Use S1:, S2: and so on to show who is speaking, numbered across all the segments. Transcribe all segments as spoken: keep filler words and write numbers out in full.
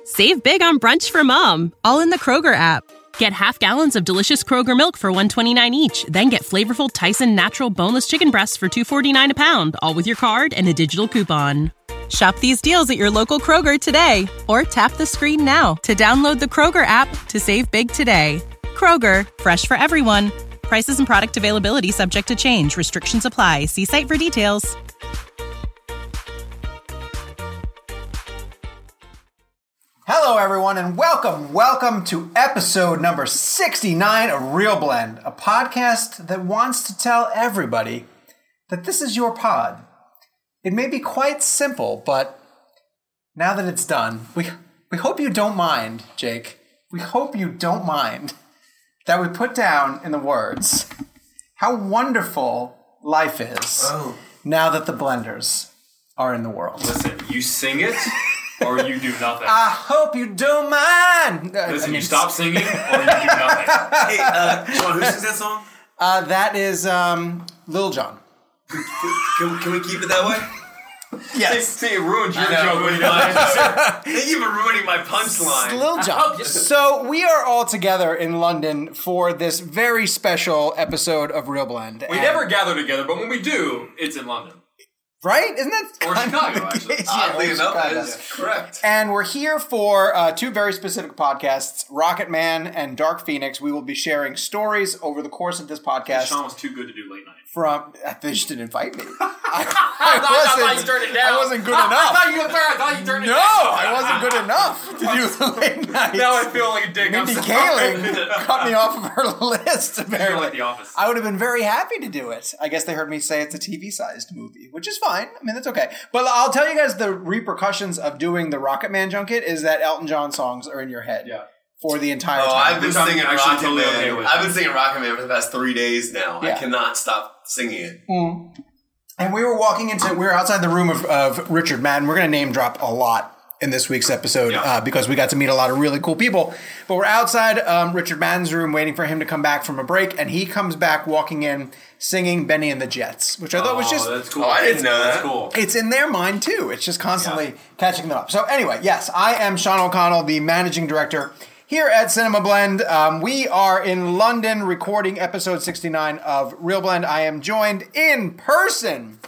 S1: Save big on brunch for mom, all in the Kroger app. Get half gallons of delicious Kroger milk for one dollar and twenty-nine cents each. Then get flavorful Tyson natural boneless chicken breasts for two dollars and forty-nine cents a pound, all with your card and a digital coupon. Shop these deals at your local Kroger today, or tap the screen now to download the Kroger app to save big today. Kroger, fresh for everyone. Prices and product availability subject to change. Restrictions apply. See site for details.
S2: Hello, everyone, and welcome, welcome to episode number sixty-nine of Real Blend, a podcast that wants to tell everybody that this is your pod. It may be quite simple, but now that it's done, we we hope you don't mind, Jake. We hope you don't mind that we put down in the words how wonderful life is
S3: oh.
S2: now that the blenders are in the world.
S3: Listen, you sing it or you do nothing.
S2: I hope you don't mind.
S3: Listen, I mean, you stop singing or you do nothing.
S4: Hey, uh, Sean, who sings that song?
S2: Uh, that is um, Lil Jon.
S4: Can, can, can we keep it that way?
S2: Yes.
S3: See, see, it ruined your
S4: know,
S3: joke when you
S4: Thank you for ruining my punchline.
S2: Lil Jon. So we are all together in London for this very special episode of Real Blend.
S3: We
S2: and,
S3: never gather together, but when we do, it's in London.
S2: Right? Isn't that
S3: Or
S2: kind
S3: Chicago,
S2: of
S3: actually.
S4: Oddly
S2: yeah,
S4: enough,
S2: Chicago.
S4: that is correct.
S2: And we're here for uh, two very specific podcasts, Rocket Man and Dark Phoenix. We will be sharing stories over the course of this podcast.
S3: Sean was too good to do late night.
S2: From they just didn't invite me. I,
S3: I, thought, I thought you turned it down.
S2: I wasn't good
S3: I,
S2: enough.
S3: I thought you were fair. I thought you turned it
S2: no,
S3: down.
S2: I wasn't good enough to do the late night.
S3: Now I feel like a dick.
S2: Mindy
S3: I'm
S2: Kaling cut me off of her list. Apparently,
S3: like The Office.
S2: I would have been very happy to do it. I guess they heard me say it's a T V-sized movie, which is fine. I mean, that's okay. But I'll tell you guys the repercussions of doing the Rocket Man junket is that Elton John songs are in your head.
S3: Yeah.
S2: For the entire
S4: Oh,
S2: time.
S4: I've been
S3: Which I'm
S4: singing
S3: actually
S4: Rocket
S3: totally
S4: Man.
S3: okay with.
S4: I've been singing Rocket Man for the past three days now.
S2: Yeah.
S4: I cannot stop singing it.
S2: Mm. And we were walking into, we were outside the room of, of Richard Madden. We're going to name drop a lot in this week's episode
S3: Yeah.
S2: uh, because we got to meet a lot of really cool people. But we're outside um, Richard Madden's room waiting for him to come back from a break. And he comes back walking in singing Benny and the Jets, which I thought was just...
S3: Oh, that's cool.
S4: Oh, I didn't know
S3: That's
S4: that.
S3: cool.
S2: It's in their mind, too. It's just constantly yeah. catching them up. So anyway, yes, I am Sean O'Connell, the managing director here at Cinema Blend. Um, we are in London recording episode sixty-nine of Real Blend. I am joined in person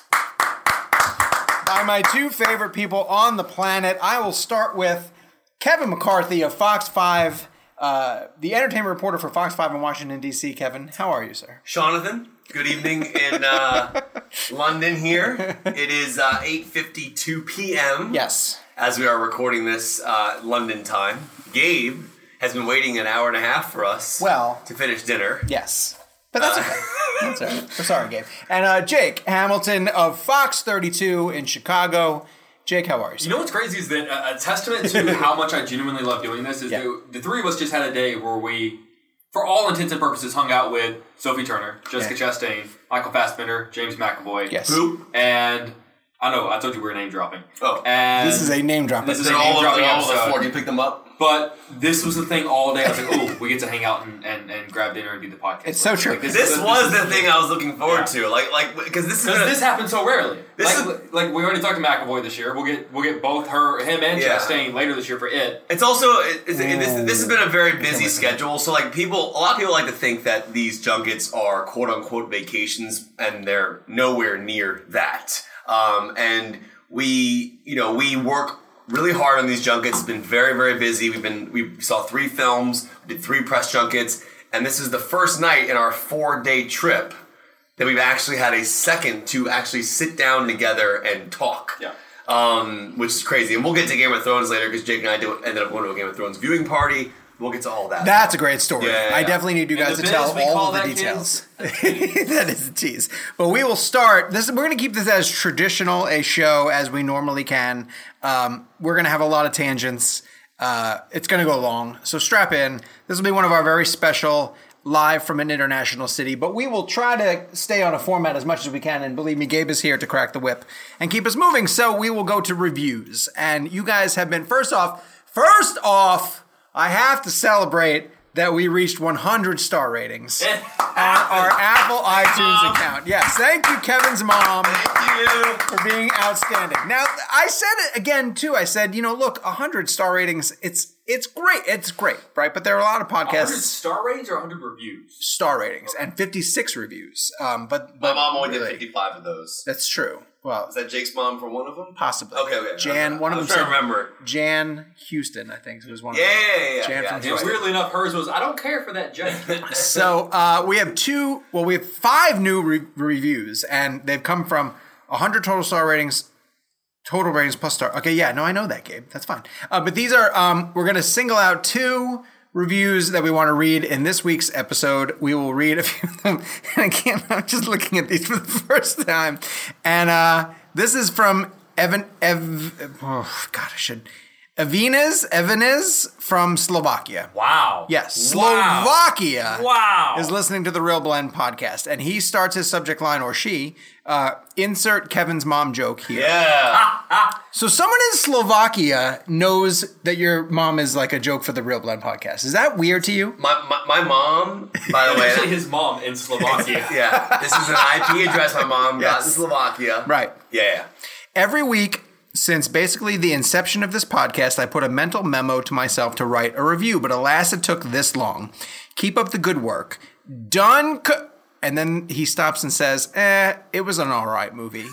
S2: by my two favorite people on the planet. I will start with Kevin McCarthy of Fox five, uh, the entertainment reporter for Fox five in Washington, D C. Kevin, how are you, sir?
S4: Jonathan, good evening in uh, London here. It is uh, eight fifty-two p.m.
S2: Yes.
S4: As we are recording this uh, London time. Gabe has been waiting an hour and a half for us
S2: well,
S4: to finish dinner.
S2: Yes. But that's okay. That's all right. We're sorry, Gabe. And uh, Jake Hamilton of Fox thirty-two in Chicago. Jake, how are you, sir?
S3: You know what's crazy is that uh, a testament to how much I genuinely love doing this is
S2: yeah.
S3: the, the three of us just had a day where we, for all intents and purposes, hung out with Sophie Turner, Jessica yeah. Chastain, Michael Fassbender, James McAvoy.
S2: Yes.
S4: Who?
S3: And... I know, I told you we were name dropping.
S4: Oh.
S3: And
S2: this is a name drop.
S3: This is
S4: they're
S3: a name
S4: all
S3: dropping
S4: all
S3: episode.
S4: the floor. You pick them up?
S3: But this was the thing all day. I was like, oh, we get to hang out and, and, and grab dinner and do the podcast.
S2: It's so true.
S3: Like,
S4: This,
S3: this,
S4: this
S3: this
S4: was
S3: this
S4: the thing I was looking forward yeah. to. Like, like because this is
S3: Because
S4: gonna,
S3: this happens so rarely.
S4: This
S3: like,
S4: is,
S3: like we already talked to McAvoy this year. We'll get we'll get both her, him, and
S4: yeah.
S3: Chastain later this year for it.
S4: It's also it, it's, it, this, this has been a very busy schedule. So like people, a lot of people like to think that these junkets are quote unquote vacations, and they're nowhere near that. Um, and we, you know, we work really hard on these junkets. It's been very, very busy. We've been we saw three films, we did three press junkets, and this is the first night in our four-day trip that we've actually had a second to actually sit down together and talk.
S3: Yeah.
S4: Um, which is crazy. And we'll get to Game of Thrones later because Jake and I do, ended up going to a Game of Thrones viewing party. We'll get to all that.
S2: That's a great story.
S4: Yeah, yeah,
S2: I
S4: yeah.
S2: definitely need you guys to
S3: the
S2: tell
S3: biz, we
S2: all
S3: call
S2: of the
S3: that,
S2: details. That is the tease. But we will start. This we're going to keep this as traditional a show as we normally can. Um, we're going to have a lot of tangents. Uh, it's going to go long, so strap in. This will be one of our very special live from an international city, but we will try to stay on a format as much as we can, and believe me, Gabe is here to crack the whip and keep us moving, so we will go to reviews. And you guys have been, first off, first off, I have to celebrate that we reached one hundred star ratings on our Apple iTunes account. Yes, thank you, Kevin's mom.
S4: Thank you.
S2: For being outstanding. Now, I said it again, too. I said, you know, look, one hundred star ratings, it's it's great. It's great, right? But there are a lot of podcasts.
S3: one hundred star ratings or one hundred reviews?
S2: Star ratings and fifty-six reviews. Um, but, but
S4: My mom only
S2: really,
S4: did fifty-five of those.
S2: That's true. Well,
S4: Is that Jake's mom for one of them?
S2: possibly.
S4: Okay, okay.
S2: Jan,
S4: okay.
S2: one of
S4: I
S2: them
S4: was trying
S2: said
S4: to remember.
S2: Jan Houston, I think, was one of
S4: Yeah,
S2: them.
S4: yeah, yeah.
S2: Jan
S4: yeah,
S2: from
S4: yeah.
S3: Yeah,
S2: Houston.
S3: weirdly enough, hers was, I don't care for that Jake.
S2: So uh, we have two, well, we have five new re- reviews, and they've come from one hundred total star ratings, total ratings plus star. Okay, yeah, no, I know that, Gabe. That's fine. Uh, but these are, um, we're going to single out two reviews that we want to read in this week's episode. We will read a few of them. And again, I'm just looking at these for the first time. And uh, this is from Evan, Ev, oh, God, I should, Evinez, Evinez from Slovakia.
S3: Wow.
S2: Yes,
S3: Wow.
S2: Slovakia
S3: Wow.
S2: is listening to the Real Blend podcast. And he starts his subject line, or she, uh, insert Kevin's mom joke here.
S4: Yeah.
S2: So someone in Slovakia knows that your mom is like a joke for the Real Blend podcast. Is that weird to you?
S4: My, my, my mom, by the way.
S3: Actually, his mom in Slovakia.
S4: Yeah. This is an I P address my mom got in
S2: Yes.
S4: Slovakia.
S2: Right.
S4: Yeah, yeah.
S2: Every week since basically the inception of this podcast, I put a mental memo to myself to write a review, but alas, it took this long. Keep up the good work. Done. Co- and then he stops and says, eh, it was an all right movie.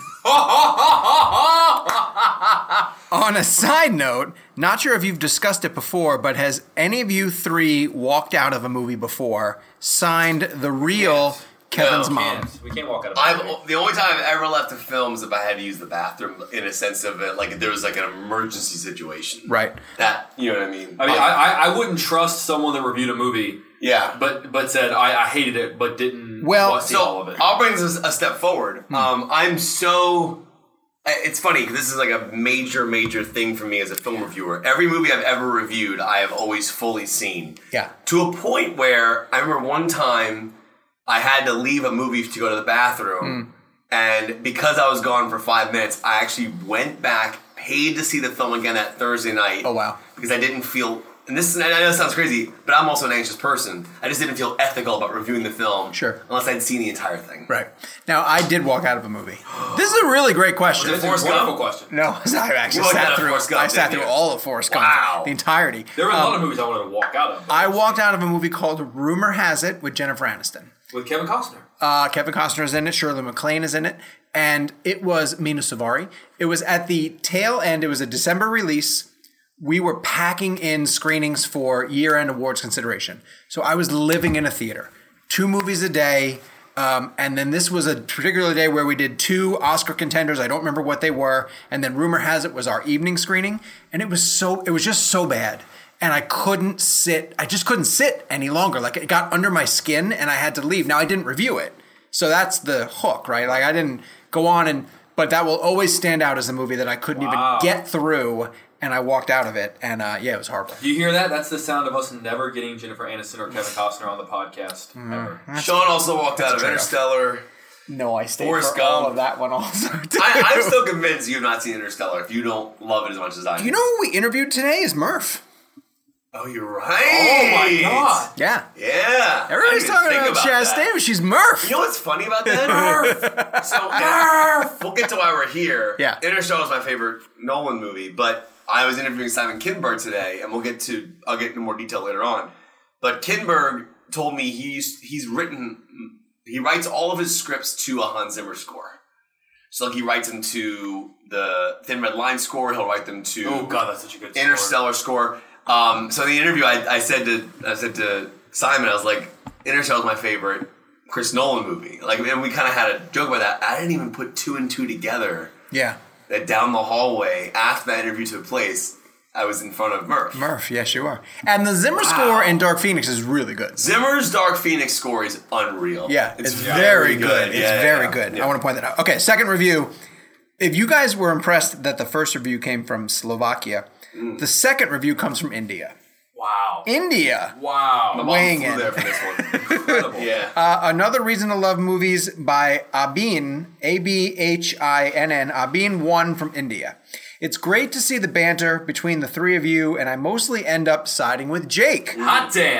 S2: On a side note, not sure if you've discussed it before, but has any of you three walked out of a movie before, signed the real Kevin's
S4: No,
S2: mom?
S3: Can't. We can't walk out of
S4: I've
S3: movie.
S4: the only time I've ever left a film is if I had to use the bathroom in a sense of it, like if there was like an emergency situation.
S2: Right.
S4: That you know what I mean?
S3: I mean,
S4: Um,
S3: I, I, I wouldn't trust someone that reviewed a movie,
S4: yeah.
S3: but but said I, I hated it, but didn't
S2: Well,
S3: want to see all
S4: So
S3: of it.
S4: I'll bring this a step forward. Um, I'm so. It's funny because this is like a major, major thing for me as a film reviewer. Every movie I've ever reviewed, I have always fully seen.
S2: Yeah.
S4: To a point where I remember one time I had to leave a movie to go to the bathroom, and because I was gone for five minutes, I actually went back, paid to see the film again that Thursday night.
S2: Oh, wow.
S4: Because I didn't feel. And this is, I know it sounds crazy, but I'm also an anxious person. I just didn't feel ethical about reviewing the film.
S2: Sure.
S4: Unless I'd seen the entire thing.
S2: Right. Now, I did walk out of a movie. This is a really great question.
S3: It's a
S4: Forrest
S3: wonderful
S4: Gump?
S3: question.
S2: No, I actually
S4: You walked out
S2: sat
S4: of
S2: through.
S4: Forrest Gump,
S2: I sat
S4: didn't
S2: through
S4: you?
S2: all of Forrest Gump,
S4: Wow.
S2: the entirety.
S3: There were a
S2: Um,
S3: lot of movies I wanted to walk out of. but
S2: I walked out of a movie called Rumor Has It with Jennifer Aniston.
S3: with Kevin Costner.
S2: Uh, Kevin Costner is in it. Shirley MacLaine is in it. And it was Mina Savari. It was at the tail end. It was a December release. We were packing in screenings for year-end awards consideration. So I was living in a theater. Two movies a day. Um, and then this was a particular day where we did two Oscar contenders. I don't remember what they were. And then Rumor Has It was our evening screening. And it was so, it was just so bad. And I couldn't sit, I just couldn't sit any longer. Like it got under my skin and I had to leave. Now I didn't review it. So that's the hook, right? Like I didn't go on and, but that will always stand out as a movie that I couldn't
S3: Wow.
S2: even get through. And I walked out of it. And uh, yeah, it was horrible.
S3: Do you hear that? That's the sound of us never getting Jennifer Aniston or Kevin Costner on the podcast ever.
S4: Sean also walked out of
S2: trade-off.
S4: Interstellar.
S2: No, I stayed
S4: Forrest
S2: for all
S4: Gump.
S2: of that one also.
S4: I, I'm still convinced you've not seen Interstellar if you don't love it as much as I do.
S2: You know who we interviewed today is Murph.
S4: Oh, you're right.
S3: Oh my god!
S2: Yeah.
S4: Yeah.
S2: Everybody's
S4: I didn't
S2: talking
S4: think
S2: about Chaz
S4: that.
S2: Davis. She's Murph.
S4: You know what's funny about that? Murph. So Murph. We'll get to why we're here.
S2: Yeah.
S4: Interstellar is my favorite Nolan movie, but I was interviewing Simon Kinberg today, and we'll get to I'll get into more detail later on. But Kinberg told me he's he's written he writes all of his scripts to a Hans Zimmer score. So like he writes them to the Thin Red Line score. He'll write them to
S3: Oh god, that's such a good score.
S4: Interstellar score. Um, so in the interview, I, I said to I said to Simon, I was like, Interstellar is my favorite Chris Nolan movie. Like, and we kind of had a joke about that. I didn't even put two and two together.
S2: Yeah.
S4: That down the hallway after that interview took place, I was in front of Murph.
S2: Murph, yes, you are. And the Zimmer score in Dark Phoenix is really good.
S4: Zimmer's Dark Phoenix score is unreal.
S2: Yeah, it's, very good. It's
S4: Yeah,
S2: very
S4: yeah,
S2: good.
S4: yeah.
S2: I want to point that out. Okay, second review. If you guys were impressed that the first review came from Slovakia,
S4: Mm.
S2: the second review comes from India.
S3: Wow.
S2: India.
S4: My
S3: Wow.
S4: mom
S2: weighing
S4: flew
S2: in.
S4: there for this one.
S3: Incredible.
S4: Yeah.
S2: Uh, Another Reason to Love Movies by Abhin, A B H I N N, Abhin one from India. It's great to see the banter between the three of you, and I mostly end up siding with Jake.
S3: Hot damn.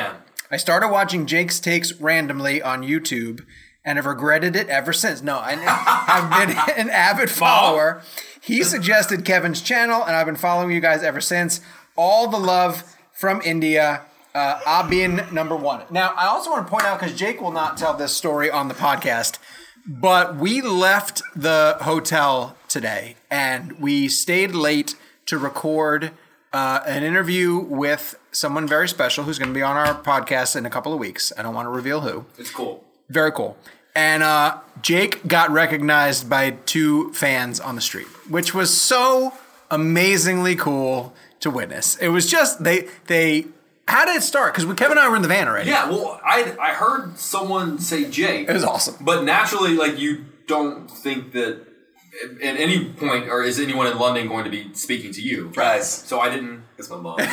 S2: I started watching Jake's takes randomly on YouTube and have regretted it ever since. No, I have been an avid follower. He suggested Kevin's channel, and I've been following you guys ever since. All the love from India. Uh, Abin number one. Now, I also want to point out, because Jake will not tell this story on the podcast, but we left the hotel today, and we stayed late to record uh, an interview with someone very special who's going to be on our podcast in a couple of weeks. I don't want to reveal who.
S3: It's cool.
S2: Very cool. And uh, Jake got recognized by two fans on the street, which was so amazingly cool to witness. It was just, they, they, how did it start? Because Kevin and I were in the van already.
S3: Yeah, well, I I heard someone say Jake.
S2: It was awesome.
S3: But naturally, like, you don't think that at any point, or is anyone in London going to be speaking to you?
S4: Right.
S3: So I didn't.
S4: It's my mom.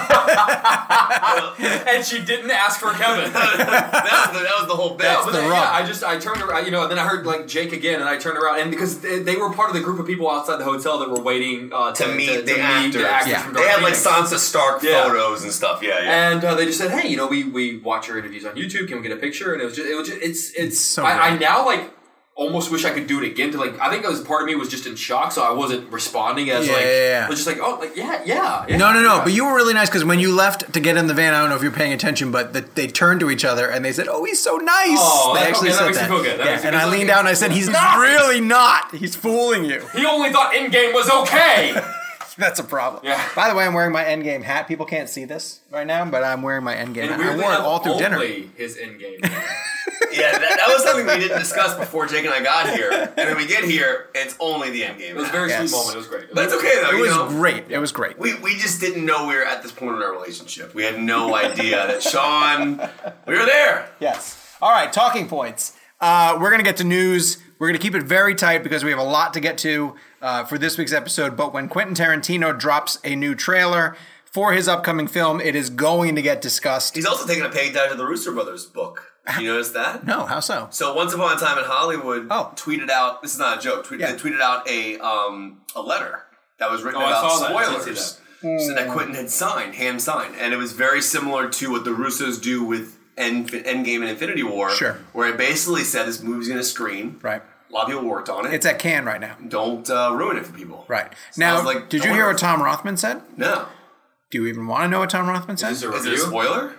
S3: And she didn't ask for Kevin.
S4: that, was the, that was the whole bit.
S3: Yeah, but
S2: the
S3: then,
S2: rub.
S3: yeah, I just, I turned around, you know, and then I heard, like, Jake again, and I turned around, and because they, they were part of the group of people outside the hotel that were waiting uh, to,
S4: to meet
S3: to,
S4: the
S3: to
S4: actors.
S3: meet the actors
S2: Yeah.
S3: from
S4: They
S3: Dark
S4: had like
S3: Phoenix.
S4: Sansa Stark
S3: Yeah.
S4: photos and stuff. Yeah, yeah.
S3: And uh, they just said, "Hey, you know, we we watch your interviews on YouTube. Can we get a picture?" And it was just, it was just, it's it's.
S2: so
S3: I, I
S2: great.
S3: now like almost wish I could do it again. To like, I think it was part of me was just in shock, so I wasn't responding as
S2: Yeah,
S3: like,
S2: yeah, yeah.
S3: I was just like, oh, like yeah, yeah. yeah
S2: No, no, no.
S3: yeah.
S2: But you were really nice because when you left to get in the van, I don't know if you're paying attention, but the, they turned to each other and they said, "Oh, he's so nice."
S3: Oh,
S2: they
S3: that-
S2: actually
S3: okay, that
S2: said
S3: makes me
S2: that.
S3: feel good. That
S2: Yeah,
S3: makes me
S2: and
S3: feel
S2: I
S3: good.
S2: leaned down and I said, "He's
S3: Not-
S2: really not. He's fooling you."
S3: He only thought Endgame was okay.
S2: That's a problem.
S3: Yeah.
S2: By the way, I'm wearing my Endgame hat. People can't see this right now, but I'm wearing my Endgame
S3: And
S2: hat. I
S3: weirdly
S2: wore it
S3: enough,
S2: all through dinner.
S3: only his Endgame.
S4: yeah, that, that was something we didn't discuss before Jake and I got here. And then we get here, it's only the end game.
S3: It was a very
S2: Yes.
S3: sweet moment. It was great.
S4: That's okay though.
S2: It
S4: you
S2: was
S4: know?
S2: great. It was great.
S4: We we just didn't know we were at this point in our relationship. We had no idea that Sean, we were there.
S2: Yes. All right, talking points. Uh, we're going to get to news. We're going to keep it very tight because we have a lot to get to uh, for this week's episode. But when Quentin Tarantino drops a new trailer for his upcoming film, it is going to get discussed.
S4: He's also taking a page out of the Rooster Brothers book. Did you notice that?
S2: No, how so?
S4: So Once Upon a Time in Hollywood
S2: Oh.
S4: tweeted out, this is not a joke, tweet,
S2: Yeah.
S4: they tweeted out a um, a letter that was written
S3: Oh, I
S4: about
S3: saw that. I did
S4: spoilers.
S3: see
S4: So that Quentin had signed, hand signed. And it was very similar to what the Russos do with End, Endgame and Infinity War.
S2: Sure.
S4: Where it basically said this movie's going to screen.
S2: Right.
S4: A lot of people worked on it.
S2: It's at Cannes right now.
S4: Don't uh, ruin it for people.
S2: Right.
S4: So
S2: Now,
S4: I was like,
S2: did
S4: I
S2: you hear
S4: wonder-
S2: what Tom Rothman said?
S4: No.
S2: Do you even want to know what Tom Rothman said?
S3: Is this a
S4: Is it a
S3: review?
S4: spoiler?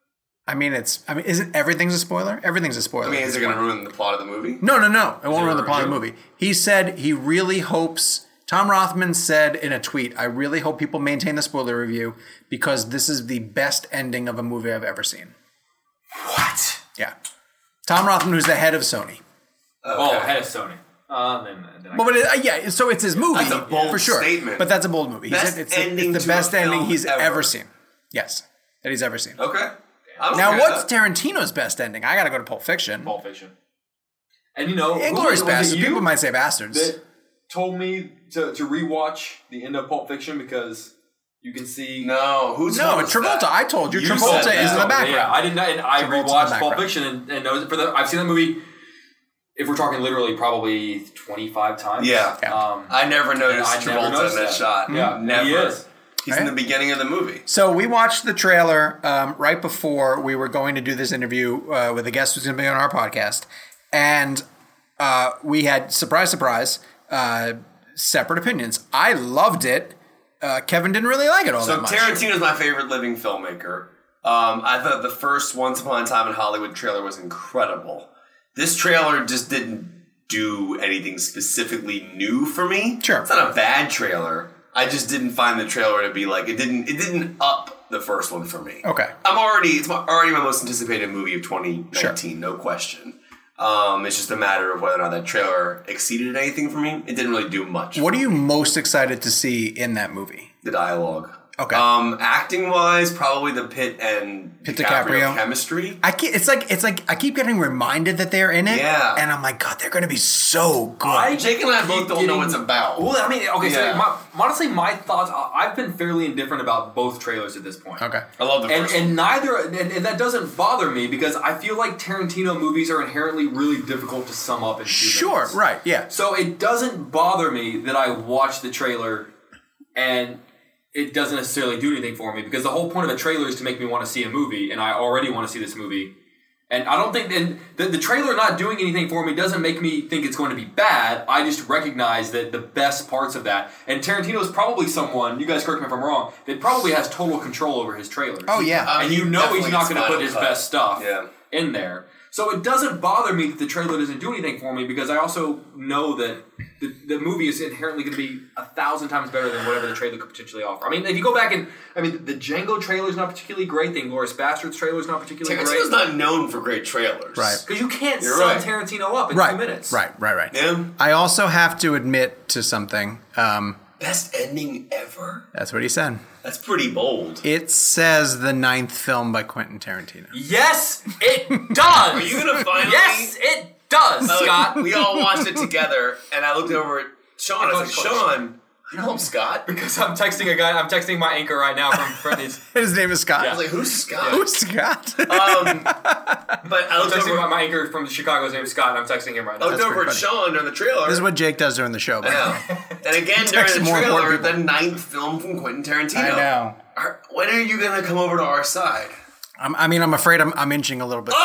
S2: I mean, it's. I mean, isn't everything's a spoiler? Everything's a spoiler.
S4: I mean, is it going to ruin the plot of the movie?
S2: No, no, no. It won't
S3: it
S2: ruin
S3: a
S2: the plot of the
S3: review?
S2: movie. He said he really hopes. Tom Rothman said in a tweet, "I really hope people maintain the spoiler review because this is the best ending of a movie I've ever seen."
S4: What?
S2: Yeah. Tom Rothman, who's the head of Sony.
S3: Oh, head of Sony. Uh, then, then I
S2: Well, but it, uh, yeah, so it's his movie.
S4: That's a bold
S2: for sure.
S4: statement.
S2: But that's a bold movie. He
S4: Best
S2: said it's,
S4: ending
S2: it's the
S4: to a
S2: best ending
S4: film
S2: he's
S4: ever.
S2: ever seen. Yes, that he's ever seen.
S4: Okay. I don't
S2: Now,
S4: care
S2: what's
S4: that.
S2: Tarantino's best ending? I got to go to Pulp Fiction.
S3: Pulp Fiction. And you know, who
S2: Inglourious
S3: was it
S2: Bastards.
S3: you
S2: People might say bastards.
S3: that told me to, to rewatch the end of Pulp Fiction because you can see.
S4: No, who's
S2: No, Travolta. I told you, Travolta
S4: said
S2: is in
S4: that.
S2: the background.
S3: Yeah, I didn't. And I
S2: Travolta's in the
S3: rewatched Pulp
S2: background.
S3: Fiction and, and knows for the. I've seen that movie. If we're talking literally, probably twenty-five times.
S4: Yeah.
S2: Yeah.
S3: Um,
S4: I never noticed
S3: I never
S4: Travolta
S3: noticed
S4: in that,
S3: that.
S4: shot.
S3: Yeah,
S4: never.
S3: he is.
S4: He's
S2: Right?
S4: in the beginning of the movie.
S2: So we watched the trailer um, right before we were going to do this interview uh, with a guest who's going to be on our podcast, and uh, we had surprise, surprise, uh, separate opinions. I loved it. Uh, Kevin didn't really like it all
S4: So
S2: that much.
S4: Tarantino's my favorite living filmmaker. Um, I thought the first Once Upon a Time in Hollywood trailer was incredible. This trailer just didn't do anything specifically new for me.
S2: Sure.
S4: It's not a bad trailer. I just didn't find the trailer to be like it didn't it didn't up the first one for me.
S2: Okay.
S4: I'm already it's my, already my most anticipated movie of twenty nineteen, no question. Um, it's just a matter of whether or not that trailer exceeded anything for me. It didn't really do much.
S2: What are you most excited to see in that movie?
S4: The dialogue.
S2: Okay.
S4: Um, acting wise, probably the Pitt and
S2: Pitt
S4: DiCaprio,
S2: DiCaprio.
S4: chemistry.
S2: I keep, it's like it's like I keep getting reminded that they're in it,
S4: Yeah.
S2: and I'm like, God, they're going to be so good.
S3: I
S4: Jake and I both
S3: keep
S4: don't know what it's
S3: getting-
S4: about.
S3: Well, I mean, okay,
S4: Yeah.
S3: so my, honestly, my thoughts. I- I've been fairly indifferent about both trailers at this point.
S2: okay.
S4: I love the
S3: And,
S4: first one.
S3: and neither, and, and that doesn't bother me because I feel like Tarantino movies are inherently really difficult to sum up in two
S2: Sure.
S3: minutes.
S2: Right. Yeah.
S3: So it doesn't bother me that I watch the trailer and it doesn't necessarily do anything for me because the whole point of a trailer is to make me want to see a movie, and I already want to see this movie. And I don't think that the, the trailer not doing anything for me doesn't make me think it's going to be bad. I just recognize that the best parts of that. And Tarantino's probably someone, you guys correct me if I'm wrong, that probably has total control over his trailers.
S2: Oh, yeah.
S4: Um,
S3: And you know he's not going to put his
S4: cut.
S3: best stuff
S4: Yeah.
S3: in there. So it doesn't bother me that the trailer doesn't do anything for me because I also know that the, the movie is inherently going to be a thousand times better than whatever the trailer could potentially offer. I mean, if you go back and, I mean, the Django trailer is not particularly great. The Inglourious Bastards trailer is not particularly
S4: Tarantino's
S3: great.
S4: not known for great trailers.
S2: Right.
S3: Because you can't
S4: You're
S3: sum
S4: right.
S3: Tarantino up in
S2: Right,
S3: two minutes.
S2: right, right, right.
S4: Yeah.
S2: I also have to admit to something. Um,
S4: Best ending ever?
S2: that's what he said.
S4: That's pretty bold.
S2: It says the ninth film by Quentin Tarantino.
S3: Yes, it does.
S4: Are you going to finally...
S3: Yes, it does,
S4: Uh,
S3: Scott.
S4: We all watched it together, and I looked over at Sean. I was like,
S3: Coach,
S4: Sean, I know him, Scott.
S3: Because I'm texting a guy. I'm texting my anchor right now from Freddy's.
S2: His name is Scott.
S4: I was like, who's Scott?
S2: Who's Scott?
S4: Um, but I
S3: I'm
S4: looked
S3: texting
S4: over,
S3: my, my anchor from Chicago. His name is Scott, and I'm texting him right
S4: I
S3: now.
S4: looked over at
S2: pretty
S4: Sean during the trailer.
S2: This is what Jake does during the show. by the way.
S4: I know. And again during
S2: Text
S4: the
S2: more
S4: trailer,
S2: important
S4: the
S2: people.
S4: ninth film from Quentin Tarantino.
S2: I know.
S4: Are, when are you going to come over to our side?
S2: I'm, I mean, I'm afraid I'm, I'm inching a little bit.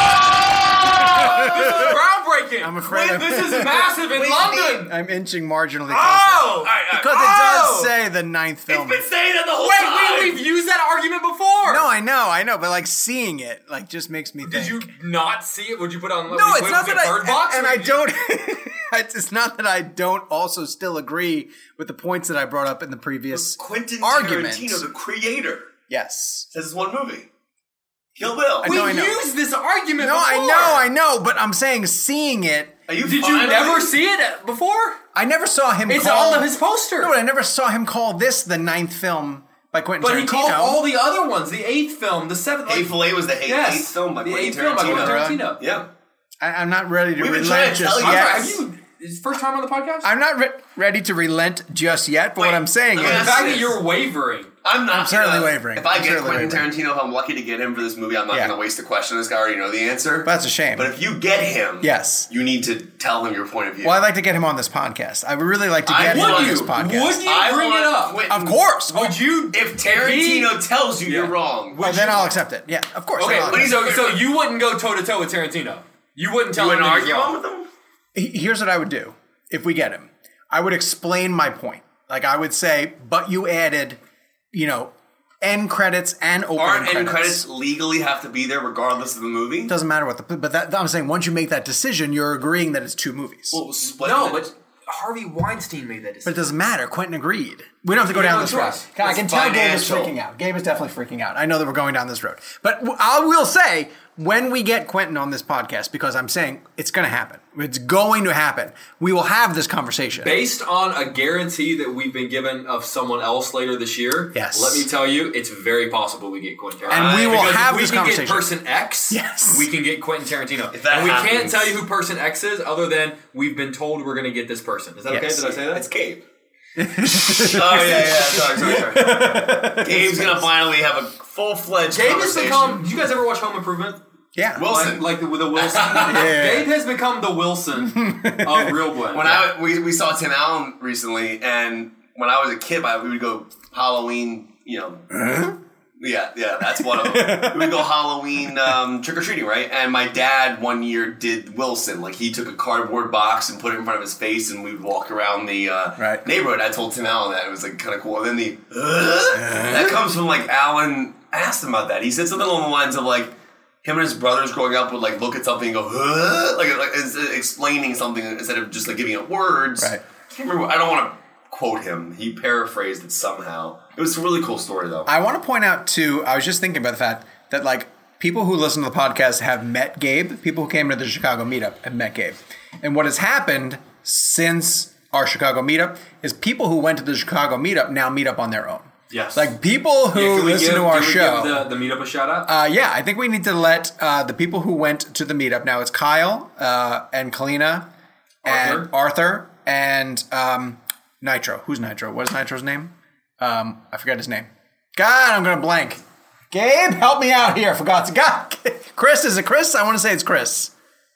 S3: This is groundbreaking.
S2: I'm afraid I'm,
S3: This is massive in
S4: Wait,
S3: London.
S2: I'm inching marginally closer.
S3: Oh!
S4: All right, all right.
S2: Because
S3: Oh!
S2: it does say the ninth
S4: It's
S2: film.
S4: been saying that the whole
S3: Wait,
S4: time.
S3: wait, we've used that argument before.
S2: No, I know, I know, but like seeing it, like just makes me think.
S3: Did you not see it? Would you put it on?
S2: No,
S3: wait,
S2: it's
S3: was
S2: not
S3: it
S2: that
S3: Bird
S2: I
S3: Box,
S2: and
S3: or
S2: I
S3: did you-
S2: don't. It's not that I don't also still agree with the points that I brought up in the previous
S4: Quentin
S2: argument.
S4: Tarantino, the creator,
S2: Yes.
S4: says it's one movie. Kill Bill.
S2: I
S3: We
S2: know, I know.
S3: used this argument.
S2: No,
S3: before.
S2: I know, I know, but I'm saying seeing it.
S4: Are you
S3: Did you
S4: finally-
S3: never see it before?
S2: I never saw him.
S3: It's
S2: call,
S3: on his poster.
S2: No, but I never saw him call this the ninth film by Quentin
S3: But
S2: Tarantino.
S3: he called all the other ones. The eighth film, the seventh. like-
S4: Hateful Eight was the eighth,
S3: Yes,
S4: eighth film by
S3: the
S4: Quentin
S3: eighth film by
S4: Tarantino.
S3: Quentin Tarantino.
S4: Yeah.
S2: I, I'm not ready to
S4: We've been
S2: relent
S4: trying to
S2: just
S4: tell you
S3: I'm
S2: yet.
S3: sorry, have you? Is it first time on the podcast?
S2: I'm not re- ready to relent just yet, but
S4: Wait,
S2: what I'm saying
S4: let me
S3: the
S2: is,
S4: ask
S3: fact
S4: this.
S3: that you're wavering.
S4: I'm not
S2: I'm certainly
S4: gonna-
S2: wavering.
S4: If I
S2: I'm
S4: get
S2: certainly
S4: Quentin
S2: wavering.
S4: Tarantino, if I'm lucky to get him for this movie, I'm not
S2: Yeah.
S4: going to waste a question on this guy. I already know the answer.
S2: that's a shame.
S4: But if you get him,
S2: Yes.
S4: you need to tell him your point of view.
S2: Well, I'd like to get him on this podcast. I would really like to
S4: I
S2: get him
S4: would
S2: on
S4: you?
S2: this podcast.
S3: Would you
S4: I
S3: bring
S4: want
S3: it up?
S4: Quentin-
S2: Of course.
S3: Would you?
S4: If Tarantino tells you you're
S3: Yeah.
S4: wrong,
S2: Well, then I'll accept it. Yeah, of course.
S3: Okay,
S2: then I'll
S3: but
S2: accept
S3: so, so you wouldn't go toe to toe with Tarantino. You wouldn't tell
S4: you
S3: him
S4: wouldn't
S3: that he's
S4: argue
S3: wrong.
S4: on with him?
S2: it. Here's what I would do if we get him. I would explain my point. Like I would say, but you added, you know, end credits and opening
S4: Aren't
S2: credits.
S4: end credits legally have to be there regardless of the movie?
S2: Doesn't matter what the. But that, I'm saying once you make that decision, you're agreeing that it's two movies.
S4: Well, split
S3: No,
S4: it.
S3: but Harvey Weinstein made that
S2: But
S3: decision.
S2: it doesn't matter. Quentin agreed. We don't have to go
S3: You
S2: down
S3: have
S2: this
S3: no
S2: road.
S3: choice.
S2: I
S4: It's
S2: can tell Gabe is
S4: financial.
S2: freaking out. Gabe is definitely freaking out. I know that we're going down this road. But w- I will say, when we get Quentin on this podcast, because I'm saying it's going to happen. It's going to happen. We will have this conversation.
S3: Based on a guarantee that we've been given of someone else later this year,
S2: Yes.
S3: let me tell you, it's very possible we get Quentin Tarantino.
S2: And we will
S3: Because
S2: have
S3: if
S2: this
S3: we can
S2: conversation.
S3: get person X,
S2: Yes.
S3: we can get Quentin Tarantino.
S4: If that
S3: and we can't
S4: happens-
S3: tell you who person X is other than we've been told we're going to get this person. Is that
S2: Yes.
S3: okay? Did I say that?
S4: It's Gabe. oh, yeah, yeah. Sorry, sorry, sorry. Gabe's going to finally have a full-fledged
S3: Gabe has
S4: conversation.
S3: become. Did you guys ever watch Home Improvement?
S2: Yeah.
S4: Wilson.
S3: Like, like the, with the Wilson. Gabe has become the Wilson of Real Blend.
S4: When I we, we saw Tim Allen recently, and when I was a kid, I, we would go Halloween, you know.
S2: Uh-huh.
S4: Yeah, yeah, that's one of them. We would go Halloween um, trick or treating, right? And my dad one year did Wilson. Like he took a cardboard box and put it in front of his face, and we would walk around the uh,
S2: Right.
S4: neighborhood. I told Tim Allen that it was like kind of cool. And then the uh, that comes from like Allen asked him about that. He said something along the lines of like. Him and his brothers growing up would like look at something and go, huh? like like it's explaining something instead of just like giving it words.
S2: Right.
S4: I can't remember. I don't want to quote him. He paraphrased it somehow. It was a really cool story though.
S2: I want to point out too, I was just thinking about the fact that like people who listen to the podcast have met Gabe. People who came to the Chicago meetup have met Gabe. And what has happened since our Chicago meetup is people who went to the Chicago meetup now meet up on their own.
S3: Yes.
S2: Like people who
S3: Yeah, can we
S2: listen
S3: give,
S2: to our
S3: can we
S2: show.
S3: give the, the meetup a shout out?
S2: Uh, yeah, I think we need to let uh, the people who went to the meetup. Now it's Kyle uh, and Kalina and
S3: Arthur.
S2: Arthur and um, Nitro. Who's Nitro? What is Nitro's name? Um, I forgot his name. God, I'm going to blank. Gabe, help me out here. For God's God. Chris, is it Chris? I want to say it's Chris.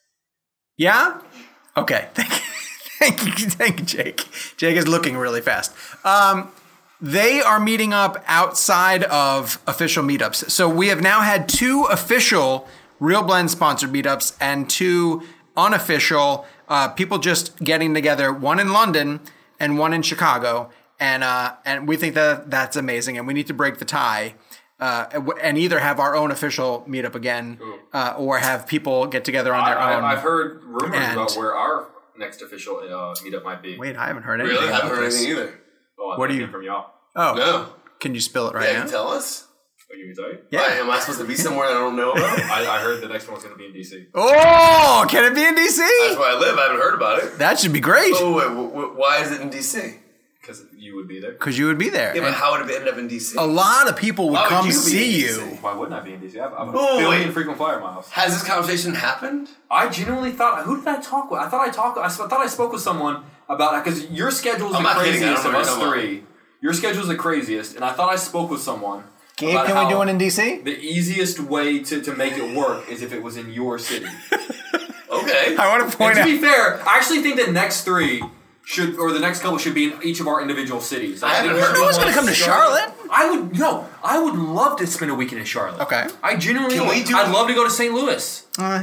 S2: Yeah? Okay. Thank you. Thank you. Thank you, Jake. Jake is looking really fast. Um, they are meeting up outside of official meetups. So we have now had two official Real Blend sponsored meetups and two unofficial uh, people just getting together, one in London and one in Chicago. And uh, and we think that that's amazing, and we need to break the tie uh, and either have our own official meetup again uh, or have people get together on their
S3: I,
S2: own.
S3: I, I've heard rumors
S2: And-
S3: about where our next official uh, meetup might be.
S2: Wait, I haven't heard anything
S4: Really? I haven't
S2: about
S4: heard
S2: this.
S4: anything either.
S3: Oh, I
S2: What
S3: thought
S2: do
S3: it
S2: you-
S3: came from y'all?
S2: Oh,
S4: No.
S2: can you spill it right
S4: Yeah,
S2: now?
S4: you can tell us?
S3: Are you excited?
S2: Yeah.
S4: Why, am I supposed to be somewhere I don't know about?
S3: I, I heard the next one's going to be in D C.
S2: Oh, can it be in D C?
S4: That's where I live. I haven't heard about it.
S2: That should be great.
S4: Oh, wait, w- w- why is it in D C?
S3: Because you would be there.
S2: Because you would be there.
S4: Yeah, but
S2: And
S4: how would it end up in D C?
S2: a lot of people would
S4: Why would
S2: come
S4: you be
S2: see
S4: in
S2: you.
S4: D C?
S3: Why wouldn't I be in D C? I have, I have a
S4: Oh,
S3: billion
S4: wait.
S3: frequent flyer miles.
S4: Has this conversation happened?
S3: I genuinely thought, who did I talk with? I thought I talked. I thought I spoke with someone about because your schedule is
S4: I'm
S3: the
S4: not kidding, I
S3: craziest
S4: don't
S3: of
S4: know
S3: us
S4: what you're talking
S3: three. Your schedule is the craziest, and I thought I spoke with someone.
S2: Gabe,
S3: about
S2: can we
S3: how
S2: do one in D C?
S3: The easiest way to, to make it work is if it was in your city.
S4: Okay.
S2: I want to
S3: And
S2: point
S3: to
S2: out.
S3: be fair, I actually think the next three should, or the next couple should be in each of our individual cities.
S4: I haven't
S3: think
S4: heard-
S3: we
S2: No one's
S3: want
S2: gonna come to
S3: start-
S2: Charlotte.
S3: I would no. I would love to spend a weekend in Charlotte.
S2: Okay.
S3: I genuinely.
S4: Can we
S3: would.
S4: do-
S3: I'd love to go to Saint Louis.
S2: Uh,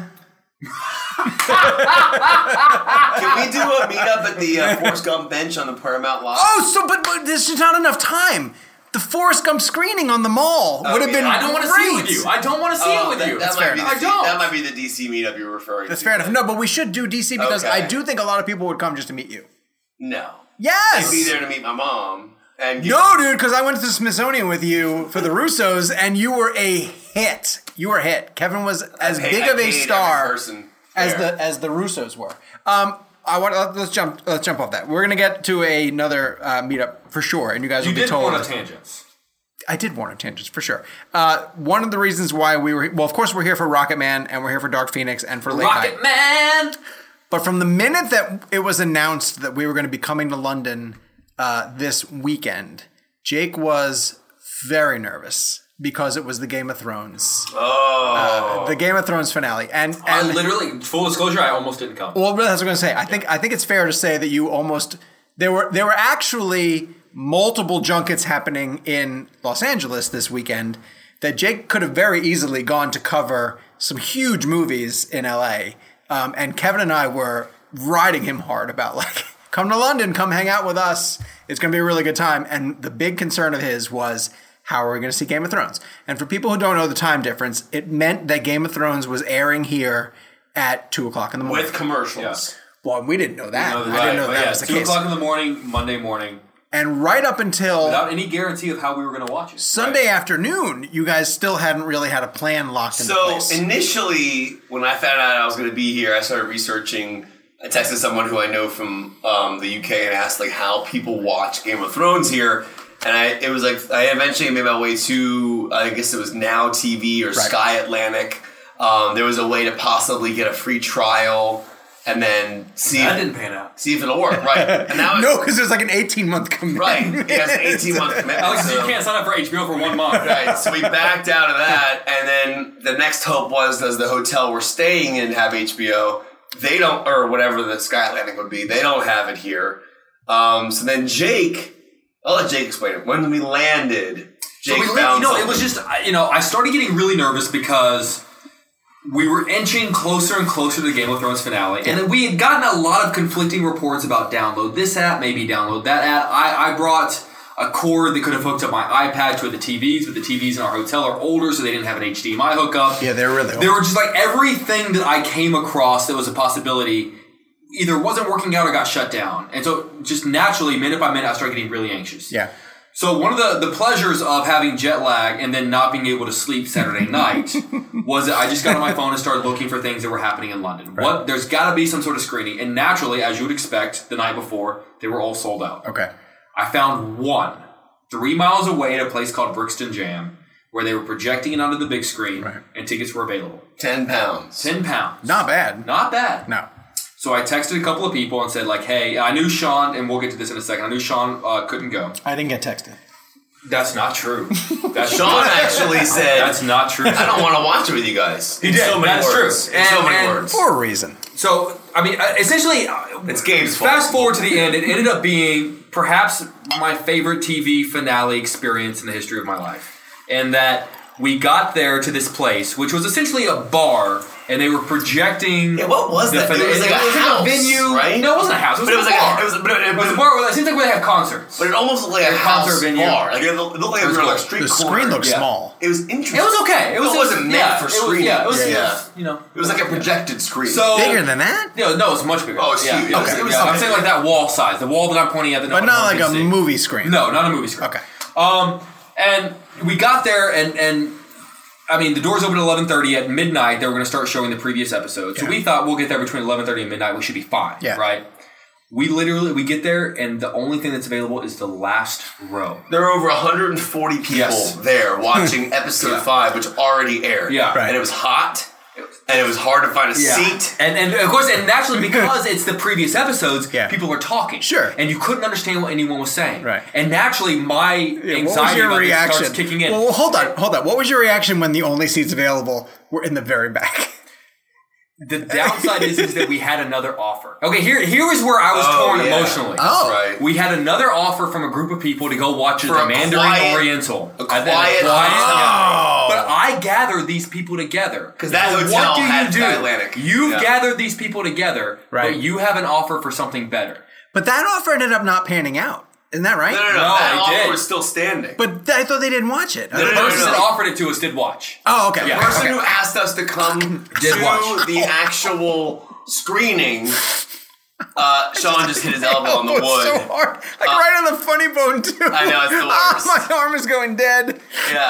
S4: Can we do a meetup at the uh, Forrest Gump bench on the Paramount lot?
S2: oh, so but, but there's just not enough time. The Forrest Gump screening on the mall would have
S4: yeah.
S2: been
S3: I don't want to see it with
S2: great.
S3: you. I don't want to see
S4: Oh,
S3: it with
S4: that,
S3: you.
S4: That
S2: That's
S4: might
S2: fair
S4: be the
S3: enough.
S4: D-
S3: I don't.
S4: That might be the D C meetup you're referring
S2: That's
S4: to.
S2: fair enough. No, but we should do D C because
S4: Okay.
S2: I do think a lot of people would come just to meet you.
S4: No.
S2: Yes.
S4: I'd be there to meet my mom. And get-
S2: No, dude, because I went to the Smithsonian with you for the Russos, and you were a hit. You were a hit. Kevin was as
S4: Hey,
S2: big
S4: I
S2: of a
S4: paid every
S2: star
S4: person.
S2: as
S4: Fair.
S2: the as the Russos were. Um, I want let's jump let's jump off that. We're gonna get to another uh, meetup for sure, and you guys
S3: You
S2: will be
S3: did
S2: told.
S3: warn on tangents.
S2: I did warn on tangents for sure. Uh, one of the reasons why we were well, of course, we're here for Rocket Man, and we're here for Dark Phoenix, and for Late
S3: Rocket
S2: Night.
S3: Man.
S2: But from the minute that it was announced that we were going to be coming to London uh, this weekend, Jake was very nervous because it was the Game of Thrones,
S4: Oh.
S2: uh, the Game of Thrones finale, and
S3: I
S2: and
S3: literally, full disclosure, I almost didn't come.
S2: well, that's what I was going to say. I think I think it's fair to say that you almost there were there were actually multiple junkets happening in Los Angeles this weekend that Jake could have very easily gone to cover some huge movies in L A. Um, and Kevin and I were riding him hard about like, come to London, come hang out with us. It's going to be a really good time. And the big concern of his was, how are we going to see Game of Thrones? And for people who don't know the time difference, it meant that Game of Thrones was airing here at two o'clock in the morning.
S4: With commercials.
S3: Yeah.
S2: Well, we didn't know that.
S3: No,
S2: I
S3: right,
S2: didn't know
S3: but
S2: that
S3: yeah,
S2: was the
S3: two
S2: case.
S3: o'clock in the morning, Monday morning,
S2: And right up until
S3: without any guarantee of how we were going to watch it.
S2: Sunday
S3: Right.
S2: afternoon, you guys still hadn't really had a plan locked into
S4: So
S2: place.
S4: initially, when I found out I was going to be here, I started researching. I texted someone who I know from um, the U K and asked like how people watch Game of Thrones here, and I it was like I eventually made my way to I guess it was Now T V or Sky Atlantic. Um, there was a way to possibly get a free trial and then see
S3: That
S4: if,
S3: didn't pan out.
S4: see if it'll work, right? And now
S2: no, because there's like an eighteen month commitment.
S4: right, it has an eighteen month commitment.
S3: Alex, you
S4: so-
S3: can't sign up for H B O for one month.
S4: Right, so we backed out of that, and then the next hope was, does the hotel we're staying in have H B O? They don't, or whatever the Sky Atlantic would be, they don't have it here. Um, so then Jake, I'll let Jake explain it. When we landed, Jake
S3: So we,
S4: found
S3: you know, it
S4: something.
S3: was just, I- you know, I started getting really nervous because we were inching closer and closer to the Game of Thrones finale, and then we had gotten a lot of conflicting reports about download this app, maybe download that app. I, I brought a cord that could have hooked up my iPad to the T Vs, but the T Vs in our hotel are older, so they didn't have an H D M I hookup.
S2: Yeah, they're really old.
S3: There were just like everything that I came across that was a possibility either wasn't working out or got shut down. And so just naturally, minute by minute, I started getting really anxious.
S2: Yeah.
S3: So one of the, the pleasures of having jet lag and then not being able to sleep Saturday night was that I just got on my phone and started looking for things that were happening in London.
S2: Right.
S3: What there's got to be some sort of screening. And naturally, as you would expect, the night before, they were all sold out.
S2: Okay.
S3: I found one three miles away at a place called Brixton Jam where they were projecting it onto the big screen
S2: Right.
S3: and tickets were available.
S4: ten pounds.
S3: ten pounds.
S2: Not bad.
S3: Not bad.
S2: No.
S3: So I texted a couple of people and said, like, hey, I knew Sean, and we'll get to this in a second. I knew Sean uh, couldn't go.
S2: I didn't get texted.
S3: That's not true. That's
S4: Sean
S3: not,
S4: actually said,
S3: That's not true.
S4: I don't want to watch it with you guys.
S3: He
S4: In
S3: did.
S4: so many
S3: That's
S4: words.
S3: true.
S4: In so
S3: And-
S4: many
S3: and-
S4: words.
S2: For a reason.
S3: So, I mean, uh, essentially, uh,
S4: It's Gabe's fault.
S3: fast forward to the end, it ended up being perhaps my favorite T V finale experience in the history of my life. And that we got there to this place, which was essentially a bar, and they were projecting.
S4: Yeah, what was
S3: the
S4: that?
S3: fin-
S4: It was like
S3: it
S4: a
S3: was
S4: house,
S3: like a venue,
S4: right?
S3: No, it wasn't a house. It was,
S4: But it was
S3: like
S4: like
S3: a bar.
S4: a, it was, but it,
S3: It was a bar. It seems like where they have concerts.
S4: but it almost looked like a
S3: Like a
S4: house
S3: concert venue.
S4: bar. Like it looked, it looked like
S3: It
S4: it
S3: was
S4: was on a
S3: cool.
S4: street
S2: The
S4: corner.
S2: screen looked
S3: Yeah.
S2: small.
S4: It was interesting.
S3: It was okay. It was
S4: It wasn't meant
S3: yeah,
S4: for
S3: it was-
S4: screening.
S3: Yeah, it was,
S4: Yeah.
S3: it was, you know,
S4: It was like a projected screen.
S3: so
S2: Bigger than that?
S3: No, no, it's much bigger.
S4: Oh, it's
S3: yeah,
S4: huge.
S3: Yeah,
S4: Okay.
S3: it was- yeah, I'm saying like that wall size, the wall that I'm pointing at. That no
S2: But
S3: one
S2: not
S3: else
S2: like
S3: can
S2: a
S3: see.
S2: movie screen.
S3: No, not a movie screen.
S2: Okay.
S3: Um, and we got there, and and I mean, the doors open at eleven thirty. At midnight, they were going to start showing the previous episode. So
S2: Yeah.
S3: we thought we'll get there between eleven thirty and midnight. We should be fine.
S2: Yeah.
S3: Right. We literally we get there, and the only thing that's available is the last row.
S4: there were over one hundred forty people
S3: Yes.
S4: there watching episode
S3: Yeah.
S4: five, which already aired.
S3: Yeah.
S2: Right.
S4: And it was hot, and it was hard to find a
S3: Yeah.
S4: seat.
S3: And and of course, and naturally because it's the previous episodes,
S2: Yeah.
S3: people are talking.
S2: Sure.
S3: And you couldn't understand what anyone was saying.
S2: Right.
S3: And naturally, my
S2: Yeah, what was
S3: anxiety
S2: your
S3: about this
S2: reaction?
S3: starts kicking in.
S2: Well, hold on, hold on. What was your reaction when the only seats available were in the very back?
S3: The downside is, is that we had another offer. Okay, here here is where I was
S4: Oh,
S3: torn
S4: yeah.
S3: emotionally.
S2: Oh.
S4: Right.
S3: We had another offer from a group of people to go watch
S4: For
S3: the
S4: a
S3: Mandarin
S4: quiet-
S3: Oriental.
S4: a
S3: And then
S4: quiet
S2: hotel.
S3: But I gathered these people together.
S4: 'Cause that
S3: So
S4: hotel
S3: what do
S4: had
S3: you do?
S4: Skyatlantic.
S3: You've
S4: Yeah.
S3: gathered these people together,
S2: Right.
S3: but you have an offer for something better.
S2: But that offer ended up not panning out. Isn't that right?
S4: No, no, no.
S3: No,
S4: that
S3: it
S4: offer
S3: did.
S4: was still standing.
S2: But th- I thought they didn't watch it.
S4: No,
S3: The
S4: no, no,
S3: person
S4: no.
S3: that offered it to us did watch.
S2: Oh, okay.
S3: Yeah.
S4: The person
S2: okay.
S4: who asked us to come
S3: Did
S4: to
S3: watch.
S4: the actual screening, uh, Sean just hit his elbow on the
S2: elbow's
S4: wood.
S2: so hard. Like right on the funny bone, too.
S4: I know, it's the worst.
S2: Ah, my arm is going dead.
S4: Yeah.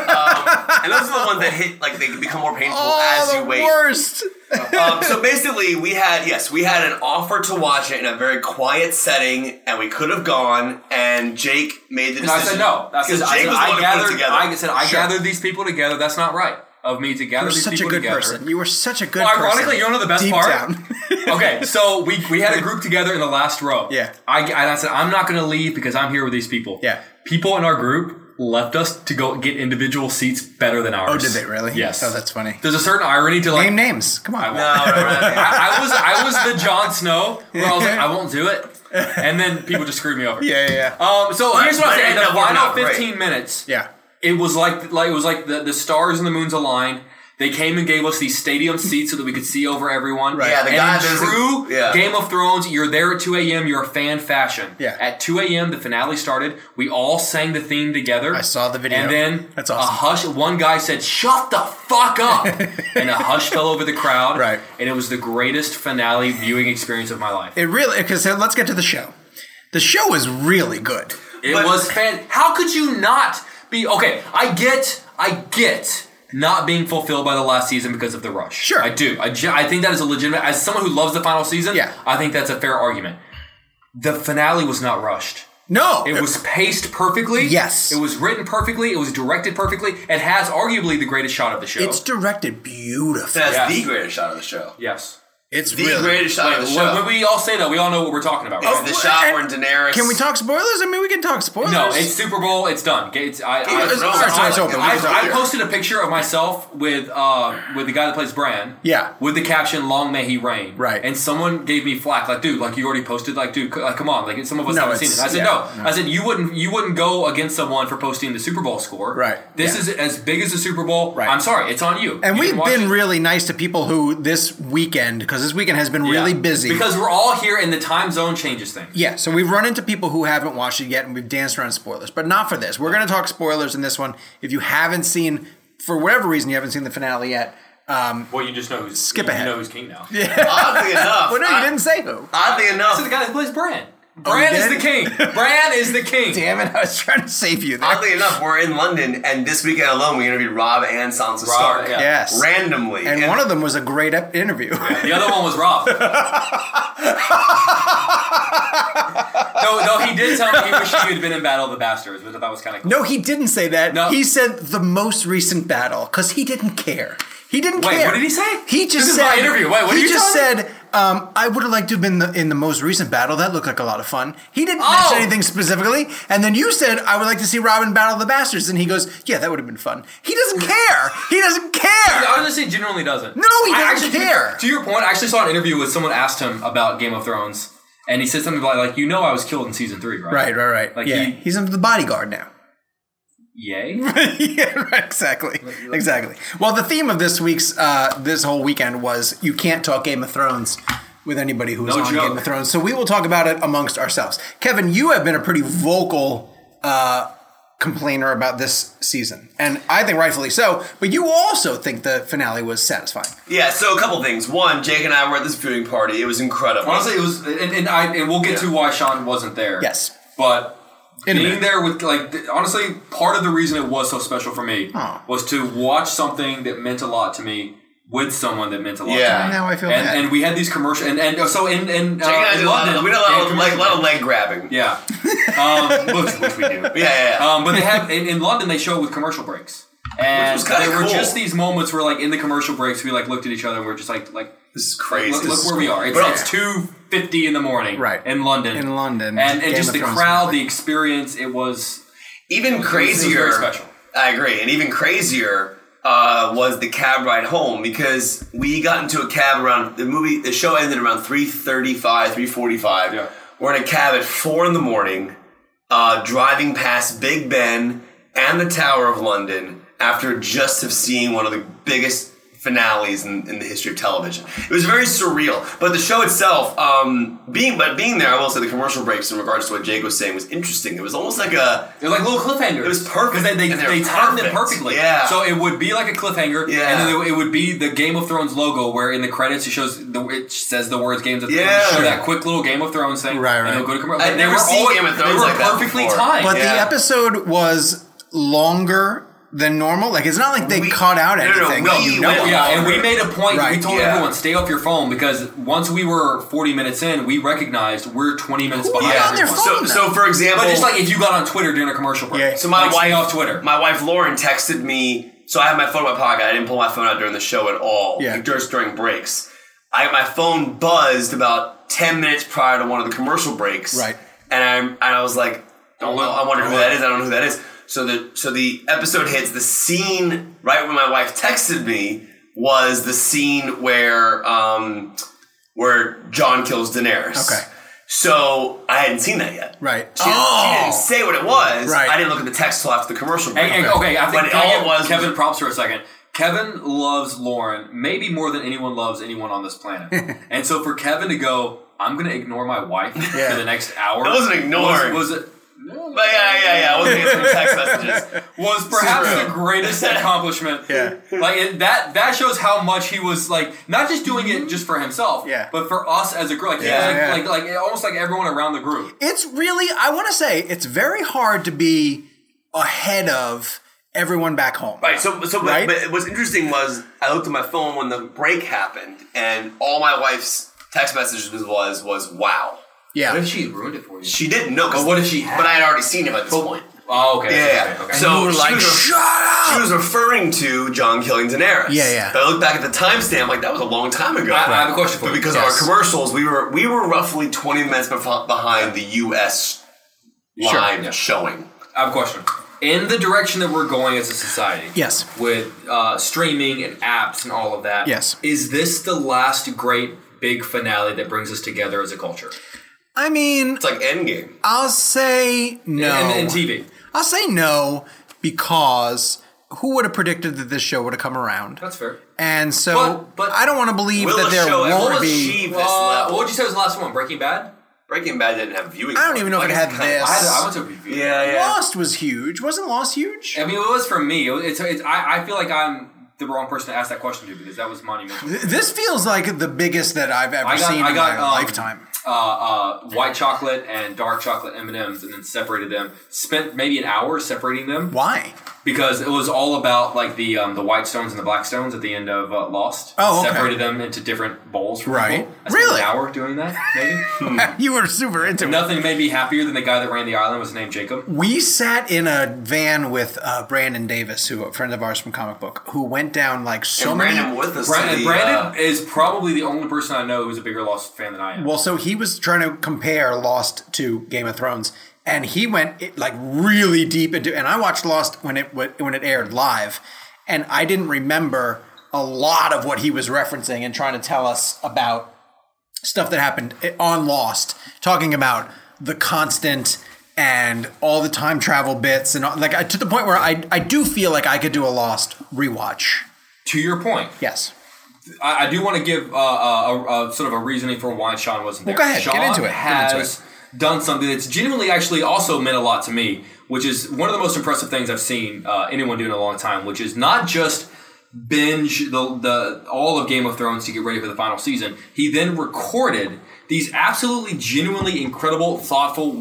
S4: Um, and those are the ones that hit, like, they become more painful
S2: Oh,
S4: as
S2: the
S4: you wait.
S2: worst.
S4: Um, so basically, we had, yes, we had an offer to watch it in a very quiet setting, and we could have gone, and Jake made the
S3: And
S4: decision.
S3: I said no. I said,
S4: Because
S3: I,
S4: Jake
S3: said,
S4: was the
S3: I
S4: one who put it
S3: gathered.
S4: together.
S3: I said I
S2: Sure.
S3: gathered these people together. That's not right of me to gather
S2: You're
S3: these
S2: such a
S3: people
S2: good
S3: together.
S2: person. You were such a good
S3: Well,
S2: person.
S3: ironically, you don't know the best
S2: Deep
S3: part?
S2: down.
S3: Okay, so we we had a group together in the last row.
S2: Yeah.
S3: I, and I said, I'm not going to leave because I'm here with these people.
S2: Yeah.
S3: People in our group left us to go get individual seats better than ours.
S2: Oh, did they really?
S3: Yes.
S2: Oh, that's funny.
S3: There's a certain irony to like.
S2: Name names. Come on.
S3: I won't.
S4: No, no, no, no.
S3: I, I was I was the Jon Snow where I was like, I won't do it. And then people just screwed me over.
S2: Yeah, yeah, yeah.
S3: Um, so here's what I'm
S4: but it
S3: saying.
S4: ended
S3: The
S4: up working
S3: final
S4: out great.
S3: fifteen minutes.
S2: Yeah.
S3: It was like like it was like the, the stars and the moons aligned. They came and gave us these stadium seats so that we could see over everyone.
S2: Right.
S4: Yeah, the
S3: and
S4: guy
S3: in
S4: does it-
S3: true
S4: yeah.
S3: Game of Thrones, you're there at two a.m. You're a fan fashion.
S2: Yeah.
S3: At two a.m. the finale started. We all sang the theme together.
S2: I saw the video.
S3: And then
S2: That's
S3: a
S2: awesome.
S3: hush. One guy said, "Shut the fuck up," and a hush fell over the crowd.
S2: Right.
S3: And it was the greatest finale viewing experience of my life.
S2: It really, because let's get to the show. The show was really good.
S3: It
S4: But-
S3: was fan. How could you not be okay? I get, I get not being fulfilled by the last season because of the rush.
S2: Sure.
S3: I do. I, ge- I think that is a legitimate. As someone who loves the final season,
S2: Yeah.
S3: I think that's a fair argument. The finale was not rushed.
S2: No.
S3: It was paced perfectly.
S2: Yes.
S3: It was written perfectly. It was directed perfectly. It has arguably the greatest shot of the show.
S2: It's directed beautifully.
S4: That's
S3: Yes.
S4: the greatest shot of the show.
S3: yes.
S2: It's
S4: The
S2: really
S4: greatest shot of the
S3: Wait,
S4: show.
S3: when, when we all say that, we all know what we're talking about.
S4: It's
S3: Right?
S4: the
S2: well,
S4: shot
S2: and-
S4: where Daenerys.
S2: Can we talk spoilers? I mean, we can talk spoilers.
S3: No, it's Super Bowl. It's done. Okay, It's, I,
S4: Game
S3: I,
S4: of Thrones.
S2: All right, so it's open. We
S3: I,
S2: can talk
S3: I
S2: here.
S3: posted a picture of myself with uh with the guy that plays Bran.
S2: Yeah.
S3: With the caption "Long may he reign."
S2: Right.
S3: And someone gave me flack, like, dude, like you already posted, like, dude, c- like, come on, like some of us
S2: No,
S3: haven't seen
S2: it's-
S3: it. I said
S2: yeah,
S3: no.
S2: no.
S3: I said you wouldn't you wouldn't go against someone for posting the Super Bowl score.
S2: Right.
S3: This
S2: Yeah.
S3: is as big as the Super Bowl.
S2: Right.
S3: I'm sorry, it's on you.
S2: And
S3: You
S2: we've
S3: didn't watch
S2: been
S3: it.
S2: really nice to people who this weekend, because this weekend has been
S3: Yeah.
S2: really busy.
S3: because we're all here, and the time zone changes things.
S2: Yeah, so we've run into people who haven't watched it yet, and we've danced around spoilers, but not for this. We're going to talk spoilers in this one. If you haven't seen, for whatever reason, you haven't seen the finale yet. Um,
S3: Well, you just know who's
S2: Skip
S3: you
S2: ahead.
S3: know who's king now.
S4: Oddly enough.
S2: well, no, you
S4: I-
S2: didn't say who.
S4: Oddly enough.
S3: This is the guy that plays Bran.
S2: you
S3: Bran is
S2: did?
S3: the king. Bran is the king.
S2: Damn it, I was trying to save you there.
S4: Oddly enough, we're in London, and this weekend alone, we interviewed Rob and Sansa Stark.
S3: yeah.
S2: Yes.
S4: Randomly.
S2: And one of them was a great ep- interview.
S3: The other one was Rob. no, no, he did tell me he wished he had been in Battle of the Bastards, which I thought was kind of cool.
S2: No, he didn't say that.
S3: No.
S2: He said the most recent battle because he didn't care. He didn't
S3: Wait,
S2: care.
S3: what did he say?
S2: He just
S3: This is
S2: said.
S3: my interview. Wait, what
S2: he
S3: are you
S2: just
S3: telling me?
S2: said, um, "I would have liked to have been the, in the most recent battle. That looked like a lot of fun." He didn't
S3: Oh!
S2: mention anything specifically. And then you said, "I would like to see Robin battle the Bastards," and he goes, "Yeah, that would have been fun." He doesn't care. He doesn't care.
S3: I was going to say genuinely doesn't.
S2: No, he
S3: I
S2: doesn't
S3: actually,
S2: care.
S3: To your point, I actually saw an interview with someone asked him about Game of Thrones, And he said something like, like, you know I was killed in season three, right?
S2: Right, right, right.
S3: Like
S2: yeah,
S3: he,
S2: he's in the bodyguard now.
S3: Yay?
S2: yeah, right, exactly, exactly. Well, the theme of this week's, uh, this whole weekend was you can't talk Game of Thrones with anybody who's
S3: No
S2: on
S3: joke.
S2: Game of Thrones. So we will talk about it amongst ourselves. Kevin, you have been a pretty vocal uh, complainer about this season, and I think rightfully so. But you also think the finale was satisfying.
S4: Yeah, so a couple things. One, Jake and I were at this viewing party. It was incredible.
S3: Honestly, it was, and, and I and we'll get
S4: Yeah.
S3: to why Sean wasn't there.
S2: Yes.
S3: But
S2: In a
S3: being
S2: minute.
S3: there with, like, th- honestly, part of the reason it was so special for me
S2: Aw.
S3: was to watch something that meant a lot to me with someone that meant a lot
S4: Yeah.
S3: to me.
S2: Now I feel
S3: and,
S2: bad.
S3: and we had these commercial, and, and so in, in, uh,
S4: Jake and I
S3: in
S4: did a lot
S3: London,
S4: of, we did a
S3: they
S4: lot
S3: had
S4: of, like, a lot of
S3: commercial
S4: leg grabbing.
S3: breaks. Yeah. Um, which, which we do.
S4: Yeah, yeah, yeah.
S3: Um, but they have, in, in London, they show it with commercial breaks. And
S4: Which was kinda
S3: there were
S4: cool.
S3: just these moments where, like, in the commercial breaks, we, like, looked at each other and we're just like, like,
S4: This is crazy.
S3: Look,
S4: This
S3: look
S4: is
S3: where we
S4: cool.
S3: are. It's,
S4: But
S3: it's two fifty in the morning,
S2: Right.
S3: in London,
S2: In London.
S3: and, and
S2: Game
S3: just
S2: of
S3: the
S2: Thrones
S3: crowd,
S2: finale.
S3: the experience. It was
S4: Even
S3: it was-
S4: crazier.
S3: It was very special.
S4: I agree. And even crazier uh, was the cab ride home because we got into a cab around the movie. The show ended around three thirty-five, three forty-five.
S3: Yeah.
S4: We're in a cab at four in the morning, uh, driving past Big Ben and the Tower of London after just have seen one of the biggest finales in, in the history of television. It was very surreal, but the show itself, um, being but being there, I will say the commercial breaks in regards to what Jake was saying was interesting. It was almost like a
S3: They're like little cliffhangers.
S4: It was perfect.
S3: because they they,
S4: And they're
S3: they timed it
S4: perfect.
S3: perfectly.
S4: Yeah.
S3: So it would be like a cliffhanger,
S4: Yeah.
S3: and then it would be the Game of Thrones logo, where in the credits it shows the it says the words Games of Thrones.
S4: Yeah.
S3: Show that quick little Game of Thrones thing,
S2: Right, right.
S3: And they'll go to commercial.
S4: I'd
S3: They
S4: never
S3: were
S4: seen
S3: always-
S4: Game of Thrones
S3: They were
S4: like that
S3: perfectly
S4: before.
S3: timed.
S2: But
S4: Yeah.
S2: the episode was longer than normal. Like, it's not like they
S4: We-
S2: cut out
S4: no, no, no,
S2: anything.
S4: we
S2: that you know
S4: went-
S2: of.
S3: Yeah, and we made a point.
S2: Right,
S3: We told
S4: yeah.
S3: everyone, stay off your phone, because once we were forty minutes in, we recognized we're twenty minutes
S2: Who
S3: behind
S2: was on their
S3: everyone.
S2: phone?
S4: so so for example,
S3: But just like if you got on Twitter during a commercial break.
S2: Yeah.
S4: so my
S3: like,
S4: wife
S3: stay off Twitter.
S4: My wife Lauren texted me. So I have my phone in my pocket. I didn't pull my phone out during the show at all.
S2: Yeah.
S4: Like, just during breaks. I my phone buzzed about ten minutes prior to one of the commercial breaks.
S2: Right.
S4: And I and I was like,
S3: Don't
S4: oh,
S3: look.
S4: I wonder who
S3: Don't
S4: that
S3: look.
S4: is. I don't know who that is. So the so the episode hits. The scene right when my wife texted me was the scene where um where Jon kills Daenerys.
S2: Okay.
S4: So I hadn't seen that yet.
S2: Right.
S4: She, didn't, she didn't say what it was.
S2: Right.
S4: I didn't look at the text till after the commercial break.
S3: Hey, hey, okay, I think
S4: But
S3: can I
S4: all
S3: give
S4: it was
S3: Kevin
S4: was-
S3: props for a second. Kevin loves Lauren maybe more than anyone loves anyone on this planet. And so for Kevin to go, I'm going to ignore my wife
S2: Yeah.
S3: for the next hour.
S4: It wasn't ignoring.
S3: Was, was it? No,
S4: But yeah, yeah, yeah. I wasn't answering text messages.
S3: was perhaps
S4: True.
S3: the greatest accomplishment.
S2: Yeah.
S3: Like it, that that shows how much he was like not just doing it just for himself,
S2: Yeah.
S3: but for us as a group. Like, he
S2: Yeah,
S3: was
S2: yeah.
S3: like, like like almost like everyone around the group.
S2: It's really, I want to say, it's very hard to be ahead of everyone back home.
S4: Right. So, so,
S2: Right?
S4: but, but what's interesting was I looked at my phone when the break happened, and all my wife's text messages was was wow.
S2: Yeah.
S3: What if she ruined it for you?
S4: She didn't know. 'cause-
S3: But what if she had?
S4: But I had already seen him at this point.
S3: Oh, okay.
S4: Yeah, yeah.
S3: Okay, okay.
S4: So
S2: you were
S4: she
S2: like,
S4: was,
S2: shut up!
S4: she was referring to Jon killing Daenerys.
S2: Yeah, yeah.
S4: But I look back at the timestamp, like that was a long time ago.
S3: I, I have a question for
S4: But
S3: you.
S4: because
S2: Yes.
S4: of our commercials, we were we were roughly twenty minutes bef- behind the U S
S2: Sure.
S4: live
S3: Yeah.
S4: showing.
S3: I have a question. In the direction that we're going as a society,
S2: Yes.
S3: with uh, streaming and apps and all of that,
S2: Yes.
S3: is this the last great big finale that brings us together as a culture?
S2: I mean,
S4: It's like Endgame.
S2: I'll say no.
S3: In, in T V.
S2: I'll say no because who would have predicted that this show would have come around?
S3: That's fair.
S2: And so
S3: But- but-
S2: I don't want to believe
S4: Will
S2: that
S4: the
S2: there
S4: show ever
S2: won't be.
S4: achieve this
S3: Uh,
S4: level?
S3: what would you say was the last one? Breaking Bad?
S4: Breaking Bad didn't have viewing.
S2: I don't even know if
S4: Like,
S2: it had
S4: it's kinda-
S2: this.
S3: I, had, I went to a review.
S4: Yeah, yeah.
S2: Lost was huge. Wasn't Lost huge?
S3: I mean, it was for me. It was, it's, it's, I, I feel like I'm the wrong person to ask that question to because that was monumental.
S2: Th- This feels like the biggest that I've ever
S3: I got-
S2: seen
S3: I
S2: in
S3: got,
S2: my
S3: um,
S2: lifetime.
S3: Uh, uh, white chocolate and dark chocolate M and M's, and then separated them. Spent maybe an hour separating them
S2: Why?
S3: because it was all about like the um, the white stones and the black stones at the end of uh, Lost.
S2: Oh, okay.
S3: Separated them into different bowls. For
S2: Right.
S3: people. I spent
S2: Really?
S3: An hour doing that, maybe.
S2: You were super into it.
S3: Nothing made me happier than the guy that ran the island was named Jacob.
S2: We sat in a van with uh, Brandon Davis, who a friend of ours from Comic Book, who went down like so
S4: And
S2: many.
S4: Brandon with us. to
S3: Brandon,
S4: the,
S3: Brandon
S4: uh,
S3: is probably the only person I know who's a bigger Lost fan than I am.
S2: Well, so he was trying to compare Lost to Game of Thrones, and he went it, like really deep into. And I watched Lost when it when it aired live, and I didn't remember a lot of what he was referencing and trying to tell us about stuff that happened on Lost, talking about the constant and all the time travel bits, and all, like to the point where I I do feel like I could do a Lost rewatch.
S3: To your point,
S2: yes,
S3: I, I do want to give uh, a, a sort of a reasoning for why Sean wasn't there.
S2: Well, go ahead,
S3: Sean
S2: get into it.
S3: has
S2: Get into it.
S3: done something that's genuinely actually also meant a lot to me, which is one of the most impressive things I've seen uh, anyone do in a long time, which is not just binge the the all of Game of Thrones to get ready for the final season. He then recorded these absolutely genuinely incredible, thoughtful,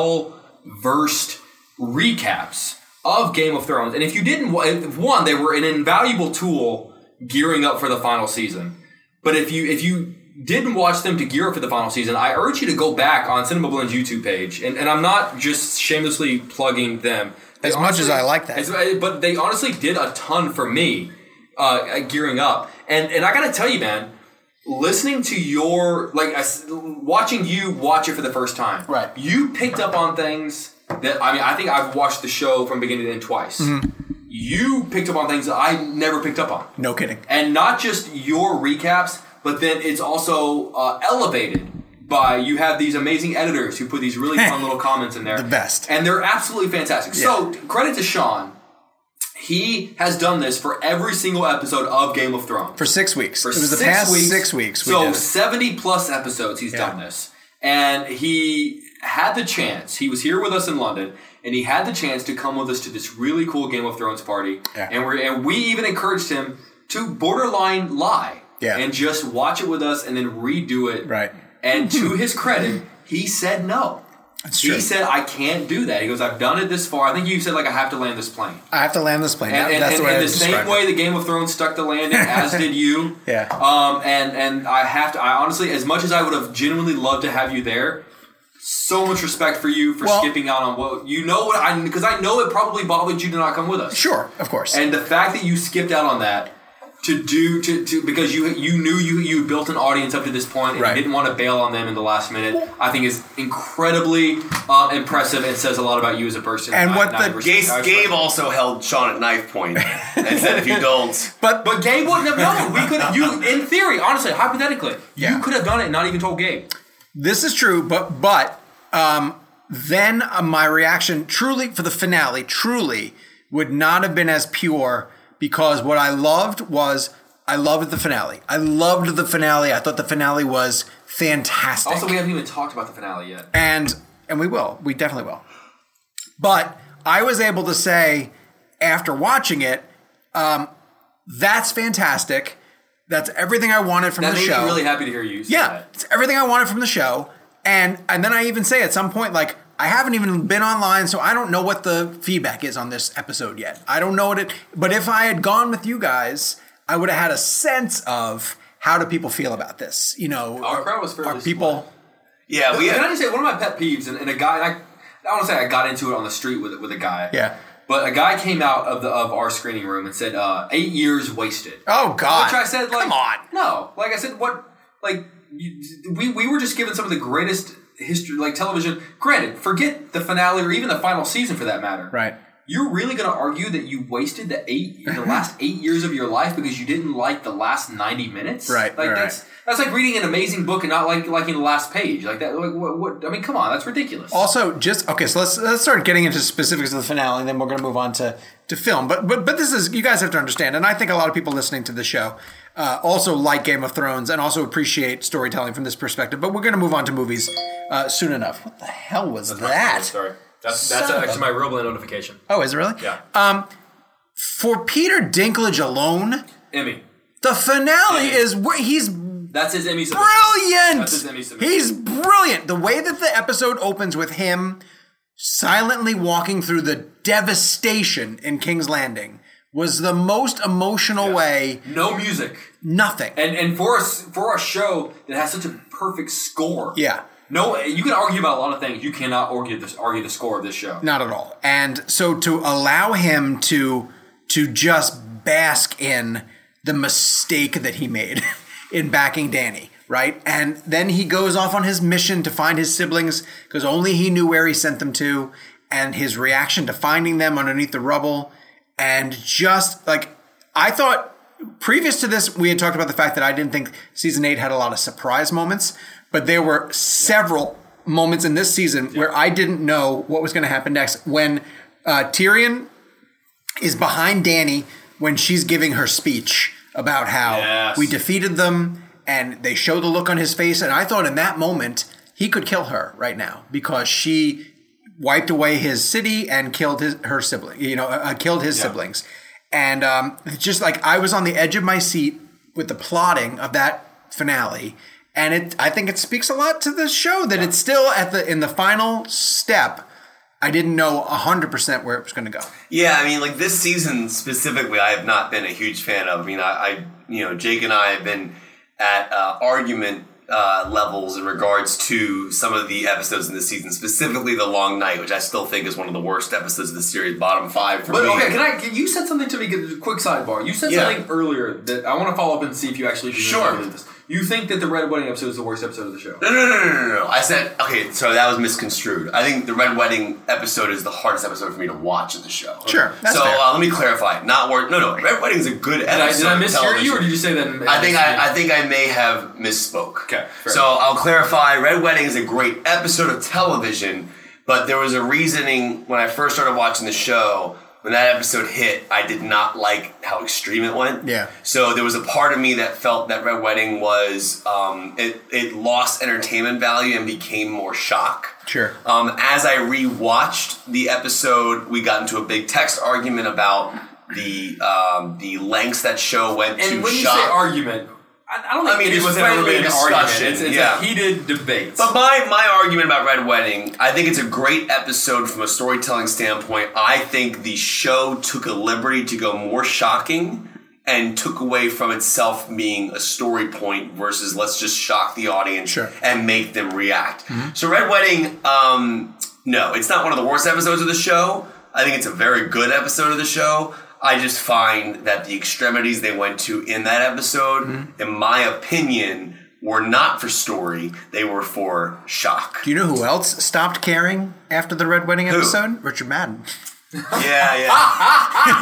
S3: well-versed recaps of Game of Thrones. And if you didn't, one, they were an invaluable tool gearing up for the final season. But if you if you didn't watch them to gear up for the final season, I urge you to go back on Cinema Blend's YouTube page. And, and I'm not just shamelessly plugging them. They
S2: as
S3: honestly,
S2: much as I like that.
S3: as- but they honestly did a ton for me uh, gearing up. And and I got to tell you, man, listening to your, like, I s- watching you watch it for the first time.
S2: Right.
S3: You picked up on things that, I mean, I think I've watched the show from beginning to end twice.
S2: Mm-hmm.
S3: You picked up on things that I never picked up on.
S2: No kidding.
S3: And not just your recaps, but then it's also uh, elevated by, you have these amazing editors who put these really fun little comments in there.
S2: The best.
S3: And they're absolutely fantastic.
S2: Yeah.
S3: So, credit to Sean. He has done this for every single episode of Game of Thrones.
S2: For six weeks.
S3: For
S2: it was the
S3: six
S2: past
S3: weeks.
S2: six weeks. We
S3: So
S2: did it.
S3: seventy plus episodes he's
S2: Yeah.
S3: done this. And he had the chance, he was here with us in London, and he had the chance to come with us to this really cool Game of Thrones party.
S2: Yeah.
S3: And we and we even encouraged him to borderline lie.
S2: Yeah.
S3: And just watch it with us and then redo it.
S2: Right.
S3: And to his credit, he said no.
S2: That's
S3: He
S2: true.
S3: said, I can't do that. He goes, I've done it this far. I think you said, like, I have to land this plane.
S2: I have to land this plane.
S3: And,
S2: That-
S3: and,
S2: That's
S3: and,
S2: the way
S3: and
S2: I
S3: the same
S2: described
S3: way
S2: it.
S3: the Game of Thrones stuck the landing, as did you.
S2: Yeah.
S3: Um, and, and I have to, I honestly, as much as I would have genuinely loved to have you there, so much respect for you for
S2: Well-
S3: skipping out on what, you know what, I because I know it probably bothered you to not come with us.
S2: Sure, of course.
S3: And the fact that you skipped out on that to do, to, to because you you knew you you built an audience up to this point and
S2: Right.
S3: you didn't want to bail on them in the last minute, I think is incredibly uh, impressive and says a lot about you as a person.
S2: And
S3: I-
S2: what
S3: I
S2: the-
S3: respect-
S4: Gabe,
S3: I respect
S4: Gabe
S3: it.
S4: also held Sean at knife point and said, if you don't,
S2: but
S3: But Gabe wouldn't have known. We could, you, in theory, honestly, hypothetically,
S2: Yeah.
S3: you could have done it and not even told Gabe.
S2: this is true, but but um, then uh, my reaction truly for the finale truly would not have been as pure because what I loved was I loved the finale. I loved the finale. I thought the finale was fantastic.
S3: Also, we haven't even talked about the finale yet.
S2: and and we will. We definitely will. But I was able to say after watching it, um, that's fantastic. That's everything I wanted from
S3: That
S2: the
S3: made
S2: show.
S3: me really happy to hear you say
S2: Yeah,
S3: that.
S2: it's everything I wanted from the show. And and then I even say at some point, like, I haven't even been online, so I don't know what the feedback is on this episode yet. I don't know what it, but if I had gone with you guys, I would have had a sense of how do people feel about this. You know,
S3: Our
S2: are,
S3: crowd was fairly
S2: are people,
S4: yeah, we
S3: Can I
S4: had,
S3: just say, one of my pet peeves, and, and a guy, and I, I don't want to say I got into it on the street with with a guy.
S2: yeah.
S3: But a guy came out of the of our screening room and said, uh, eight years wasted.
S2: Oh, God.
S3: Which I said, like,
S2: Come on.
S3: No. Like I said, what, like, you, we, we were just given some of the greatest history, like television. Granted, forget the finale or even the final season for that matter.
S2: Right.
S3: You're really going to argue that you wasted the eight, the last eight years of your life because you didn't like the last ninety minutes?
S2: Right,
S3: Like
S2: right.
S3: that's that's like reading an amazing book and not like liking the last page. Like that. Like what? what I mean, come on, that's ridiculous.
S2: Also, just okay. So let's let's start getting into specifics of the finale, and then we're going to move on to, to film. But but but this is you guys have to understand, and I think a lot of people listening to the show uh, also like Game of Thrones and also appreciate storytelling from this perspective. But we're going to move on to movies uh, soon enough. What the hell was that?
S3: Sorry, that's
S2: Son
S3: that's
S2: of a-
S3: actually my real blend notification.
S2: Oh, is it really?
S3: Yeah.
S2: Um, for Peter Dinklage alone,
S3: Emmy.
S2: the finale
S3: Emmy.
S2: is where he's
S3: That's his Emmy submission.
S2: brilliant.
S3: That's his Emmy submission.
S2: He's brilliant. The way that the episode opens with him silently walking through the devastation in King's Landing was the most emotional
S3: Yeah.
S2: way.
S3: No music.
S2: Nothing.
S3: And and for a, for a show that has such a perfect score.
S2: Yeah.
S3: No, you can argue about a lot of things. You cannot argue this argue the score of this show.
S2: Not at all. And so to allow him to to just bask in the mistake that he made in backing Dany, right? And then he goes off on his mission to find his siblings because only he knew where he sent them to, and his reaction to finding them underneath the rubble, and just like I thought previous to this, we had talked about the fact that I didn't think season eight had a lot of surprise moments, but there were several moments in this season yeah. where I didn't know what was going to happen next. When uh, Tyrion is behind Dany when she's giving her speech about how yes. we defeated them, and they show the look on his face, and I thought in that moment he could kill her right now because she wiped away his city and killed his her sibling, you know, uh, killed his yeah. siblings. And um, it's just like I was on the edge of my seat with the plotting of that finale. And it, I think it speaks a lot to the show that yeah. it's still at the in the final step. I didn't know one hundred percent where it was going to go.
S4: Yeah, I mean, like this season specifically, I have not been a huge fan of. I mean, I, I you know, Jake and I have been at uh, argument uh, levels in regards to some of the episodes in this season, specifically The Long Night, which I still think is one of the worst episodes of the series, bottom five for
S3: but,
S4: me.
S3: Okay, can I? Can you said something to me. Quick sidebar. You said yeah. something earlier that I want to follow up and see if you actually do
S4: sure.
S3: this. You think that the Red Wedding episode is the worst episode of the show?
S4: No, no, no, no, no, no. I said, okay, so that was misconstrued. I think the Red Wedding episode is the hardest episode for me to watch in the show.
S2: Sure, that's
S4: So
S2: fair.
S4: Uh, let me clarify. Not wor- No, no. Red Wedding is a good
S3: did
S4: episode.
S3: I, did I mishear
S4: of
S3: you, or did you say that?
S4: I think I, I think I may have misspoke.
S3: Okay. Fair
S4: So
S3: enough.
S4: I'll clarify. Red Wedding is a great episode of television, but there was a reasoning when I first started watching the show. When that episode hit, I did not like how extreme it went.
S2: Yeah.
S4: So there was a part of me that felt that Red Wedding was, um, it, it lost entertainment value and became more shock.
S2: Sure.
S4: Um, as I rewatched the episode, we got into a big text argument about the um, the lengths that show went
S3: and
S4: to
S3: when
S4: shock.
S3: you say argument, I, I don't think
S4: I mean,
S3: it
S4: it's
S3: was
S4: friendly
S3: an argument. It's, it's
S4: yeah.
S3: a heated debate.
S4: But my, my argument about Red Wedding, I think it's a great episode from a storytelling standpoint. I think the show took a liberty to go more shocking and took away from itself being a story point versus let's just shock the audience
S2: sure.
S4: and make them react. Mm-hmm. So Red Wedding, um, no, it's not one of the worst episodes of the show. I think it's a very good episode of the show. I just find that the extremities they went to in that episode, mm-hmm. in my opinion, were not for story. They were for shock.
S2: Do you know who else stopped caring after the Red Wedding
S4: who?
S2: episode? Richard Madden.
S4: Yeah, yeah.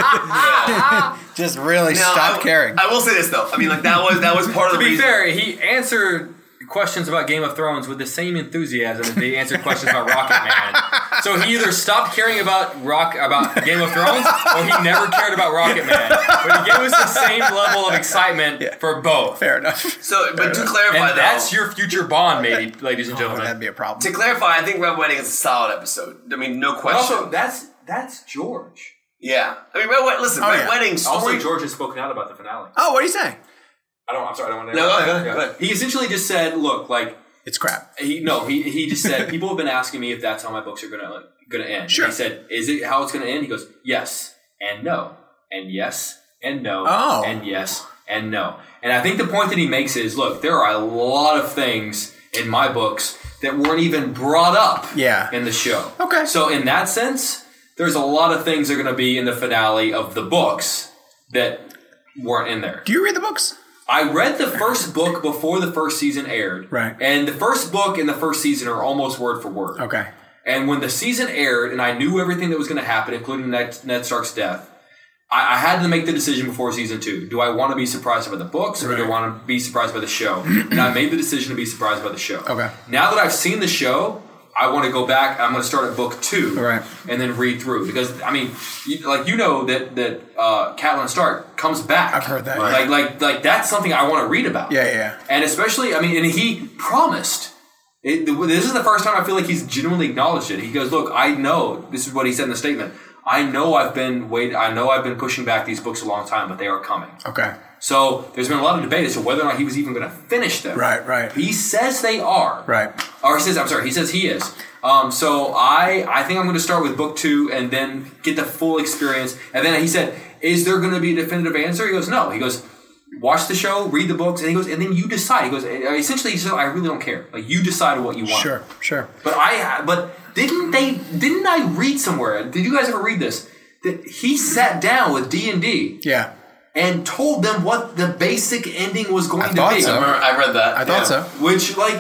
S2: yeah. Just really
S4: now,
S2: stopped
S4: I,
S2: caring.
S4: I will say this though. I mean, like that was that was part of
S3: to
S4: the
S3: be
S4: reason.
S3: fair, he answered questions about Game of Thrones with the same enthusiasm as they answered questions about Rocket Man. So he either stopped caring about rock about Game of Thrones, or he never cared about Rocket Man. But he gave us the same level of excitement yeah. for both.
S2: Fair enough.
S4: So,
S2: Fair
S4: but
S2: enough.
S4: to clarify,
S3: and
S4: though,
S3: that's your future Bond, maybe, ladies and gentlemen.
S2: Oh, that'd be a problem.
S4: To clarify, I think Red Wedding is a solid episode. I mean, no question.
S3: But also, that's that's George.
S4: Yeah, I mean, Red Wedding. Listen,
S2: oh,
S4: Red
S2: yeah.
S4: Wedding story.
S3: Also, George has spoken out about the finale.
S2: Oh, what do you say?
S3: I don't. I'm sorry. I don't want to.
S4: No, go ahead, go ahead,
S3: yeah.
S4: go ahead.
S3: He essentially just said, "Look, like
S2: it's crap."
S3: He no. He he just said people have been asking me if that's how my books are gonna like, gonna end.
S2: Sure.
S3: And he said, "Is it how it's gonna end?" He goes, "Yes and no and yes and no
S2: oh.
S3: and yes and no." And I think the point that he makes is, look, there are a lot of things in my books that weren't even brought up.
S2: Yeah.
S3: In the show.
S2: Okay.
S3: So in that sense, there's a lot of things that are going to be in the finale of the books that weren't in there.
S2: Do you read the books?
S3: I read the first book before the first season aired.
S2: Right.
S3: And the first book and the first season are almost word for word.
S2: Okay.
S3: And when the season aired and I knew everything that was going to happen, including Ned, Ned Stark's death, I, I had to make the decision before season two. Do I want to be surprised by the books or
S2: right.
S3: do I want to be surprised by the show? And I made the decision to be surprised by the show.
S2: Okay.
S3: Now that I've seen the show, I want to go back. I'm going to start at book two,
S2: right.
S3: and then read through because I mean, you, like you know that that uh, Catelyn Stark comes back.
S2: I've heard that.
S3: Like like like that's something I want to read about.
S2: Yeah, yeah.
S3: And especially, I mean, and he promised. It, this is the first time I feel like he's genuinely acknowledged it. He goes, "Look, I know." This is what he said in the statement. I know I've been wait. I know I've been pushing back these books a long time, but they are coming.
S2: Okay.
S3: So there's been a lot of debate as to whether or not he was even going to finish them.
S2: Right, right.
S3: He says they are.
S2: Right.
S3: Or he says, I'm sorry, he says he is. Um, so I I think I'm going to start with book two and then get the full experience. And then he said, is there going to be a definitive answer? He goes, no. He goes, watch the show, read the books, and he goes, and then you decide. He goes, essentially, he says, I really don't care. Like, you decide what you want.
S2: Sure, sure.
S3: But I, but didn't they, didn't I read somewhere, did you guys ever read this? That he sat down with D and D.
S2: Yeah.
S3: And told them what the basic ending was going
S2: I
S3: to
S2: thought
S3: be.
S2: So.
S4: I, remember, I read that.
S2: I thought
S4: yeah.
S2: so.
S3: Which, like,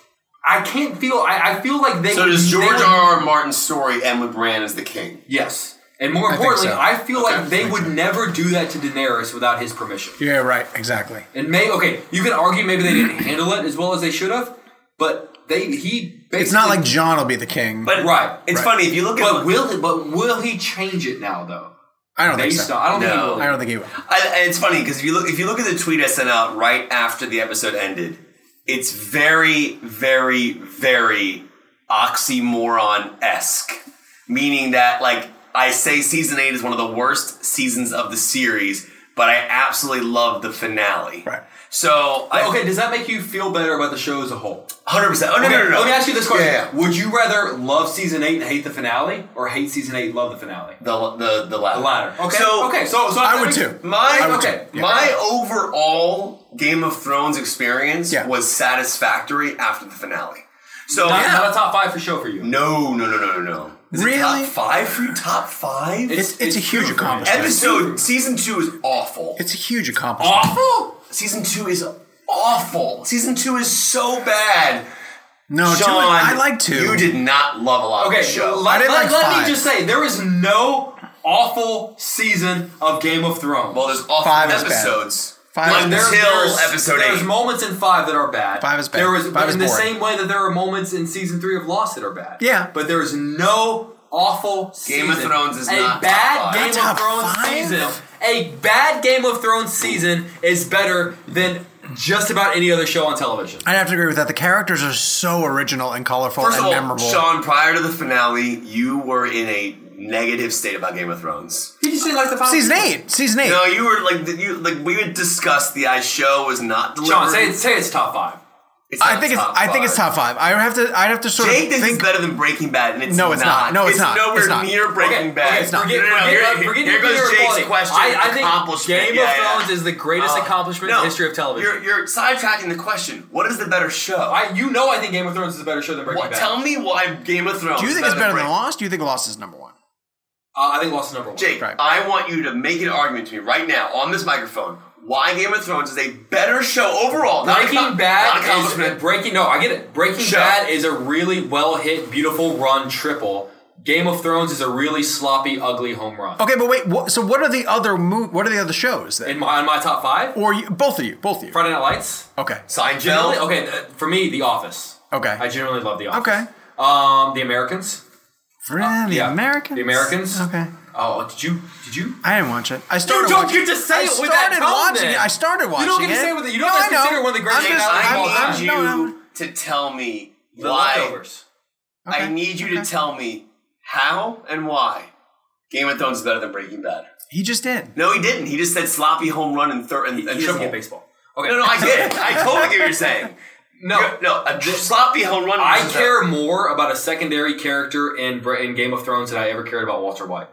S3: I can't feel. I, I feel like they.
S4: So does George
S3: R
S4: R. R. Martin's story end with Bran as the king?
S3: Yes. And more
S2: I think
S3: importantly,
S2: so.
S3: I, feel
S4: Okay.
S3: like they would never do that to Daenerys without his permission.
S2: Yeah, right. Exactly.
S3: And may okay, you can argue maybe they didn't handle it as well as they should have, but they he basically
S2: It's not like Jon will be the king.
S4: But
S3: right.
S4: it's
S2: Right.
S4: funny if you look at.
S3: But will he, but will he change it now though?
S2: I don't think
S3: Based
S2: so.
S3: on, I don't think he
S4: No.
S3: will.
S2: I don't think he will.
S4: I, and it's funny because if you look if you look at the tweet I sent out right after the episode ended, it's very, very, very oxymoron-esque. Meaning that, like, I say season eight is one of the worst seasons of the series, but I absolutely love the finale.
S2: Right.
S4: So, I,
S3: Okay, does that make you feel better about the show as a whole?
S4: one hundred percent. Oh, no,
S3: Okay,
S4: no, no, no.
S3: Let me ask you this question.
S4: Yeah, yeah.
S3: Would you rather love season eight and hate the finale, or hate season eight and love the finale?
S4: The, the, the latter.
S3: The latter. Okay.
S4: So,
S3: okay. So, so
S2: I
S3: that
S2: would
S3: makes-
S2: too.
S4: My,
S2: I would
S3: okay.
S2: too. Yeah.
S4: my overall Game of Thrones experience
S2: Yeah.
S4: was satisfactory after the finale. So,
S3: Not, not a top five for show for you.
S4: no, no, no, no, no, no. Is it
S2: Really?
S4: top five for you? Top five?
S2: It's, it's,
S3: it's
S2: a huge
S3: true for me.
S2: accomplishment.
S4: Episode season two is awful.
S2: It's a huge accomplishment.
S4: Awful. Season two is awful. Season two is so bad.
S2: No, two,
S4: Sean,
S2: I like two.
S4: You did not love a lot
S3: Okay,
S4: of the show.
S3: let,
S2: I didn't
S3: let,
S2: like
S3: let
S2: five.
S3: me just say, there is no awful season of Game of Thrones.
S4: Well, there's awful
S2: Five is bad.
S4: episodes.
S2: Five
S4: Like
S2: is
S3: There-
S2: bad.
S4: until
S3: there's,
S4: episode
S3: there's
S4: eight.
S3: moments in five that are bad.
S2: Five is bad.
S3: There was,
S2: Five
S3: but
S2: is
S3: in the
S2: boring.
S3: same way that there are moments in season three of Lost that are bad.
S2: Yeah.
S3: But there is no awful season.
S4: Game of Thrones is
S3: a
S4: not top
S3: bad
S4: five.
S3: Game
S2: Not
S3: of
S2: top
S3: Thrones
S2: five?
S3: season. A bad Game of Thrones season is better than just about any other show on television.
S2: I'd have to agree with that. The characters are so original and colorful
S4: First
S2: and
S4: of all,
S2: memorable.
S4: Sean, prior to the finale, you were in a negative state about Game of Thrones.
S3: Did you say like the final
S2: Season eight. Season eight.
S4: No, you were like you like we had discussed the I show was not delivering.
S3: Sean, say, it, say it's top five.
S4: It's
S2: I
S4: not
S2: think it's.
S4: top
S2: I think it's
S4: five.
S2: top five. I have to. I have to sort
S4: Jake
S2: of
S4: thinks
S2: think.
S4: it's better than Breaking Bad, and it's
S2: No, it's
S4: not.
S2: not. No, it's not.
S4: nowhere
S2: It's not.
S4: near Breaking
S3: Okay,
S4: Bad.
S3: okay,
S2: It's not.
S3: forget,
S4: No, no, no,
S3: forget,
S4: here-
S3: uh,
S4: here-
S3: forget
S4: here
S3: your
S4: goes
S3: video
S4: Jake's
S3: quality.
S4: question.
S3: I, I think
S4: Accomplishment.
S3: Game
S4: Yeah,
S3: of
S4: yeah.
S3: Thrones is the greatest
S4: Uh,
S3: accomplishment
S4: no,
S3: in the history of television.
S4: You're, you're sidetracking the question. What is the better show?
S3: I, you know I think Game of Thrones is a better show than Breaking
S4: What,
S3: Bad.
S4: tell me why Game of Thrones
S2: Do you
S4: is
S2: think it's better than
S4: Breaking-
S2: Lost? Do you think Lost is number one?
S3: Uh, I think Lost is number one.
S4: Jake,
S2: Right.
S4: I want you to make an argument to me right now on this microphone why Game of Thrones is a better show overall. Not a
S3: Breaking
S4: com- not a
S3: Bad is
S4: accomplishment.
S3: Breaking. No, I get it. Breaking
S4: Show.
S3: Bad is a really well hit, beautiful run triple. Game of Thrones is a really sloppy, ugly home run.
S2: Okay, but wait. What, so what are the other mo- What are the other shows then?
S3: In my, on my top five,
S2: Or you, both of you? Both of you?
S3: Friday Night Lights.
S2: Okay.
S3: Generally,
S4: Seinfeld.
S3: okay, th- for me, The Office.
S2: Okay.
S3: I generally love The Office.
S2: Okay.
S3: Um, The Americans.
S2: For the
S3: yeah.
S2: Americans.
S3: The Americans.
S2: Okay.
S3: Oh, did you? Did you?
S2: I didn't watch it. I started.
S3: don't
S2: watching,
S3: get to say
S2: I
S3: it with
S2: started
S3: that tone,
S2: watching
S3: then.
S2: it. I started watching it.
S3: You don't get to say it with it. You don't
S2: No,
S3: have to
S2: I know.
S3: consider one of the greatest
S2: I'm
S3: things
S2: just-
S3: out of
S4: I
S3: all
S2: I'm-
S3: time.
S4: need
S2: no,
S4: you
S2: no.
S4: to tell me
S3: The
S4: why.
S3: Leftovers.
S4: I
S2: Okay.
S4: need you to
S2: Okay.
S4: tell me how and why Game of Thrones is better than Breaking Bad.
S2: He just did.
S4: No, he didn't. He just said sloppy home run and third and,
S3: He
S4: and
S3: doesn't
S4: triple.
S3: get baseball. Okay.
S4: No, no, I get it. I totally get what you're saying.
S3: No.
S4: You're- no, a sloppy home run.
S3: I
S4: versus
S3: care more about a secondary character in Bre- in Game of Thrones than I ever cared about Walter White.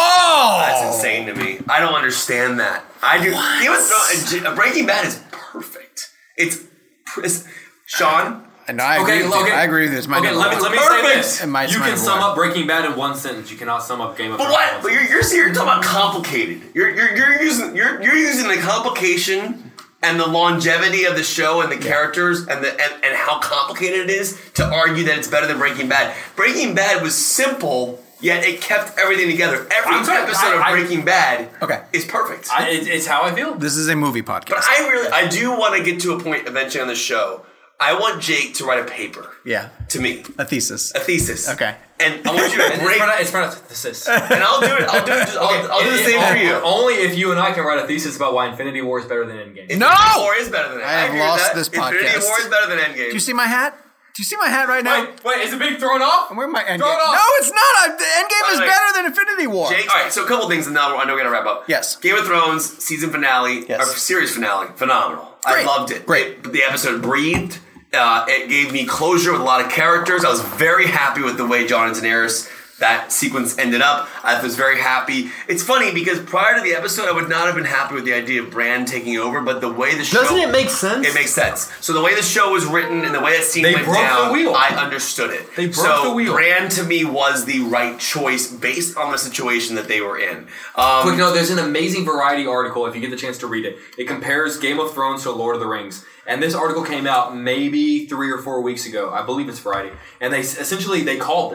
S2: Oh,
S4: That's insane to me. I don't understand that. I do. Game of Thrones, uh, Breaking Bad is perfect. It's, it's Sean.
S2: And I agree.
S3: Okay,
S2: with you.
S3: okay.
S2: I agree with this. My
S3: Okay,
S2: number
S3: let me
S2: one.
S3: let me say
S4: Perfect.
S3: this.
S2: It might-
S3: You
S2: it's my
S3: can
S2: number
S3: sum
S2: one.
S3: up Breaking Bad in one sentence. You cannot sum up Game of
S4: But
S3: Thrones.
S4: what?
S3: in
S4: But
S3: one
S4: you're
S3: sentence.
S4: you're, you're talking about complicated. You're you're you're using you're you're using the complication and the longevity of the show and the characters and the and, and how complicated it is to argue that it's better than Breaking Bad. Breaking Bad was simple, yet it kept everything together. Every
S3: I'm sorry,
S4: episode
S3: I- I-
S4: of Breaking Bad
S2: Okay.
S4: is perfect.
S3: I, it, it's how I feel.
S2: This is a movie podcast.
S4: But I really, I do want to get to a point eventually on the show. I want Jake to write a paper
S2: yeah,
S4: to me,
S2: a thesis.
S4: a thesis.
S2: Okay.
S4: And I want you to
S3: It's
S4: break.
S3: pronounced- It's pronounced thesis.
S4: And I'll do it. I'll do it. Just, I'll, I'll do the
S3: It-
S4: same
S3: it-
S4: for you.
S3: Only if you and I can write a thesis about why Infinity War is better than Endgame.
S2: No!
S4: Infinity War is better than Endgame.
S2: I have
S4: agree with
S2: lost
S4: that.
S2: this
S4: Infinity
S2: podcast.
S4: War is better than Endgame.
S2: Do you see my hat? Do you see my hat right now?
S3: Wait, wait, is it being thrown off?
S2: Where my Endgame?
S3: Throw it off.
S2: No, it's not. I, the Endgame
S4: By
S2: is
S4: the way,
S2: better than Infinity War.
S4: Jake, all right, so a couple things, and now I know we gotta wrap up.
S2: Yes.
S4: Game of Thrones season finale,
S2: Yes.
S4: or series finale, phenomenal.
S2: Great.
S4: I loved it.
S2: Great.
S4: It- the episode breathed. Uh, it gave me closure with a lot of characters. I was very happy with the way Jon and Daenerys that sequence ended up. I was very happy. It's funny because prior to the episode, I would not have been happy with the idea of Bran taking over, but the way the show...
S3: Doesn't it make sense?
S4: It makes sense. So the way the show was written and the way that scene
S3: They
S4: went
S3: broke the
S4: down,
S3: wheel.
S4: I understood it.
S3: They broke
S4: so
S3: the wheel.
S4: Bran to me was the right choice based on the situation that they were in. Um,
S3: Quick note, there's an amazing Variety article, if you get the chance to read it. It compares Game of Thrones to Lord of the Rings. And this article came out maybe three or four weeks ago. I believe it's Variety. And they essentially, they called this.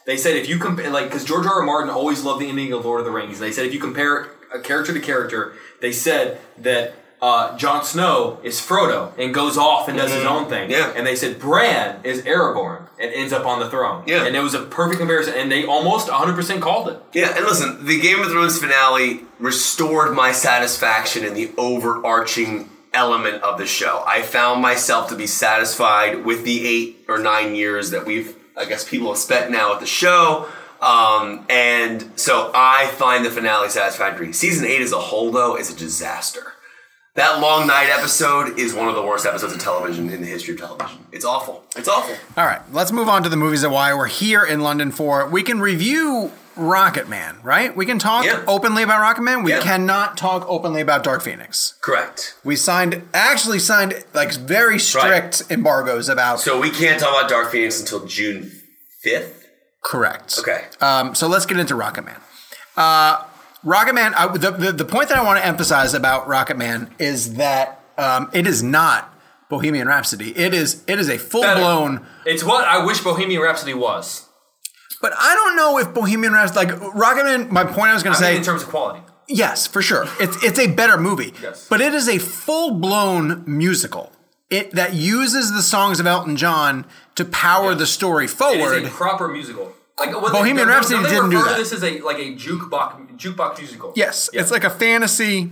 S3: They said if you compare, like, because George R. R. Martin always loved the ending of Lord of the Rings. They said if you compare a character to character, they said that uh, Jon Snow is Frodo and goes off and does mm-hmm. his own thing.
S4: Yeah.
S3: And they said Bran is Aragorn and ends up on the throne.
S4: Yeah.
S3: And it was a perfect comparison, and they almost one hundred percent called it.
S4: Yeah, and listen, the Game of Thrones finale restored my satisfaction in the overarching element of the show. I found myself to be satisfied with the eight or nine years that we've, I guess, people have spent now at the show. Um, and so I find the finale satisfactory. Season eight as a whole, though, is a disaster. That long night episode is one of the worst episodes of television in the history of television. It's awful. It's awful.
S2: All right, let's move on to the movies that why we're here in London for. We can review Rocket Man, right? We can talk
S4: yeah.
S2: openly about Rocket Man. We
S4: yeah.
S2: cannot talk openly about Dark Phoenix.
S4: Correct.
S2: We signed, actually signed, like, very strict right. embargoes about...
S4: So we can't talk about Dark Phoenix until June fifth?
S2: Correct.
S4: Okay.
S2: Um, so let's get into Rocket Man. Uh... Rocket Man, I, the, the the point that I want to emphasize about Rocket Man is that um, it is not Bohemian Rhapsody. It is it is a full blown.
S3: It's what I wish Bohemian Rhapsody was.
S2: But I don't know if Bohemian Rhapsody, like Rocket Man. My point I was going to say,
S3: mean in terms of quality,
S2: yes, for sure, it's it's a better movie.
S3: Yes.
S2: But it is a full blown musical. It that uses the songs of Elton John to power yes. the story forward.
S3: It is a proper musical. Like,
S2: Bohemian
S3: they,
S2: Rhapsody
S3: don't they
S2: didn't do
S3: refer
S2: that.
S3: To this as a like a jukebox jukebox musical.
S2: Yes,
S3: yeah.
S2: It's like a fantasy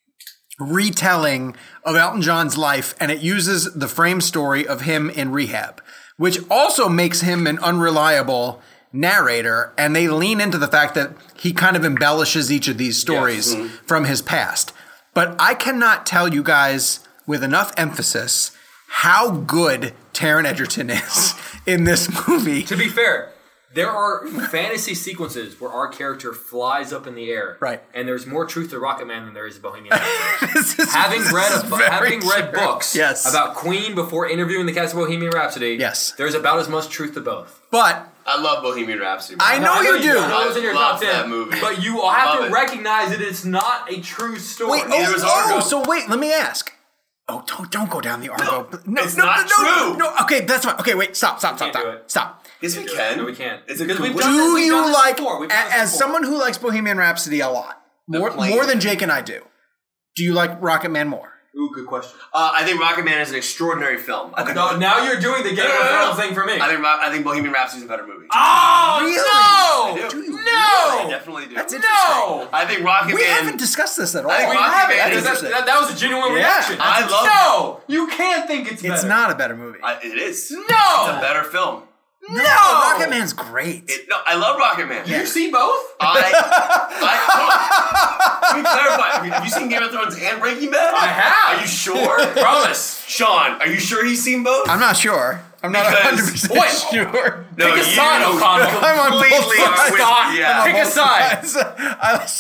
S2: retelling of Elton John's life, and it uses the frame story of him in rehab, which also makes him an unreliable narrator. And they lean into the fact that he kind of embellishes each of these stories yes. mm-hmm. from his past. But I cannot tell you guys with enough emphasis how good Taron Egerton is in this movie.
S3: To be fair, there are fantasy sequences where our character flies up in the air,
S2: right?
S3: And there's more truth to Rocket Man than there is to Bohemian Rhapsody. having read a, having
S2: true.
S3: read books
S2: yes.
S3: about Queen before interviewing the cast of Bohemian Rhapsody,
S2: yes.
S3: there's about as much truth to both.
S2: But
S4: I love Bohemian Rhapsody.
S2: I know, I know you do.
S3: I was in your top ten,
S4: that movie.
S3: But you all have
S4: love
S3: to
S4: it.
S3: recognize that it's not a true story.
S2: Wait, oh, oh so wait, let me ask. Oh, don't don't go down the Argo.
S4: No,
S2: no
S4: it's
S2: no,
S4: not
S2: no,
S4: true.
S2: No, no, okay, that's fine. Okay, wait, stop, stop, stop,
S3: can't do
S2: stop,
S3: it.
S2: stop.
S4: Yes, we can.
S3: No, we can't.
S4: It's a
S3: Because we've
S4: complete-
S3: done this-
S2: Do
S3: we've
S2: you
S3: done this
S2: like,
S3: before. We've
S2: a-
S3: done this
S2: as
S3: before.
S2: someone who likes Bohemian Rhapsody a lot, more
S4: plain-
S2: more than Jake and I do, do you like Rocket Man more?
S3: Ooh, good question.
S4: Uh, I think Rocket Man is an extraordinary film. I think
S3: No, now you're doing the Game of Thrones thing for me.
S4: I think I think Bohemian Rhapsody is a better movie.
S3: Oh,
S2: Really?
S3: no!
S4: I do.
S2: Do you
S3: No!
S4: I definitely do.
S2: That's interesting.
S3: No!
S4: I think Rocket
S2: We
S4: Man.
S2: haven't discussed this at all.
S4: I think
S3: We
S4: Rocket
S3: haven't.
S4: Man
S3: Because
S4: is-
S3: that, that, that was a genuine
S2: Yeah.
S3: reaction.
S4: I love-
S3: No! You can't think it's better.
S2: It's not a better movie.
S4: I, it is.
S3: No!
S4: It's a better film.
S2: no,
S3: No!
S2: Rocket Man's great.
S4: It, no, I love Rocket Man.
S3: Did you see both?
S4: I, I, hold on. Let me clarify. Have you, have you seen Game of Thrones and Breaking Bad?
S3: I have.
S4: Are you sure?
S3: Promise.
S4: Sean, are you sure he's seen both?
S2: I'm not sure. I'm not
S4: Because-
S2: one hundred percent
S3: Wait.
S2: sure.
S4: no,
S3: Pick a
S4: you
S3: side, O'Connell.
S2: I'm on both
S4: completely
S2: sides.
S4: are with-
S3: Scott,
S4: yeah.
S3: pick a side.
S2: I like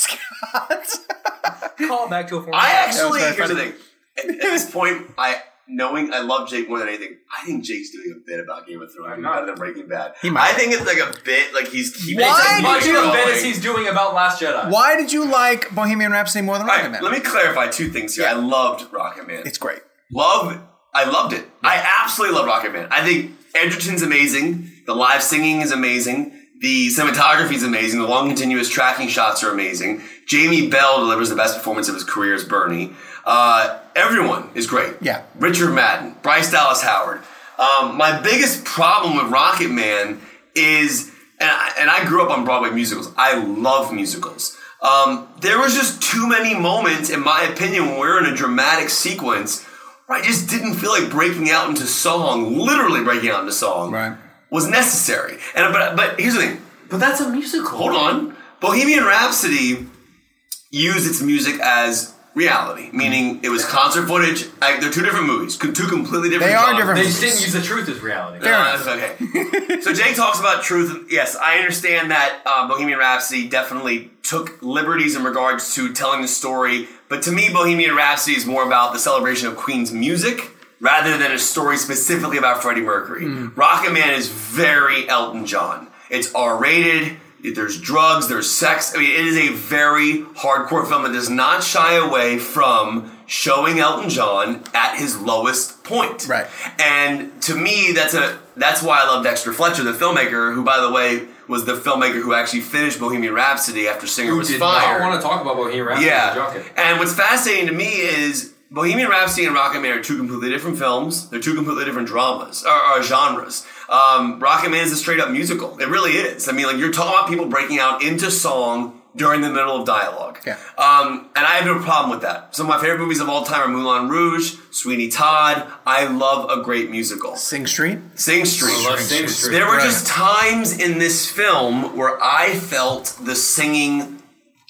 S2: Scott.
S3: Call back to a former.
S4: I actually,
S2: Yeah,
S4: here's the thing. At, at this point, I knowing I love Jake more than anything, I think Jake's doing a bit about Game of Thrones
S3: I'm not.
S4: better than Breaking Bad.
S2: He might.
S4: I think it's like a bit like he's keeping
S2: Why
S3: As
S2: did
S3: much
S2: you-
S3: of a bit
S4: going.
S3: as he's doing about Last Jedi.
S2: Why did you like Bohemian Rhapsody more than
S4: All
S2: Rocket
S4: right,
S2: Man?
S4: let me clarify two things here.
S2: Yeah.
S4: I loved Rocket Man.
S2: It's great.
S4: Love, I loved it. I absolutely love Rocket Man. I think Edgerton's amazing. The live singing is amazing. The cinematography is amazing. The long continuous tracking shots are amazing. Jamie Bell delivers the best performance of his career as Bernie. Uh, everyone is great.
S2: Yeah.
S4: Richard Madden, Bryce Dallas Howard. Um, my biggest problem with Rocket Man is, and I, and I grew up on Broadway musicals. I love musicals. Um, there was just too many moments, in my opinion, when we were in a dramatic sequence where I just didn't feel like breaking out into song, literally breaking out into song,
S2: Right.
S4: was necessary. And but but here's the thing.
S3: But that's a musical.
S4: Hold on. Bohemian Rhapsody used its music as reality, meaning it was concert footage. I, they're two different movies, two completely different
S2: They are
S4: genres.
S2: different
S3: They
S2: movies.
S3: just didn't use the truth as reality.
S2: Fair
S4: No,
S2: enough.
S4: that's okay. So Jake talks about truth. Yes, I understand that uh, Bohemian Rhapsody definitely took liberties in regards to telling the story, but to me, Bohemian Rhapsody is more about the celebration of Queen's music rather than a story specifically about Freddie Mercury.
S2: Mm.
S4: Rocket Man is very Elton John. It's R-rated. There's drugs, there's sex. I mean, it is a very hardcore film that does not shy away from showing Elton John at his lowest point.
S2: Right.
S4: And to me, that's a that's why I love Dexter Fletcher, the filmmaker, who, by the way, was the filmmaker who actually finished Bohemian Rhapsody after Singer
S3: Who
S4: was
S3: did
S4: fired.
S3: not want to talk about Bohemian Rhapsody
S4: Yeah.
S3: in the junket.
S4: And what's fascinating to me is Bohemian Rhapsody and Rocket Man are two completely different films. They're two completely different dramas, or, or genres. Um, Rocket Man is a straight-up musical. It really is. I mean, like, you're talking about people breaking out into song during the middle of dialogue.
S2: Yeah.
S4: Um, and I have no problem with that. Some of my favorite movies of all time are Moulin Rouge, Sweeney Todd. I love a great musical.
S2: Sing Street?
S4: Sing Street.
S3: I love Sing Street.
S4: There were
S2: Right.
S4: just times in this film where I felt the singing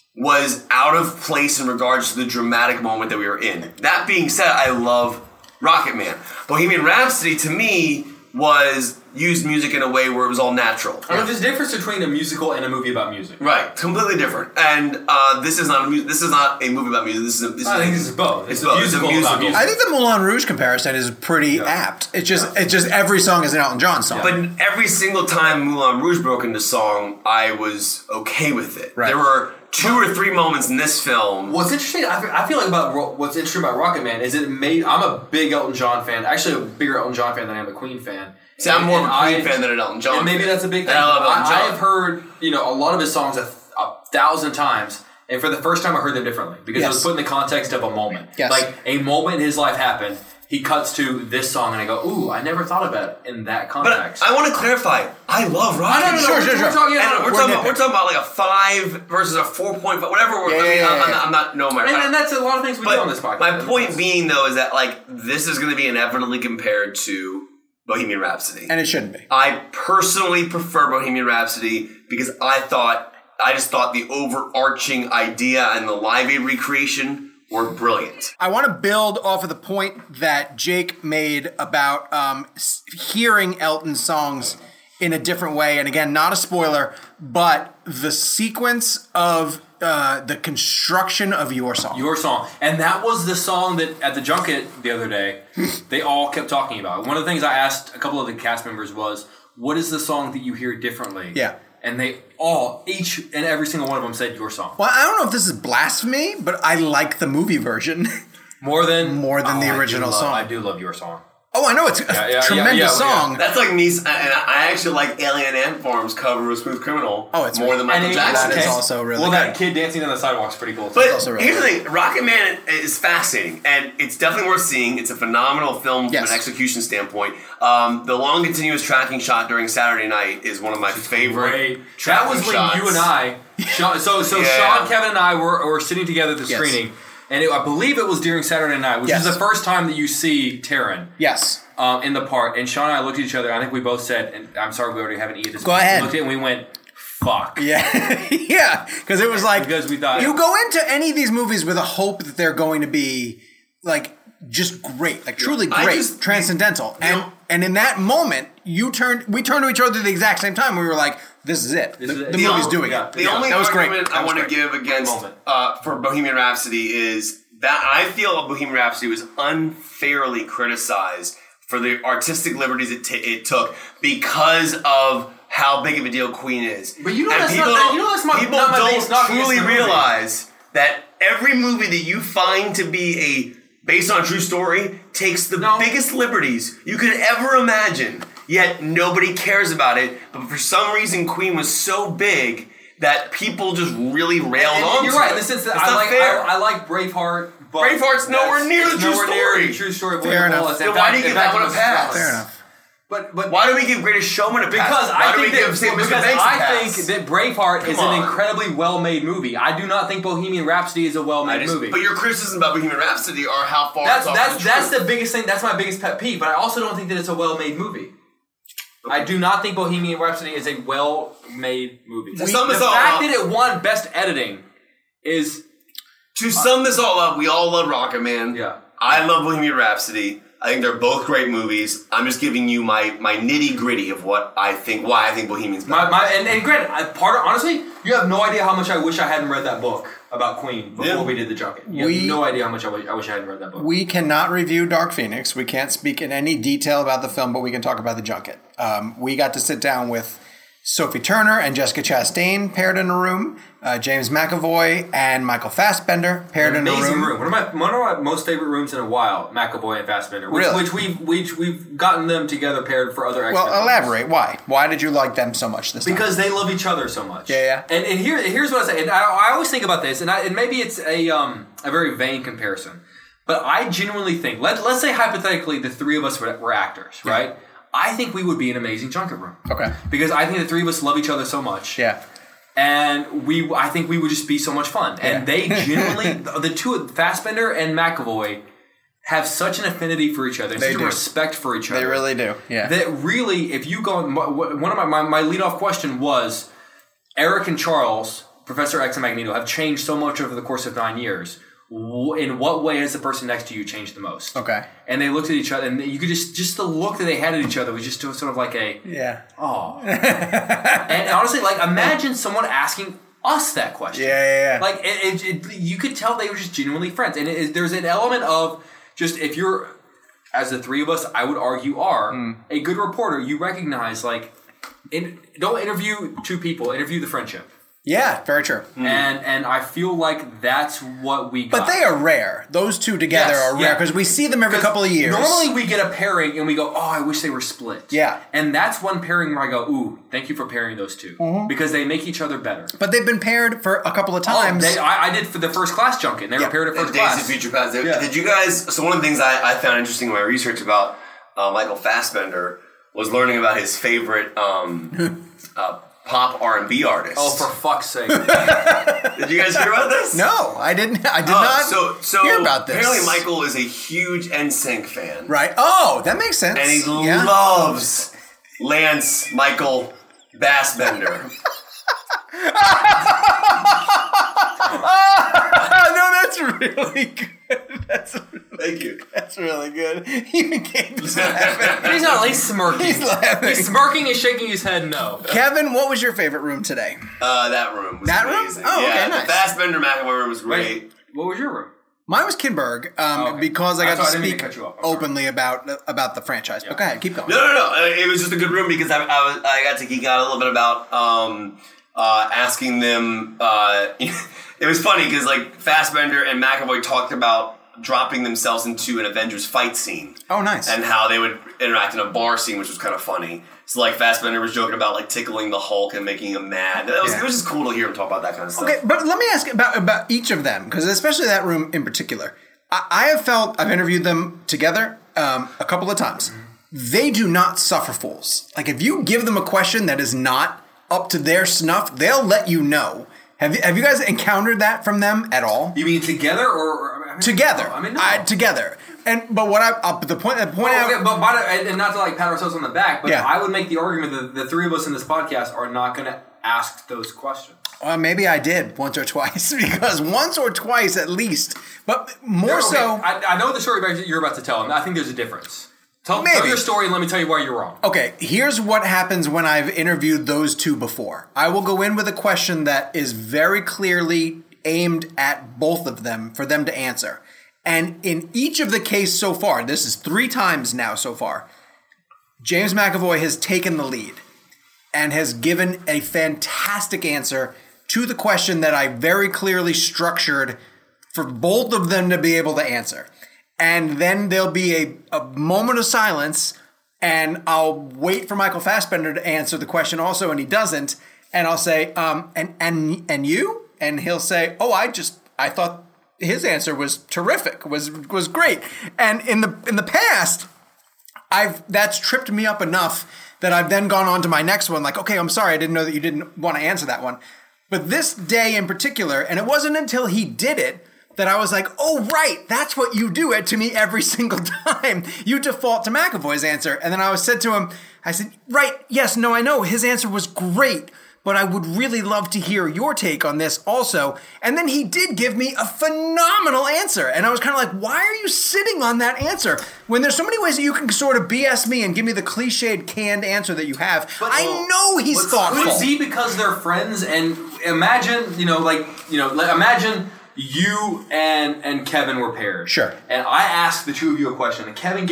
S4: was out of place in regards to the dramatic moment that we were in. That being said, I love Rocket Man. Bohemian Rhapsody, to me, was used music in a way where it was all natural.
S3: I don't know, there's a difference between a musical and a movie about music.
S4: Right, completely different. And uh, this is not a mu- this is not a movie about music. This is a, this
S3: I
S4: is
S3: think
S4: a,
S3: this is both.
S4: It's
S3: It's,
S4: both.
S3: a
S4: It's a
S3: musical,
S4: musical.
S3: about music.
S2: I think the Moulin Rouge comparison is pretty
S3: Yeah.
S2: apt. It's just it's just every song is an Elton John song.
S4: But every single time Moulin Rouge broke into song, I was okay with it.
S2: Right.
S4: There were two or three moments in this film.
S3: What's interesting, I feel, I feel like about Ro- what's interesting about Rocket Man is it made. I'm a big Elton John fan. Actually, a bigger Elton John fan than I am a Queen fan.
S4: See, I'm more of a
S3: And
S4: Queen
S3: I-
S4: fan than an Elton John
S3: And maybe
S4: fan.
S3: that's a big thing.
S4: And I love Elton
S3: I,
S4: John.
S3: have heard you know a lot of his songs a, a thousand times, and for the first time I heard them differently because it
S2: Yes.
S3: was put in the context of a moment.
S2: Yes.
S3: Like a moment in his life happened. He cuts to this song, and I go, "Ooh, I never thought about it in that
S4: But
S3: context."
S4: I want to clarify. I love rock.
S3: I don't know.
S2: Sure,
S3: we're,
S2: sure,
S3: we're
S2: sure.
S3: talking
S4: And
S3: about
S4: we're,
S2: We're
S4: talking about,
S2: nitpicking.
S4: we're talking about like a five versus a four point five, whatever. We're,
S2: Yeah,
S4: I mean,
S2: yeah, yeah,
S4: I'm,
S2: yeah.
S4: not, I'm not. No, my.
S3: and, and that's a lot of things we do on this
S4: But
S3: podcast.
S4: my point being, though, is that like this is going to be inevitably compared to Bohemian Rhapsody.
S2: and it shouldn't be.
S4: I personally prefer Bohemian Rhapsody because I thought, I just thought the overarching idea and the Live Aid recreation were brilliant.
S2: I want to build off of the point that Jake made about um, s- hearing Elton's songs in a different way. And again, not a spoiler, but the sequence of uh, the construction of your song.
S3: Your song. And that was the song that at the junket the other day, they all kept talking about. One of the things I asked a couple of the cast members was, what is the song that you hear differently?
S2: Yeah.
S3: And they all, each and every single one of them said your song.
S2: Well, I don't know if this is blasphemy, but I like the movie version.
S3: More than
S2: More than the
S3: I do
S2: original
S3: love-
S2: song.
S3: I do love your song.
S2: Oh, I know it's a
S3: Yeah, yeah, yeah,
S2: tremendous
S3: yeah, yeah.
S2: song.
S4: That's like me, and I actually like Alien Ant Farm's cover of Smooth Criminal
S2: Oh, it's
S4: more than Michael
S3: And it-
S4: Jackson.
S2: That is
S3: okay.
S2: also really
S3: Well,
S2: good.
S3: that kid dancing on the sidewalk's pretty cool.
S4: But
S2: also really
S4: here's the
S2: good.
S4: thing, Rocket Man is fascinating, and it's definitely worth seeing. It's a phenomenal film
S2: Yes.
S4: from an execution standpoint. Um, the long continuous tracking shot during Saturday Night is one of my favorite
S3: Great. That
S4: tracking
S3: was when
S4: shots.
S3: you and I, Sean, so so
S4: Yeah.
S3: Sean, Kevin, and I were, were sitting together at the
S2: Yes.
S3: screening, and it, I believe it was during Saturday night, which
S2: Yes.
S3: is the first time that you see Taryn.
S2: Yes.
S3: Um, in the part, and Sean and I looked at each other. I think we both said, and I'm sorry we already haven't eaten this.
S2: Go
S3: We
S2: ahead.
S3: Looked at it and we went, "Fuck."
S2: Yeah. yeah. Because it was like,
S3: Because we thought-
S2: you go into any of these movies with a hope that they're going to be like just great, like truly
S4: I
S2: great,
S4: just-
S2: transcendental.
S4: you
S2: And
S4: know-
S2: and in that moment, you turned, we turned to each other at the exact same time. We were like, this is it.
S3: This
S2: the
S3: is it.
S2: the
S3: The
S2: movie's
S3: only-
S2: doing
S3: yeah.
S2: it.
S4: The
S3: Yeah,
S4: only
S2: that was great.
S4: argument
S2: That
S4: I
S2: was
S4: want to
S2: great.
S4: give against
S3: Moment.
S4: uh, for Bohemian Rhapsody is that I feel Bohemian Rhapsody was unfairly criticized for the artistic liberties it, t- it took because of how big of a deal Queen is.
S3: But you know
S4: And
S3: that's not-
S4: people
S3: that-
S4: don't-
S3: you know that's my-
S4: people
S3: not my
S4: don't
S3: biggest knock against
S4: truly
S3: the movie.
S4: realize that every movie that you find to be a based on a true story takes the
S3: No.
S4: biggest liberties you could ever imagine. Yet nobody cares about it. But for some reason, Queen was so big that people just really railed
S3: And- and
S4: on.
S3: you're right in the sense that
S4: it's
S3: I
S4: not
S3: like
S4: fair.
S3: I, I like Braveheart, but
S4: Braveheart's nowhere
S3: that's-
S4: near the
S3: it's
S4: true
S3: nowhere
S4: story.
S3: Near the true story of
S2: Fair
S3: William
S2: enough.
S3: Wallace. In
S4: Then why
S3: fact-
S4: do you
S3: in
S4: give that
S3: fact,
S4: one
S3: it
S4: a
S3: was
S4: pass?
S3: Strauss.
S2: Fair enough.
S3: But but
S4: Why do we give Greatest Showman a pass?
S3: Because
S4: Why
S3: I
S4: do
S3: think
S4: we give
S3: that,
S4: Saint
S3: because
S4: Mister Banks a
S3: I
S4: pass?
S3: think that Braveheart
S4: Come
S3: is
S4: on.
S3: an incredibly well-made movie. I do not think Bohemian Rhapsody is a
S4: I
S3: well-made
S4: just-
S3: movie.
S4: But your criticism about Bohemian Rhapsody are how far
S3: That's
S4: it's off
S3: that's
S4: the
S3: that's
S4: truth.
S3: the biggest thing. That's my biggest pet peeve. But I also don't think that it's a well-made movie. I do not think Bohemian Rhapsody is a well-made movie.
S4: To sum
S3: the
S4: this all
S3: fact
S4: up-
S3: that it won Best Editing is
S4: To sum this all up, we all love Rocket Man.
S3: Yeah.
S4: I love Bohemian Rhapsody. I think they're both great movies. I'm just giving you my, my nitty gritty of what I think, why I think Bohemian's better.
S3: my, my and, and granted, I, part of, honestly, you have no idea how much I wish I hadn't read that book about Queen before
S4: Yeah.
S3: we did the junket. You
S2: We-
S3: have no idea how much I wish, I wish I hadn't read that book.
S2: We cannot review Dark Phoenix. We can't speak in any detail about the film, but we can talk about the junket. Um, we got to sit down with Sophie Turner and Jessica Chastain paired in a room. Uh, James McAvoy and Michael Fassbender paired in a room.
S3: Amazing room. One of my one of my most favorite rooms in a while. McAvoy and Fassbender, which,
S2: Really?
S3: which we've which we've gotten them together paired for other. X-Men
S2: Well,
S3: films.
S2: elaborate. Why? Why did you like them so much this time?
S3: Because they love each other so much.
S2: Yeah, yeah.
S3: And, and here, here's what I say. And I, I always think about this, and, I, and maybe it's a um, a very vain comparison, but I genuinely think, let, let's say hypothetically the three of us were, were actors,
S2: Yeah.
S3: right? I think we would be an amazing junket room.
S2: Okay.
S3: Because I think the three of us love each other so much.
S2: Yeah.
S3: And we, I think we would just be so much fun. And
S2: Yeah.
S3: they genuinely, the two, Fassbender and McAvoy, have such an affinity for each other, and
S2: They
S3: such a
S2: do.
S3: respect for each other.
S2: They really do. Yeah.
S3: That really, if you go, one of my, my, my lead-off question was, Eric and Charles, Professor X and Magneto, have changed so much over the course of nine years. In what way has the person next to you changed the most?
S2: Okay.
S3: And they looked at each other, and you could just, just the look that they had at each other was just sort of like a,
S2: Yeah.
S3: oh. And honestly, like, imagine someone asking us that question.
S2: Yeah, yeah, yeah.
S3: Like, it, it, it, you could tell they were just genuinely friends. And it, it, there's an element of just, if you're, as the three of us, I would argue are,
S2: Mm.
S3: a good reporter, you recognize, like, in, don't interview two people, interview the friendship.
S2: Yeah, very true.
S3: And and I feel like that's what we got.
S2: But they are rare. Those two together
S3: Yes,
S2: are rare
S3: yeah.
S2: because we see them every
S3: 'Cause
S2: couple of years.
S3: Normally we get a pairing and we go, oh, I wish they were split.
S2: Yeah.
S3: And that's one pairing where I go, ooh, thank you for pairing those two.
S2: Mm-hmm.
S3: Because they make each other better.
S2: But they've been paired for a couple of times.
S3: Oh, they, I, I did for the first class junket, and they
S2: Yeah.
S3: were paired at first
S4: Days
S3: class.
S4: of Future Past. Did,
S2: Yeah.
S4: did you guys? So one of the things I, I found interesting in my research about uh, Michael Fassbender was learning about his favorite um, uh, pop R and B artist.
S3: Oh, for fuck's sake.
S4: Did you guys hear about this?
S2: no, I didn't. I did
S4: Oh,
S2: not
S4: so, so
S2: hear about this.
S4: Apparently, Michael is a huge N Sync fan,
S2: Right. Oh, that makes sense.
S4: and he
S2: yeah.
S4: loves Lance Michael Bassbender.
S2: no, that's really good. That's
S4: Thank you.
S2: that's really good. Even Gabe's laughing.
S3: He's not at least smirking.
S2: He's laughing.
S3: He's smirking and shaking his head no.
S2: Kevin, what was your favorite room today?
S4: Uh, that room was
S2: That room?
S4: amazing.
S2: Oh, okay,
S4: yeah,
S2: nice.
S4: The Fassbender McAvoy room was great.
S3: Wait, what was your room?
S2: Mine was Kinberg, um,
S3: Oh, okay.
S2: because I got
S3: I'm sorry, I
S2: to
S3: didn't mean
S2: speak
S3: to cut you off. I'm sorry.
S2: openly about about the franchise. But go ahead, keep going.
S4: No, no, no. Uh, It was just a good room because I, I, was, I got to geek out a little bit about um, uh, asking them. Uh, it was funny because like Fassbender and McAvoy talked about dropping themselves into an Avengers fight scene.
S2: Oh, nice.
S4: And how they would interact in a bar scene, which was kind of funny. So like Fassbender was joking about like tickling the Hulk and making him mad. It was,
S2: Yeah.
S4: it was just cool to hear him talk about that kind of stuff.
S2: Okay, but let me ask about about each of them, because especially that room in particular. I, I have felt, I've interviewed them together um, a couple of times. They do not suffer fools. Like, if you give them a question that is not up to their snuff, they'll let you know. Have you, have you guys encountered that from them at all?
S3: You mean together or? or I mean,
S2: Together.
S3: no, I mean, no.
S2: I, together. And But what I, uh, the point, the point
S3: Well,
S2: out...
S3: okay, but, but and not to like pat ourselves on the back, but
S2: Yeah.
S3: I would make the argument that the three of us in this podcast are not going to ask those questions.
S2: Well, maybe I did once or twice, because once or twice at least, but more
S3: Okay,
S2: so.
S3: I, I know the story about- you're about to tell, and I think there's a difference. Tell,
S2: Maybe.
S3: tell your story and let me tell you why you're wrong.
S2: Okay, here's what happens when I've interviewed those two before. I will go in with a question that is very clearly aimed at both of them for them to answer. And in each of the case so far, this is three times now so far, James McAvoy has taken the lead and has given a fantastic answer to the question that I very clearly structured for both of them to be able to answer. And then there'll be a, a moment of silence, and I'll wait for Michael Fassbender to answer the question also, and he doesn't. And I'll say, um, and and and you? And he'll say, oh, I just I thought his answer was terrific, was was great. And in the in the past, I've that's tripped me up enough that I've then gone on to my next one. Like, okay, I'm sorry, I didn't know that you didn't want to answer that one. But this day in particular, and it wasn't until he did it that I was like, oh, right, that's what you do it to me every single time. You default to McAvoy's answer. And then I was said to him, I said, right, yes, no, I know, his answer was great, but I would really love to hear your take on this also. And then he did give me a phenomenal answer. And I was kind of like, why are you sitting on that answer? When there's so many ways that you can sort of B S me and give me the cliched canned answer that you have.
S3: But-
S2: I know he's
S3: But
S2: thoughtful.
S3: Could it be because they're friends? And imagine, you know, like, you know, like, imagine you and and Kevin were paired.
S2: Sure.
S3: And I ask the two of you a question, and Kevin gives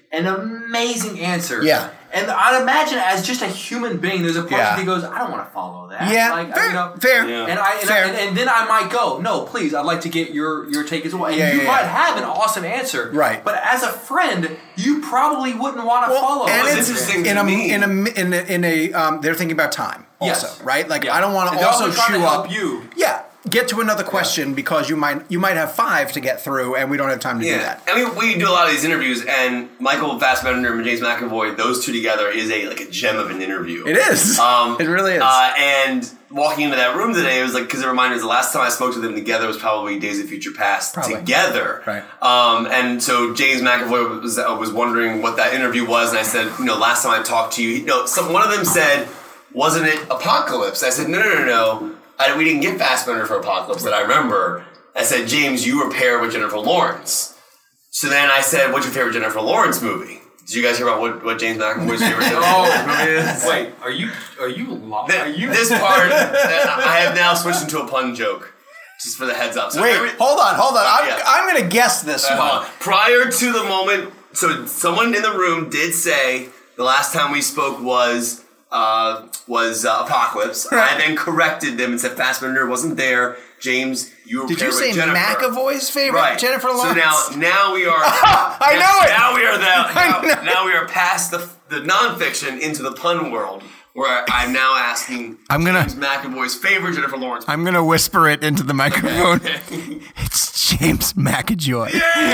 S3: an amazing answer.
S2: Yeah.
S3: And I'd imagine as just a human being, there's a part
S2: Yeah.
S3: of me that goes, I don't want to follow that.
S2: Yeah,
S3: like,
S2: fair,
S3: you know,
S2: fair.
S4: Yeah.
S3: And I and,
S2: Fair.
S3: I and, and then I might go, no, please, I'd like to get your your take as well. And
S2: Yeah,
S3: you
S2: yeah,
S3: might
S2: yeah.
S3: have an awesome answer,
S2: Right.
S3: But as a friend, you probably wouldn't want to follow.
S2: and
S3: us.
S2: it's
S4: interesting
S2: in
S4: to
S2: a,
S4: me.
S2: in a in a in a um, they're thinking about time also,
S3: Yes.
S2: right? Like
S3: Yeah.
S2: I don't want
S3: And
S2: to
S3: they're
S2: also
S3: also trying
S2: chew
S3: to help
S2: up
S3: you.
S2: Yeah, get to another question because you might you might have five to get through, and we don't have time to do
S4: Yeah,
S2: that.
S4: I mean, we do a lot of these interviews, and Michael Fassbender and James McAvoy, those two together is a like a gem of an interview.
S2: It is.
S4: Um,
S2: it really is.
S4: Uh, and walking into that room today, it was like because it reminded us the last time I spoke to them together was probably Days of Future Past
S2: Probably.
S4: together.
S2: Right.
S4: Um, and so James McAvoy was uh, was wondering what that interview was, and I said, you know, last time I talked to you, you know, some one of them said, wasn't it Apocalypse? I said, no, no, no, no. I, we didn't get Fassbender for Apocalypse that I remember. I said, James, you were paired with Jennifer Lawrence. So then I said, what's your favorite Jennifer Lawrence movie? Did you guys hear about what, what James McAvoy's favorite Jennifer Lawrence movie is?
S3: Wait, are you are you lying?
S4: Th-
S3: Are you
S4: this part, I have now switched into a pun joke. Just for the heads up. So
S2: Wait,
S4: every-
S2: hold on, hold on. I'm,
S4: Yeah.
S2: I'm going to guess this
S4: Uh,
S2: one.
S4: prior to the moment, so someone in the room did say the last time we spoke was uh, was uh, Apocalypse.
S2: Right.
S4: I then corrected them and said Fassbender wasn't there. James, you were
S2: Did you
S4: paired
S2: say
S4: with Jennifer.
S2: McAvoy's favorite
S4: Right.
S2: Jennifer Lawrence?
S4: So now, now we are.
S2: I know it.
S4: Now we are that.
S2: I
S4: Now,
S2: know.
S4: now we are past the the nonfiction into the pun world, where I'm now asking.
S2: I'm gonna-
S4: James McAvoy's favorite Jennifer Lawrence.
S2: I'm going to whisper it into the microphone. It's James McAjoy.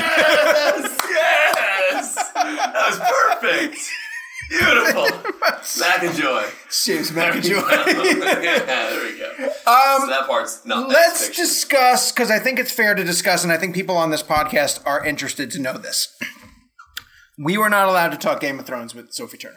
S4: Yes! Yes! That was perfect! Beautiful! McAjoy.
S2: James McAjoy.
S4: Yeah, there we go. Um, so that part's not
S2: Let's
S4: fiction.
S2: discuss, because I think it's fair to discuss, and I think people on this podcast are interested to know this. We were not allowed to talk Game of Thrones with Sophie Turner.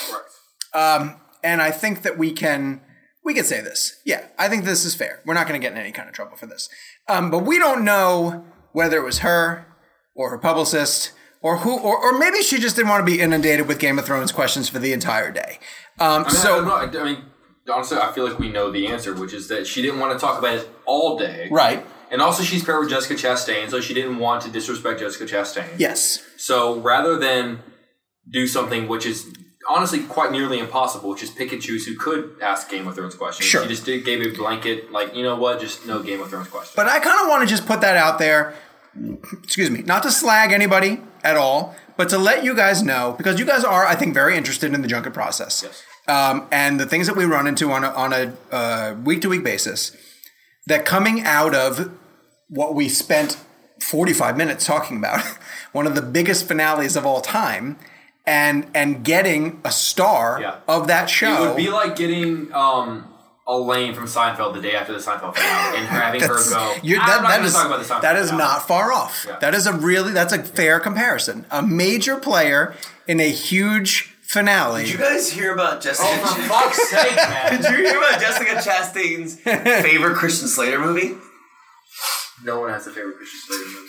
S2: Um, and I think that we can we can say this. Yeah, I think this is fair. We're not going to get in any kind of trouble for this. Um, but we don't know whether it was her or her publicist or who, or, or maybe she just didn't want to be inundated with Game of Thrones questions for the entire day. Um,
S3: I mean,
S2: so,
S3: I'm not- I mean, honestly, I feel like we know the answer, which is that she didn't want to talk about it all day.
S2: right.
S3: And also, she's paired with Jessica Chastain, so she didn't want to disrespect Jessica Chastain.
S2: Yes.
S3: So rather than do something which is honestly quite nearly impossible, which is pick and choose who could ask Game of Thrones questions,
S2: Sure.
S3: she just did, gave a blanket, like, you know what, just no Game of Thrones questions.
S2: But I kind of want to just put that out there. Excuse me, not to slag anybody at all, but to let you guys know, because you guys are, I think, very interested in the junket process.
S3: Yes.
S2: Um, and the things that we run into on a, on a uh, week-to-week basis, that coming out of what we spent forty-five minutes talking about, one of the biggest finales of all time, and and getting a star
S3: Yeah.
S2: of that show.
S3: It would be like getting um, Elaine from Seinfeld the day after the Seinfeld finale and having her
S2: That's-
S3: go,
S2: you're-
S3: I'm
S2: that-
S3: not
S2: that
S3: going to
S2: is-
S3: talk about the Seinfeld
S2: that is
S3: finale."
S2: not far off.
S3: Yeah.
S2: That is a really, that's a fair comparison. A major player in a huge finale.
S4: Did you guys hear about Jessica?
S3: Oh, for fuck's sake, man.
S4: Did you hear about Jessica Chastain's favorite Christian Slater movie?
S3: No one has a favorite Christian Slater movie.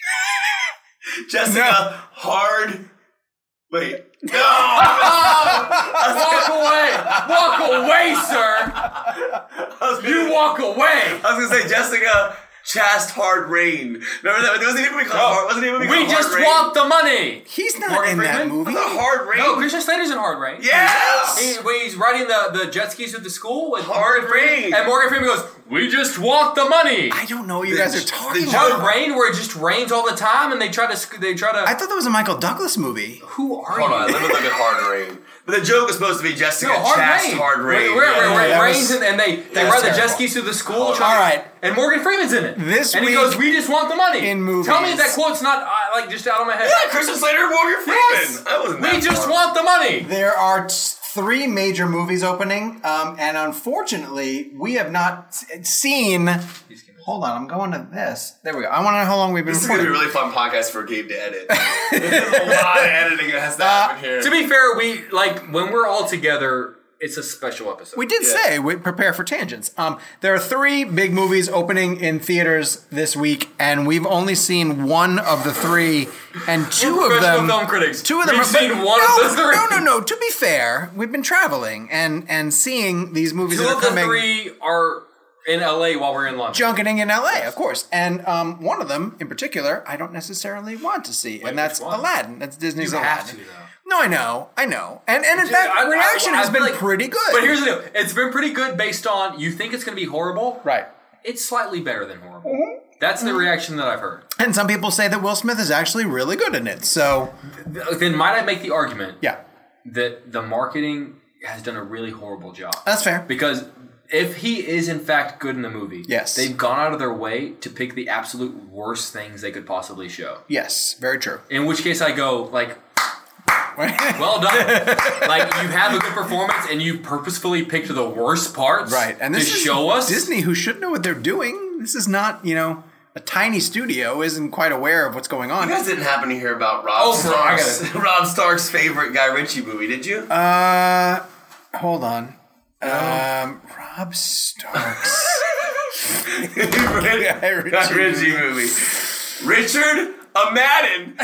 S4: Jessica
S2: No.
S4: Hard. Wait. No.
S3: Walk away! Walk away, sir!
S4: I was gonna,
S3: You walk away!
S4: I was gonna say Jessica Chast Hard Rain. Remember that? There wasn't even a movie called Hard. Wasn't even a movie
S3: We
S4: called
S3: just
S4: Hard Rain?
S3: want the money!
S2: He's not
S3: Morgan
S2: in that
S3: Freeman?
S2: movie.
S4: The Hard Rain.
S3: No, Christian Slater's in Hard Rain.
S4: Yes.
S3: He, when he's riding the, the jet skis with the school with
S4: Hard
S3: Morgan Freeman,
S4: Rain.
S3: and Morgan Freeman goes, "We just want the money."
S2: I don't know what you
S4: The-
S2: guys are
S4: the
S2: talking
S4: joke-
S2: about.
S3: Hard Rain, where it just rains all the time, and they try to sc- they try to.
S2: I thought that was a Michael Douglas movie.
S3: Who are
S4: Hold
S3: you?
S4: on, let me look at Hard Rain. But the joke was supposed to be Jessica
S3: No, Hard
S4: Chast
S3: Rain.
S4: Hard Rain.
S3: Where, where,
S4: Yeah.
S3: where, where
S2: that
S3: it rains
S2: was-
S3: and, and they, they
S2: that
S3: ride
S2: was
S3: the jet
S2: terrible.
S3: skis through the school.
S4: All
S3: trying-
S2: right.
S3: And Morgan Freeman's in it.
S2: This
S3: and he
S2: week
S3: goes, "We just want the money."
S2: in movies-
S3: Tell me if that quote's not uh, like just out of my head.
S4: Yeah, Christian Slater and Morgan Freeman.
S3: Yes.
S4: I wasn't
S3: We
S4: that
S3: just
S4: far.
S3: want the money.
S2: There are t- three major movies opening, um, and unfortunately, we have not s- seen. Hold on, I'm going to this. There we go. I want to know how long we've been
S4: This is going to be a
S2: recording.
S4: really fun podcast for Gabe to edit. There's a lot of editing that has to happen here.
S3: To be fair, we like when we're all together. It's a special episode.
S2: We did
S4: Yeah.
S2: say we prepare for tangents. Um, there are three big movies opening in theaters this week, and we've only seen one of the three, and two of
S3: Professional
S2: them.
S3: film critics.
S2: Two of them.
S3: We've
S2: are, but
S3: seen one
S2: no,
S3: of the three.
S2: No, no, no. To be fair, we've been traveling and and seeing these movies
S3: Two
S2: that are
S3: of the
S2: coming.
S3: three are in L A while we're in London.
S2: Junketing in L A, of course. And um, one of them, in particular, I don't necessarily want to see.
S3: Wait,
S2: and that's
S3: which one?
S2: Aladdin. That's Disney's
S3: You have
S2: Aladdin.
S3: to, though.
S2: No, I know. I know. And and in
S3: Dude,
S2: fact,
S3: I- I-
S2: reaction
S3: I
S2: has
S3: feel
S2: been
S3: like-
S2: pretty good.
S3: But here's the deal. It's been pretty good based on you think it's going to be horrible.
S2: Right.
S3: It's slightly better than horrible.
S2: Mm-hmm.
S3: That's the reaction that I've heard.
S2: And some people say that Will Smith is actually really good in it. So,
S3: Then might I make the argument
S2: yeah.
S3: that the marketing has done a really horrible job?
S2: That's fair.
S3: Because if he is in fact good in the movie,
S2: Yes.
S3: they've gone out of their way to pick the absolute worst things they could possibly show.
S2: Yes, very true.
S3: In which case I go, like, well done. Like, you have a good performance and you purposefully picked the worst parts
S2: Right. And
S3: to
S2: this is
S3: show us.
S2: Disney, who should know what they're doing. This is not, you know, a tiny studio isn't quite aware of what's going on.
S4: You guys didn't happen to hear about Rob
S3: Oh, bro, I
S4: Stark's Rob Stark's favorite Guy Ritchie movie, did you?
S2: Uh, hold on. Um, Rob Stark's
S4: Guy
S2: Ritchie
S4: Ritchie movie. Richard a Madden.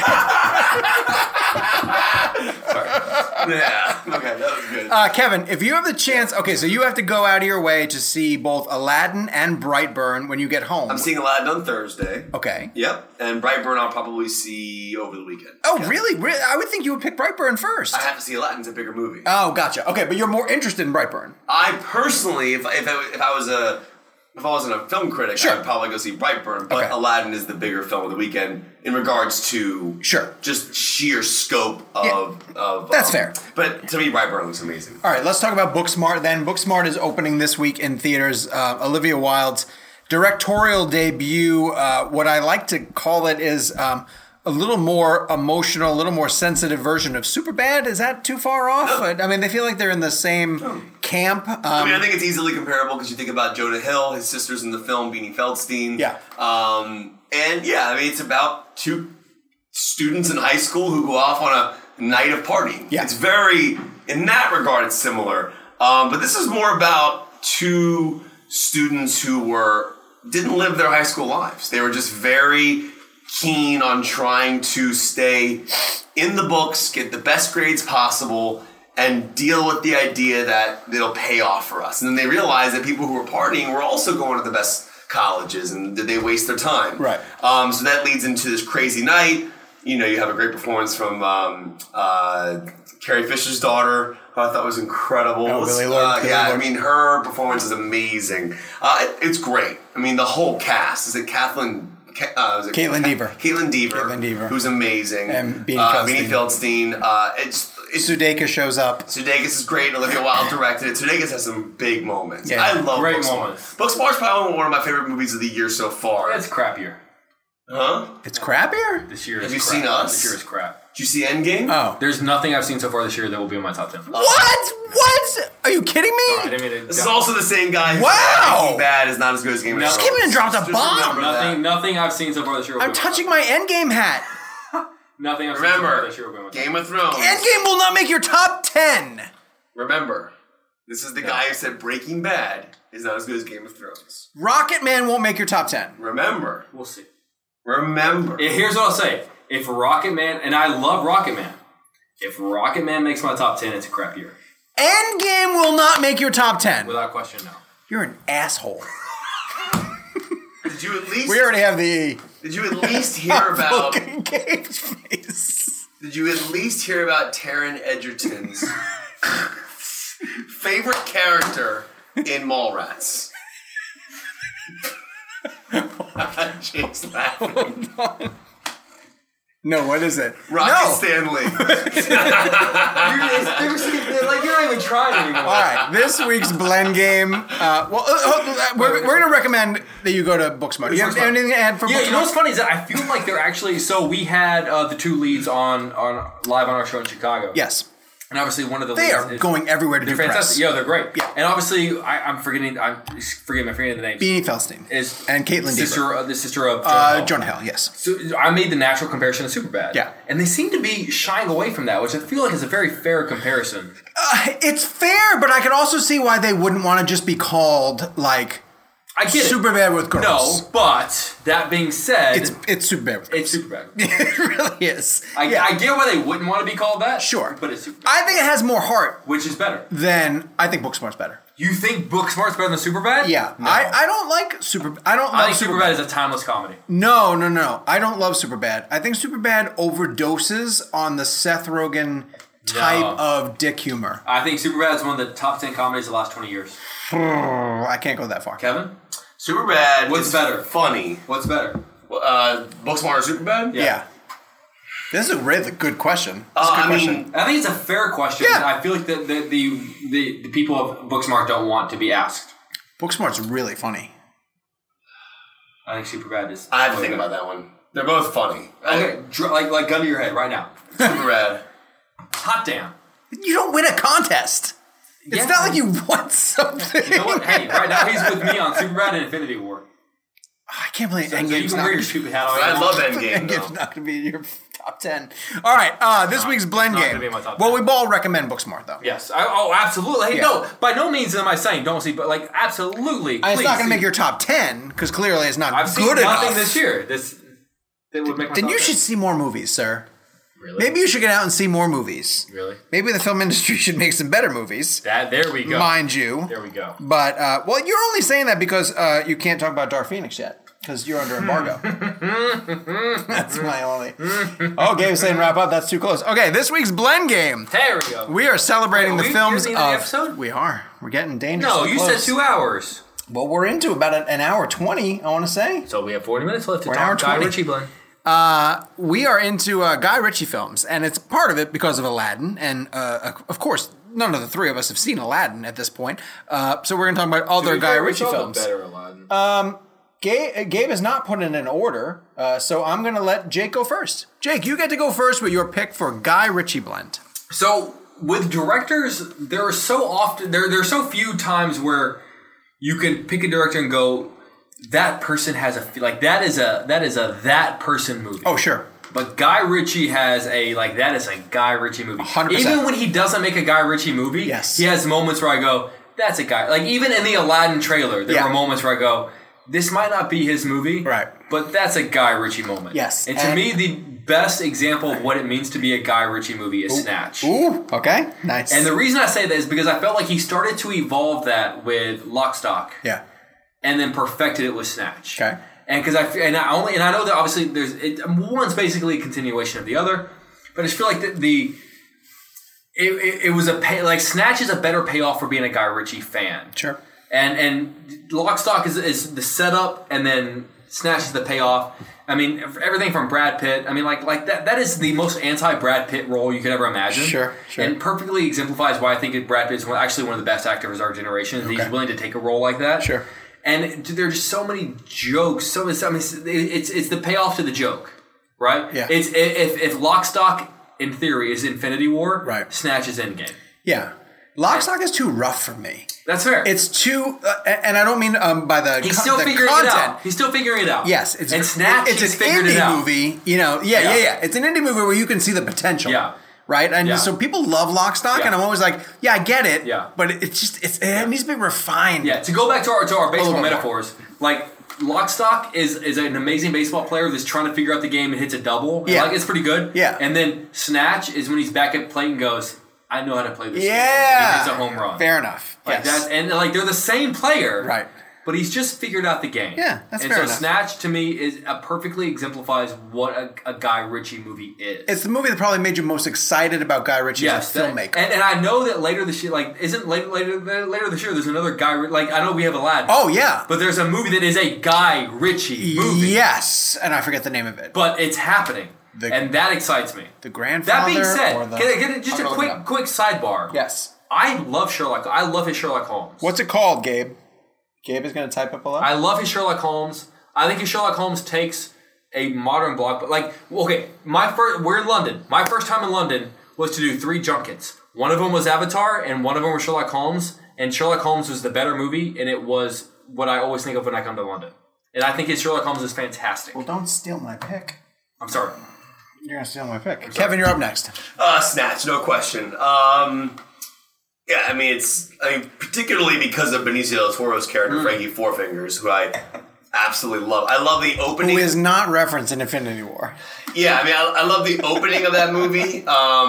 S4: Sorry. Yeah. Okay, that was good.
S2: Uh, Kevin, if you have the chance, okay, so you have to go out of your way to see both Aladdin and Brightburn when you get home.
S4: I'm seeing Aladdin on Thursday.
S2: Okay.
S4: Yep. And Brightburn I'll probably see over the weekend.
S2: Oh,
S4: Yeah.
S2: really? Really? I would think you would pick Brightburn first.
S4: I have to see Aladdin. It's a bigger movie.
S2: Oh, gotcha. Okay, but you're more interested in Brightburn.
S4: I personally, if if I, if I was a if I wasn't a film critic,
S2: Sure.
S4: I'd probably go see Brightburn. But
S2: Okay.
S4: Aladdin is the bigger film of the weekend in regards to
S2: Sure.
S4: just sheer scope of of.
S2: That's
S4: um,
S2: fair.
S4: But to me, Brightburn looks amazing.
S2: All right, let's talk about Booksmart then. Booksmart is opening this week in theaters. Uh, Olivia Wilde's directorial debut. Uh, what I like to call it is um, a little more emotional, a little more sensitive version of Superbad. Is that too far off? I mean, they feel like they're in the same camp. Um,
S4: I mean, I think it's easily comparable because you think about Jonah Hill, his sisters in the film, Beanie Feldstein.
S2: Yeah.
S4: Um, and yeah, I mean, it's about two students in high school who go off on a night of partying.
S2: Yeah.
S4: It's very, in that regard, it's similar. Um, but this is more about two students who were, didn't live their high school lives. They were just very keen on trying to stay in the books, get the best grades possible, and deal with the idea that it'll pay off for us. And then they realized that people who were partying were also going to the best colleges, and did they waste their time?
S2: Right.
S4: Um, so that leads into this crazy night. You know, you have a great performance from um, uh, Carrie Fisher's daughter, who I thought was incredible.
S2: Oh, Billie Lourd,
S4: Uh,
S2: Billie
S4: yeah,
S2: Lourd.
S4: I mean, her performance is amazing. Uh, it, it's great. I mean, the whole cast. Is it Kathleen? Uh, is it
S2: Caitlin
S4: Ka-
S2: Dever.
S4: Caitlin Dever.
S2: Caitlin Dever.
S4: Who's amazing.
S2: And Beanie
S4: uh,
S2: Feldstein.
S4: Beanie Feldstein. Uh, it's, it's
S2: Sudeikis shows up.
S4: Sudeikis is great. Olivia Wilde directed it. Sudeikis has some big moments.
S2: Yeah.
S4: I love
S3: Great
S4: Booksmart.
S3: moments.
S4: Booksmart's probably one of my favorite movies of the year so far.
S3: It's crappier.
S4: Huh?
S2: It's crappier?
S3: This year is
S4: Have you
S3: crap.
S4: seen Us?
S3: This year is crap.
S4: Did you see Endgame?
S2: Oh.
S3: There's nothing I've seen so far this year that will be in my top ten.
S2: What? What? Are you kidding me?
S3: I didn't mean to-
S4: This is also the same guy. who
S2: Wow!
S4: said Breaking Bad is not as good as Game of
S3: No.
S4: Thrones.
S3: Just
S2: came in and dropped a
S4: Just
S2: bomb.
S4: remember that.
S3: Nothing, nothing I've seen so far this year. Will
S2: I'm
S3: be in
S2: touching
S3: top
S2: my Endgame hat.
S3: ten. Nothing I've seen so far
S4: Remember,
S3: this year will be in my top
S4: Game of Thrones.
S2: Endgame will not make your top ten.
S4: Remember, this is the guy who said Breaking Bad is not as good as Game of Thrones.
S2: Rocket Man won't make your top ten.
S4: Remember.
S3: ten. We'll see.
S4: Remember.
S3: And here's what I'll say: if Rocket Man, and I love Rocket Man, if Rocket Man makes my top ten, it's a crap year,
S2: Endgame will not make your top ten.
S3: without question. No.
S2: You're an asshole.
S4: Did you at least
S2: We already have the
S4: Did you at least hear about
S2: Vulcan Cage face.
S4: Did you at least hear about Taron Egerton's favorite character in Mallrats? Jake's laughing.
S2: No, what is it?
S4: Rocket
S2: no.
S4: Stanley.
S3: You're, like you're not even trying anymore.
S2: All right, this week's blend game. Uh, well, uh, uh, we're, we're going to recommend that you go to Booksmart. Do you have
S3: Booksmart.
S2: anything to add for
S3: Yeah,
S2: Booksmart?
S3: you know what's funny is that I feel like they're actually. So we had uh, the two leads on on live on our show in Chicago.
S2: Yes.
S3: and obviously one of the
S2: They
S3: leads
S2: are
S3: is,
S2: going everywhere to
S3: They're
S2: do
S3: fantastic.
S2: press.
S3: Yeah, they're great.
S2: Yeah.
S3: And obviously, I, I'm forgetting. I'm forgetting. I'm forgetting the names.
S2: Beanie Feldstein
S3: is
S2: and Caitlin
S3: sister,
S2: Dever.
S3: uh, the sister of
S2: Uh,
S3: Hill.
S2: Jonah Hill, yes.
S3: So I made the natural comparison to Superbad.
S2: Yeah.
S3: And they seem to be shying away from that, which I feel like is a very fair comparison.
S2: Uh, it's fair, but I could also see why they wouldn't want to just be called like
S3: I get it.
S2: Superbad with girls.
S3: No, but that being said,
S2: It's it's Superbad with girls.
S3: it's Superbad.
S2: It really is.
S3: I,
S2: yeah.
S3: I get why they wouldn't want to be called that.
S2: Sure.
S3: But it's Superbad.
S2: I think it has more heart
S3: Which is better.
S2: than I think Booksmart's better.
S3: You think Booksmart's better than Superbad?
S2: Yeah,
S3: No.
S2: I, I don't like Super. I don't.
S3: I
S2: love
S3: think Superbad is a timeless comedy.
S2: No, no, no. I don't love Superbad. I think Superbad overdoses on the Seth Rogen type
S3: No.
S2: of dick humor.
S3: I think Superbad is one of the top ten comedies of the last twenty years.
S2: I can't go that far.
S3: Kevin?
S4: Superbad.
S3: What's
S4: is
S3: better?
S4: Funny.
S3: What's better?
S4: Uh, Booksmart or Superbad?
S3: Yeah.
S2: Yeah. This is a really good question. This is
S4: Uh,
S2: a good
S4: I
S2: question.
S4: mean,
S3: I think it's a fair question.
S2: Yeah.
S3: I feel like the, the, the, the, the people of Booksmart don't want to be asked.
S2: Booksmart's really funny.
S3: I think Superbad is.
S4: I have to think about that one. They're both funny.
S3: Okay, dr- like like gun to your head right now.
S4: Superbad.
S3: Hot damn.
S2: You don't win a contest. It's
S3: Yeah.
S2: not like you won something.
S3: You know what? Hey, right now he's with me on Superbad and Infinity War.
S2: I can't believe
S3: So, so you
S2: Endgame's
S3: can
S2: not
S3: wear your
S2: gonna-
S3: stupid hat on.
S4: I love Endgame.
S2: Endgame's
S4: though.
S2: not going to be in your top ten. All right, uh, this
S3: Not-
S2: week's blend
S3: not
S2: game.
S3: gonna be in my top
S2: well,
S3: ten.
S2: we all recommend Booksmart, though.
S3: Yes. I, oh, absolutely. Hey,
S2: Yeah.
S3: no, by no means am I saying don't see, but like absolutely.
S2: And it's
S3: please
S2: not going to
S3: see.
S2: make your top ten because clearly it's not
S3: I've seen
S2: good
S3: nothing
S2: enough.
S3: this year. This that would make my
S2: Then
S3: top
S2: you
S3: ten.
S2: should see more movies, sir.
S3: Really?
S2: Maybe you should get out and see more movies.
S3: Really?
S2: Maybe the film industry should make some better movies,
S3: That there we go.
S2: mind you.
S3: There we go.
S2: But, uh, well, you're only saying that because uh, you can't talk about Dark Phoenix yet. Because you're under embargo. That's my only. Oh, Gabe's saying wrap up. That's too close. Okay, this week's blend game.
S3: There we go.
S2: We are celebrating
S3: Wait,
S2: the
S3: we-
S2: films
S3: you're
S2: of.
S3: the end of the episode?
S2: We are. We're getting dangerously
S3: no, you
S2: close.
S3: said two hours.
S2: Well, we're into about an, an hour twenty. I want to say.
S3: So we have forty minutes left to
S2: We're an hour
S3: talk Guy
S2: twenty.
S3: Ritchie blend.
S2: Uh, we are into uh, Guy Ritchie films, and it's part of it because of Aladdin, and uh, of course, none of the three of us have seen Aladdin at this point. Uh, so we're going to talk about other Guy Ritchie films.
S3: Better Aladdin.
S2: Um, Gabe, Gabe has not put in an order, uh, so I'm going to let Jake go first. Jake, you get to go first with your pick for Guy Ritchie blend.
S3: So with directors, there are so often there there are so few times where you can pick a director and go, that person has a like that is a that is a that person movie.
S2: Oh, sure.
S3: But Guy Ritchie has a like that is a Guy Ritchie movie.
S2: one hundred percent.
S3: Even when he doesn't make a Guy Ritchie movie,
S2: Yes.
S3: he has moments where I go, that's a guy. Like even in the Aladdin trailer, there
S2: Yeah.
S3: were moments where I go, this might not be his movie,
S2: Right.
S3: But that's a Guy Ritchie moment.
S2: Yes.
S3: And to
S2: And-
S3: me, the best example of what it means to be a Guy Ritchie movie is Snatch.
S2: Ooh, okay. Nice.
S3: And the reason I say that is because I felt like he started to evolve that with Lock, Stock,
S2: yeah.
S3: and then perfected it with Snatch.
S2: Okay.
S3: And because I f- and I only and I know that obviously there's it, one's basically a continuation of the other, but I just feel like the, the it, it, it was a pay, like Snatch is a better payoff for being a Guy Ritchie fan.
S2: Sure.
S3: And and Lock, Stock is is the setup, and then Snatch is the payoff. I mean, everything from Brad Pitt. I mean, like like that that is the most anti Brad Pitt role you could ever imagine.
S2: Sure, sure.
S3: And perfectly exemplifies why I think Brad Pitt is one, actually one of the best actors of our generation.
S2: Okay.
S3: He's willing to take a role like that.
S2: Sure.
S3: And there are just so many jokes. So many, I mean, it's it's the payoff to the joke, right?
S2: Yeah.
S3: It's if if Lock, Stock in theory is Infinity War,
S2: Right.
S3: Snatch is Endgame.
S2: Yeah. Lock, Stock is too rough for me.
S3: That's fair.
S2: It's too, uh, and I don't mean um, by the
S3: He's
S2: co-
S3: still
S2: the
S3: figuring
S2: content.
S3: it out. He's still figuring it out.
S2: Yes, it's
S3: and Snatch.
S2: It's
S3: he's
S2: an
S3: figured
S2: indie
S3: it out.
S2: movie, you know. Yeah, yeah,
S3: Yeah.
S2: yeah, It's an indie movie where you can see the potential.
S3: Yeah.
S2: Right, and
S3: Yeah.
S2: so people love Lock, Stock,
S3: Yeah.
S2: and I'm always like, yeah, I get it.
S3: Yeah.
S2: But it- it's just it's, it needs to be refined.
S3: Yeah. To go back to our to our baseball
S2: little bit
S3: metaphors, like Lock, Stock is is an amazing baseball player that's trying to figure out the game and hits a double. And,
S2: Yeah.
S3: like, it's pretty good.
S2: Yeah.
S3: And then Snatch is when he's back at plate and goes, I know how to play this game.
S2: Yeah.
S3: He hits a home run.
S2: Fair enough.
S3: Like
S2: yes.
S3: that, and like they're the same player,
S2: Right.
S3: But he's just figured out the game.
S2: Yeah, that's
S3: and
S2: fair
S3: so
S2: enough.
S3: Snatch to me is uh, perfectly exemplifies what a, a Guy Ritchie movie is.
S2: It's the movie that probably made you most excited about Guy Ritchie
S3: yes,
S2: as a
S3: that-
S2: filmmaker.
S3: and, and I know that later this year, like, isn't later later later this year? There's another Guy. Ri- Like, I know we have Aladdin.
S2: oh yeah.
S3: But there's a movie that is a Guy Ritchie movie.
S2: Yes, and I forget the name of it.
S3: But it's happening.
S2: The-
S3: and that excites me.
S2: The Grandfather.
S3: That being
S2: or
S3: said,
S2: the,
S3: can I get it- just
S2: I'm
S3: a
S2: gonna look it
S3: quick
S2: up.
S3: quick sidebar.
S2: Yes.
S3: I love Sherlock. I love his Sherlock Holmes.
S2: What's it called, Gabe? Gabe is going to type it below.
S3: I love his Sherlock Holmes. I think his Sherlock Holmes takes a modern block, but like, okay, my first, we're in London. My first time in London was to do three junkets. One of them was Avatar, and one of them was Sherlock Holmes. And Sherlock Holmes was the better movie, and it was what I always think of when I come to London. And I think his Sherlock Holmes is fantastic.
S2: well, don't steal my pick.
S3: I'm sorry.
S2: You're going to steal my pick. Kevin, you're up next.
S4: Uh, Snatch, no question. Um, yeah, I mean, it's I mean, particularly because of Benicio del Toro's character,
S3: Mm.
S4: Frankie Four Fingers, who I absolutely love. I love the opening.
S2: Who is not referenced in Infinity War.
S4: Yeah, I mean, I, I love the opening of that movie. Um,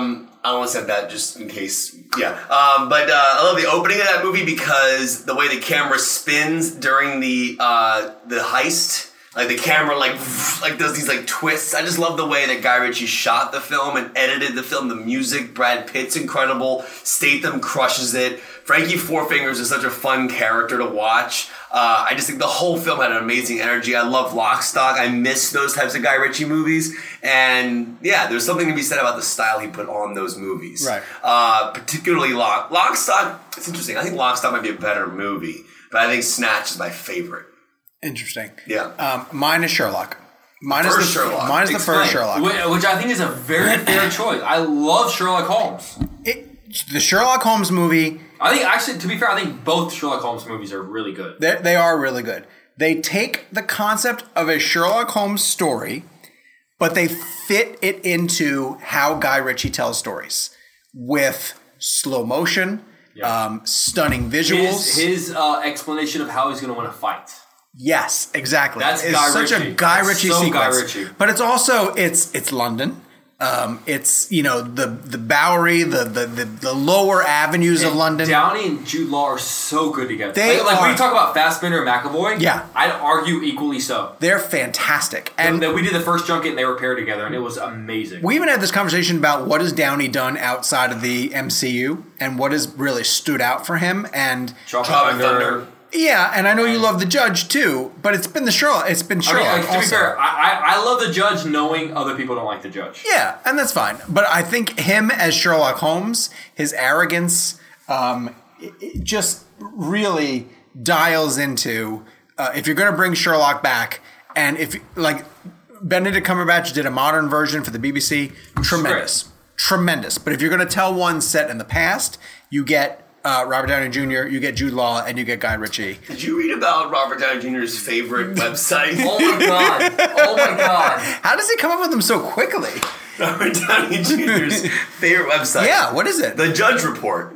S4: I only said that just in case. Yeah. Um, but uh, I love the opening of that movie because the way the camera spins during the uh, the heist. Like the camera like like does these like twists. I just love the way that Guy Ritchie shot the film and edited the film. The music, Brad Pitt's incredible. Statham crushes it. Frankie Four Fingers is such a fun character to watch. Uh, I just think the whole film had an amazing energy. I love Lock, Stock. I miss those types of Guy Ritchie movies. And yeah, there's something to be said about the style he put on those movies.
S2: Right.
S4: Uh, particularly Lock. Lock, Stock, it's interesting. I think Lock, Stock might be a better movie. But I think Snatch is my favorite.
S2: Interesting.
S4: Yeah.
S2: Um, mine is Sherlock. Mine is
S4: First
S2: the
S4: Sherlock.
S2: Mine is the
S3: Explain.
S2: first Sherlock.
S3: Wh- Which I think is a very fair choice. I love Sherlock Holmes.
S2: It, the Sherlock Holmes movie,
S3: I think, actually, to be fair, I think both Sherlock Holmes movies are really good.
S2: they they are really good. They take the concept of a Sherlock Holmes story, but they fit it into how Guy Ritchie tells stories with slow motion,
S3: Yeah.
S2: um, stunning visuals.
S3: His, his uh, explanation of how he's going to win a fight.
S2: Yes, exactly.
S3: That's
S2: it's
S3: Guy
S2: such
S3: Ritchie.
S2: a Guy
S3: That's
S2: Ritchie
S3: so Guy
S2: sequence.
S3: Ritchie.
S2: But it's also it's it's London. Um, it's you know the the Bowery, the the the, the lower avenues of London.
S3: Downey and Jude Law are so good together.
S2: They
S3: like, like
S2: are-
S3: when you talk about Fassbender and McAvoy,
S2: Yeah.
S3: I'd argue equally so.
S2: They're fantastic, and
S3: And then we did the first junket and they were paired together and it was amazing.
S2: we even had this conversation about what has Downey done outside of the M C U and what has really stood out for him. And
S3: Tropic
S4: Tropic
S3: Thunder.
S4: Thunder.
S2: yeah, and I know you love The Judge too, but it's been the Sherlock. It's been
S3: I
S2: Sherlock.
S3: mean, like, to be
S2: also.
S3: fair, I, I, I love the Judge knowing other people don't like the Judge.
S2: Yeah, and that's fine. But I think him as Sherlock Holmes, his arrogance, um, it, it just really dials into uh, if you're going to bring Sherlock back, and if like Benedict Cumberbatch did a modern version for the B B C, tremendous, tremendous. But if you're going to tell one set in the past, you get uh, Robert Downey Junior, you get Jude Law, and you get Guy Ritchie.
S4: Did you read about Robert Downey Junior's favorite website?
S3: Oh my god. Oh my god.
S2: How does he come up with them so quickly?
S4: Robert Downey Junior's favorite website.
S2: Yeah, what is it?
S4: The Judge Report.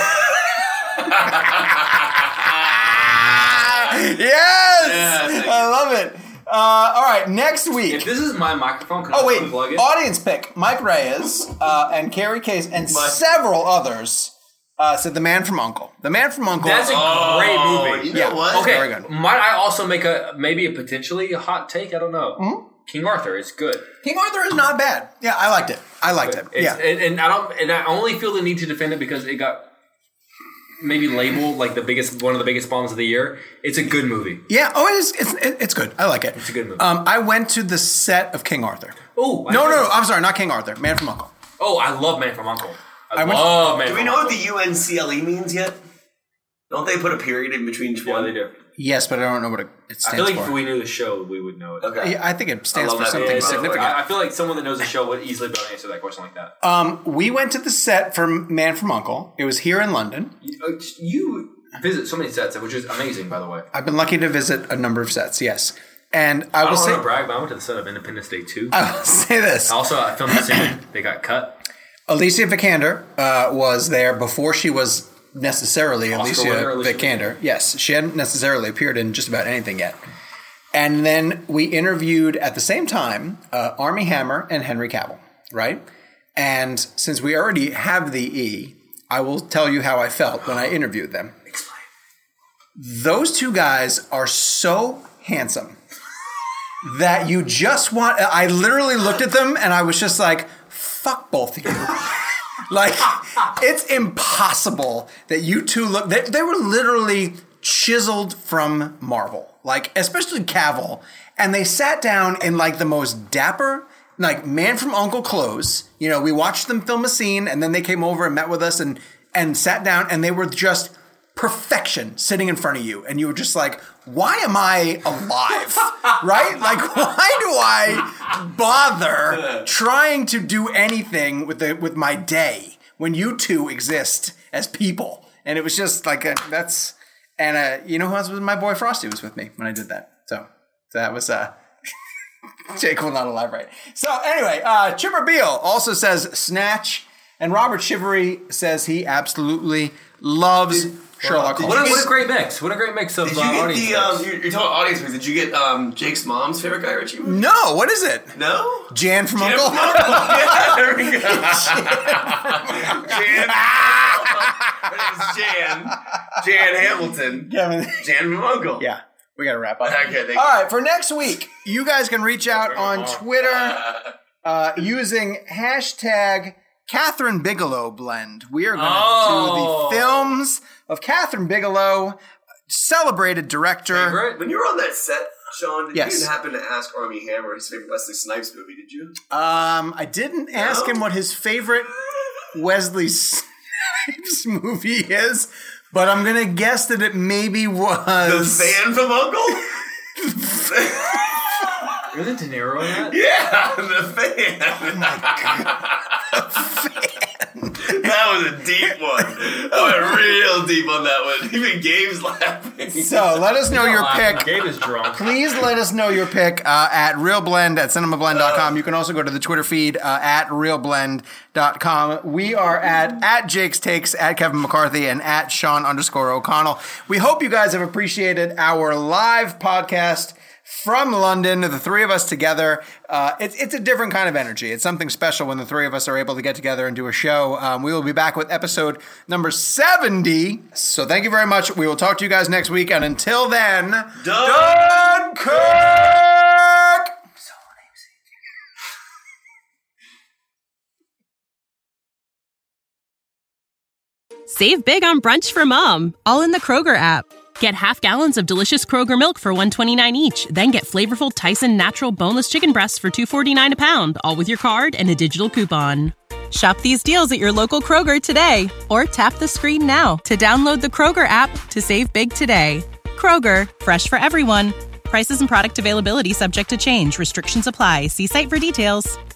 S2: Yes!
S4: Yes.
S2: I love it. Uh, all right, next week.
S3: If this is my microphone, can
S2: Oh,
S3: I
S2: wait.
S3: unplug it?
S2: Audience pick. Mike Reyes uh, and Carrie Case and
S4: My-
S2: several others uh, said The Man from U N C L E. The Man from U N C L E.
S3: That's a
S4: Oh,
S3: great movie.
S4: You know
S2: Yeah.
S4: what?
S2: Okay.
S3: Okay,
S2: Very good.
S3: might I also make a maybe a potentially a hot take? I don't know.
S2: Mm-hmm.
S3: King Arthur, it's good.
S2: King Arthur is not bad. Yeah, I liked it. I liked it.
S3: It's,
S2: Yeah.
S3: and, and I don't, and I only feel the need to defend it because it got maybe labeled like the biggest, one of the biggest bombs of the year. It's a good movie.
S2: Yeah. Oh, it is, it's it's good. I like it.
S3: It's a good movie.
S2: Um, I went to the set of King Arthur.
S3: Oh
S2: No, no, no. I'm sorry. Not King Arthur. Man from U N C L E.
S3: Oh, I love Man from Uncle. I,
S2: I went-
S3: love Man
S4: Do
S3: from
S4: we know what
S3: Uncle.
S4: the U N C L E means yet? Don't they put a period in between each
S3: Yeah,
S4: one?
S3: they do.
S2: Yes, but I don't know what it, it
S3: I
S2: stands
S3: feel like
S2: for.
S3: if we knew the show, we would know it.
S4: Okay.
S2: Yeah, I think it stands
S4: love
S2: for
S4: that
S2: something
S4: movie, by the way.
S2: significant.
S3: I, I feel like someone that knows the show would easily be able to answer that question like that.
S2: Um, we went to the set for Man from U N C L E. It was here in London.
S3: You, uh, you visit so many sets, which is amazing, by the way.
S2: I've been lucky to visit a number of sets, yes. And I
S3: I
S2: will
S3: don't
S2: say,
S3: want to brag, but I went to the set of Independence Day two.
S2: I will say this.
S3: Also, I filmed the scene. They got cut.
S2: Alicia Vikander uh, was there before she was necessarily
S3: Oscar
S2: Alicia
S3: winner, Alicia
S2: Vikander. Yes, she hadn't necessarily appeared in just about anything yet. And then we interviewed at the same time uh, Armie Hammer and Henry Cavill, right? And since we already have the E, I will tell you how I felt when I interviewed them.
S3: Explain.
S2: Those two guys are so handsome that you just want. I literally looked at them and I was just like, fuck both of you. Like, it's impossible that you two look. They, they were literally chiseled from marble, like, especially Cavill. And they sat down in like the most dapper, like, Man from U N C L E clothes. You know, we watched them film a scene and then they came over and met with us and, and sat down and they were just perfection sitting in front of you. And you were just like, why am I alive? Right? Like, why do I bother trying to do anything with the with my day when you two exist as people? And it was just like, a, that's, and uh, you know who else was? My boy Frosty was with me when I did that. So, so that was, uh, Jake will not elaborate. So anyway, uh, Chipper Beal also says Snatch. And Robert Shivery says he absolutely loves
S4: Did-
S2: Sherlock
S4: did
S2: Holmes.
S3: What a,
S4: you
S3: what a great mix! What a great mix of
S4: Did you
S3: uh,
S4: get
S3: audience
S4: the, um,
S3: mix.
S4: you're, you're talking about audience mix, did you get um, Jake's mom's favorite Guy Ritchie movie?
S2: No, what is it?
S4: No?
S2: Jan from
S4: Jan
S2: Uncle?
S4: from Uncle. Yeah, there we go. Jan. Her name is Jan. Jan Hamilton.
S2: Kevin.
S4: Jan from Uncle.
S2: Yeah, we got to wrap up.
S4: Okay, thank you.
S2: All right, for next week, you guys can reach out on Twitter uh, using hashtag Catherine Bigelow Blend. We are going to
S3: Oh.
S2: do the films of Catherine Bigelow, celebrated director.
S3: Favorite?
S4: When you were on that set, Sean, did
S2: Yes.
S4: you even happen to ask Armie Hammer his favorite Wesley Snipes movie, did you?
S2: Um, I didn't ask
S4: No?
S2: him what his favorite Wesley Snipes movie is, but I'm going to guess that it maybe
S4: The
S2: was...
S4: Fan from Uncle?
S3: Isn't De Niro in that?
S4: Yeah, The Fan. Oh my God. That was a deep one. I went real deep on that one. Even Gabe's laughing.
S2: So let us know your pick.
S3: Gabe is drunk.
S2: Please let us know your pick uh, at RealBlend at cinemablend dot com. You can also go to the Twitter feed uh, at realblend dot com. We are at at Jake's Takes, at Kevin McCarthy, and at Sean underscore O'Connell. We hope you guys have appreciated our live podcast from London, the three of us together. Uh, it's it's a different kind of energy. It's something special when the three of us are able to get together and do a show. Um, we will be back with episode number seventy. So thank you very much. We will talk to you guys next week. And until then, Dunkirk!
S1: Save big on brunch for mom, all in the Kroger app. Get half gallons of delicious Kroger milk for one dollar and twenty-nine cents each. Then get flavorful Tyson natural boneless chicken breasts for two dollars and forty-nine cents a pound, all with your card and a digital coupon. Shop these deals at your local Kroger today, or tap the screen now to download the Kroger app to save big today. Kroger, fresh for everyone. Prices and product availability subject to change. Restrictions apply. See site for details.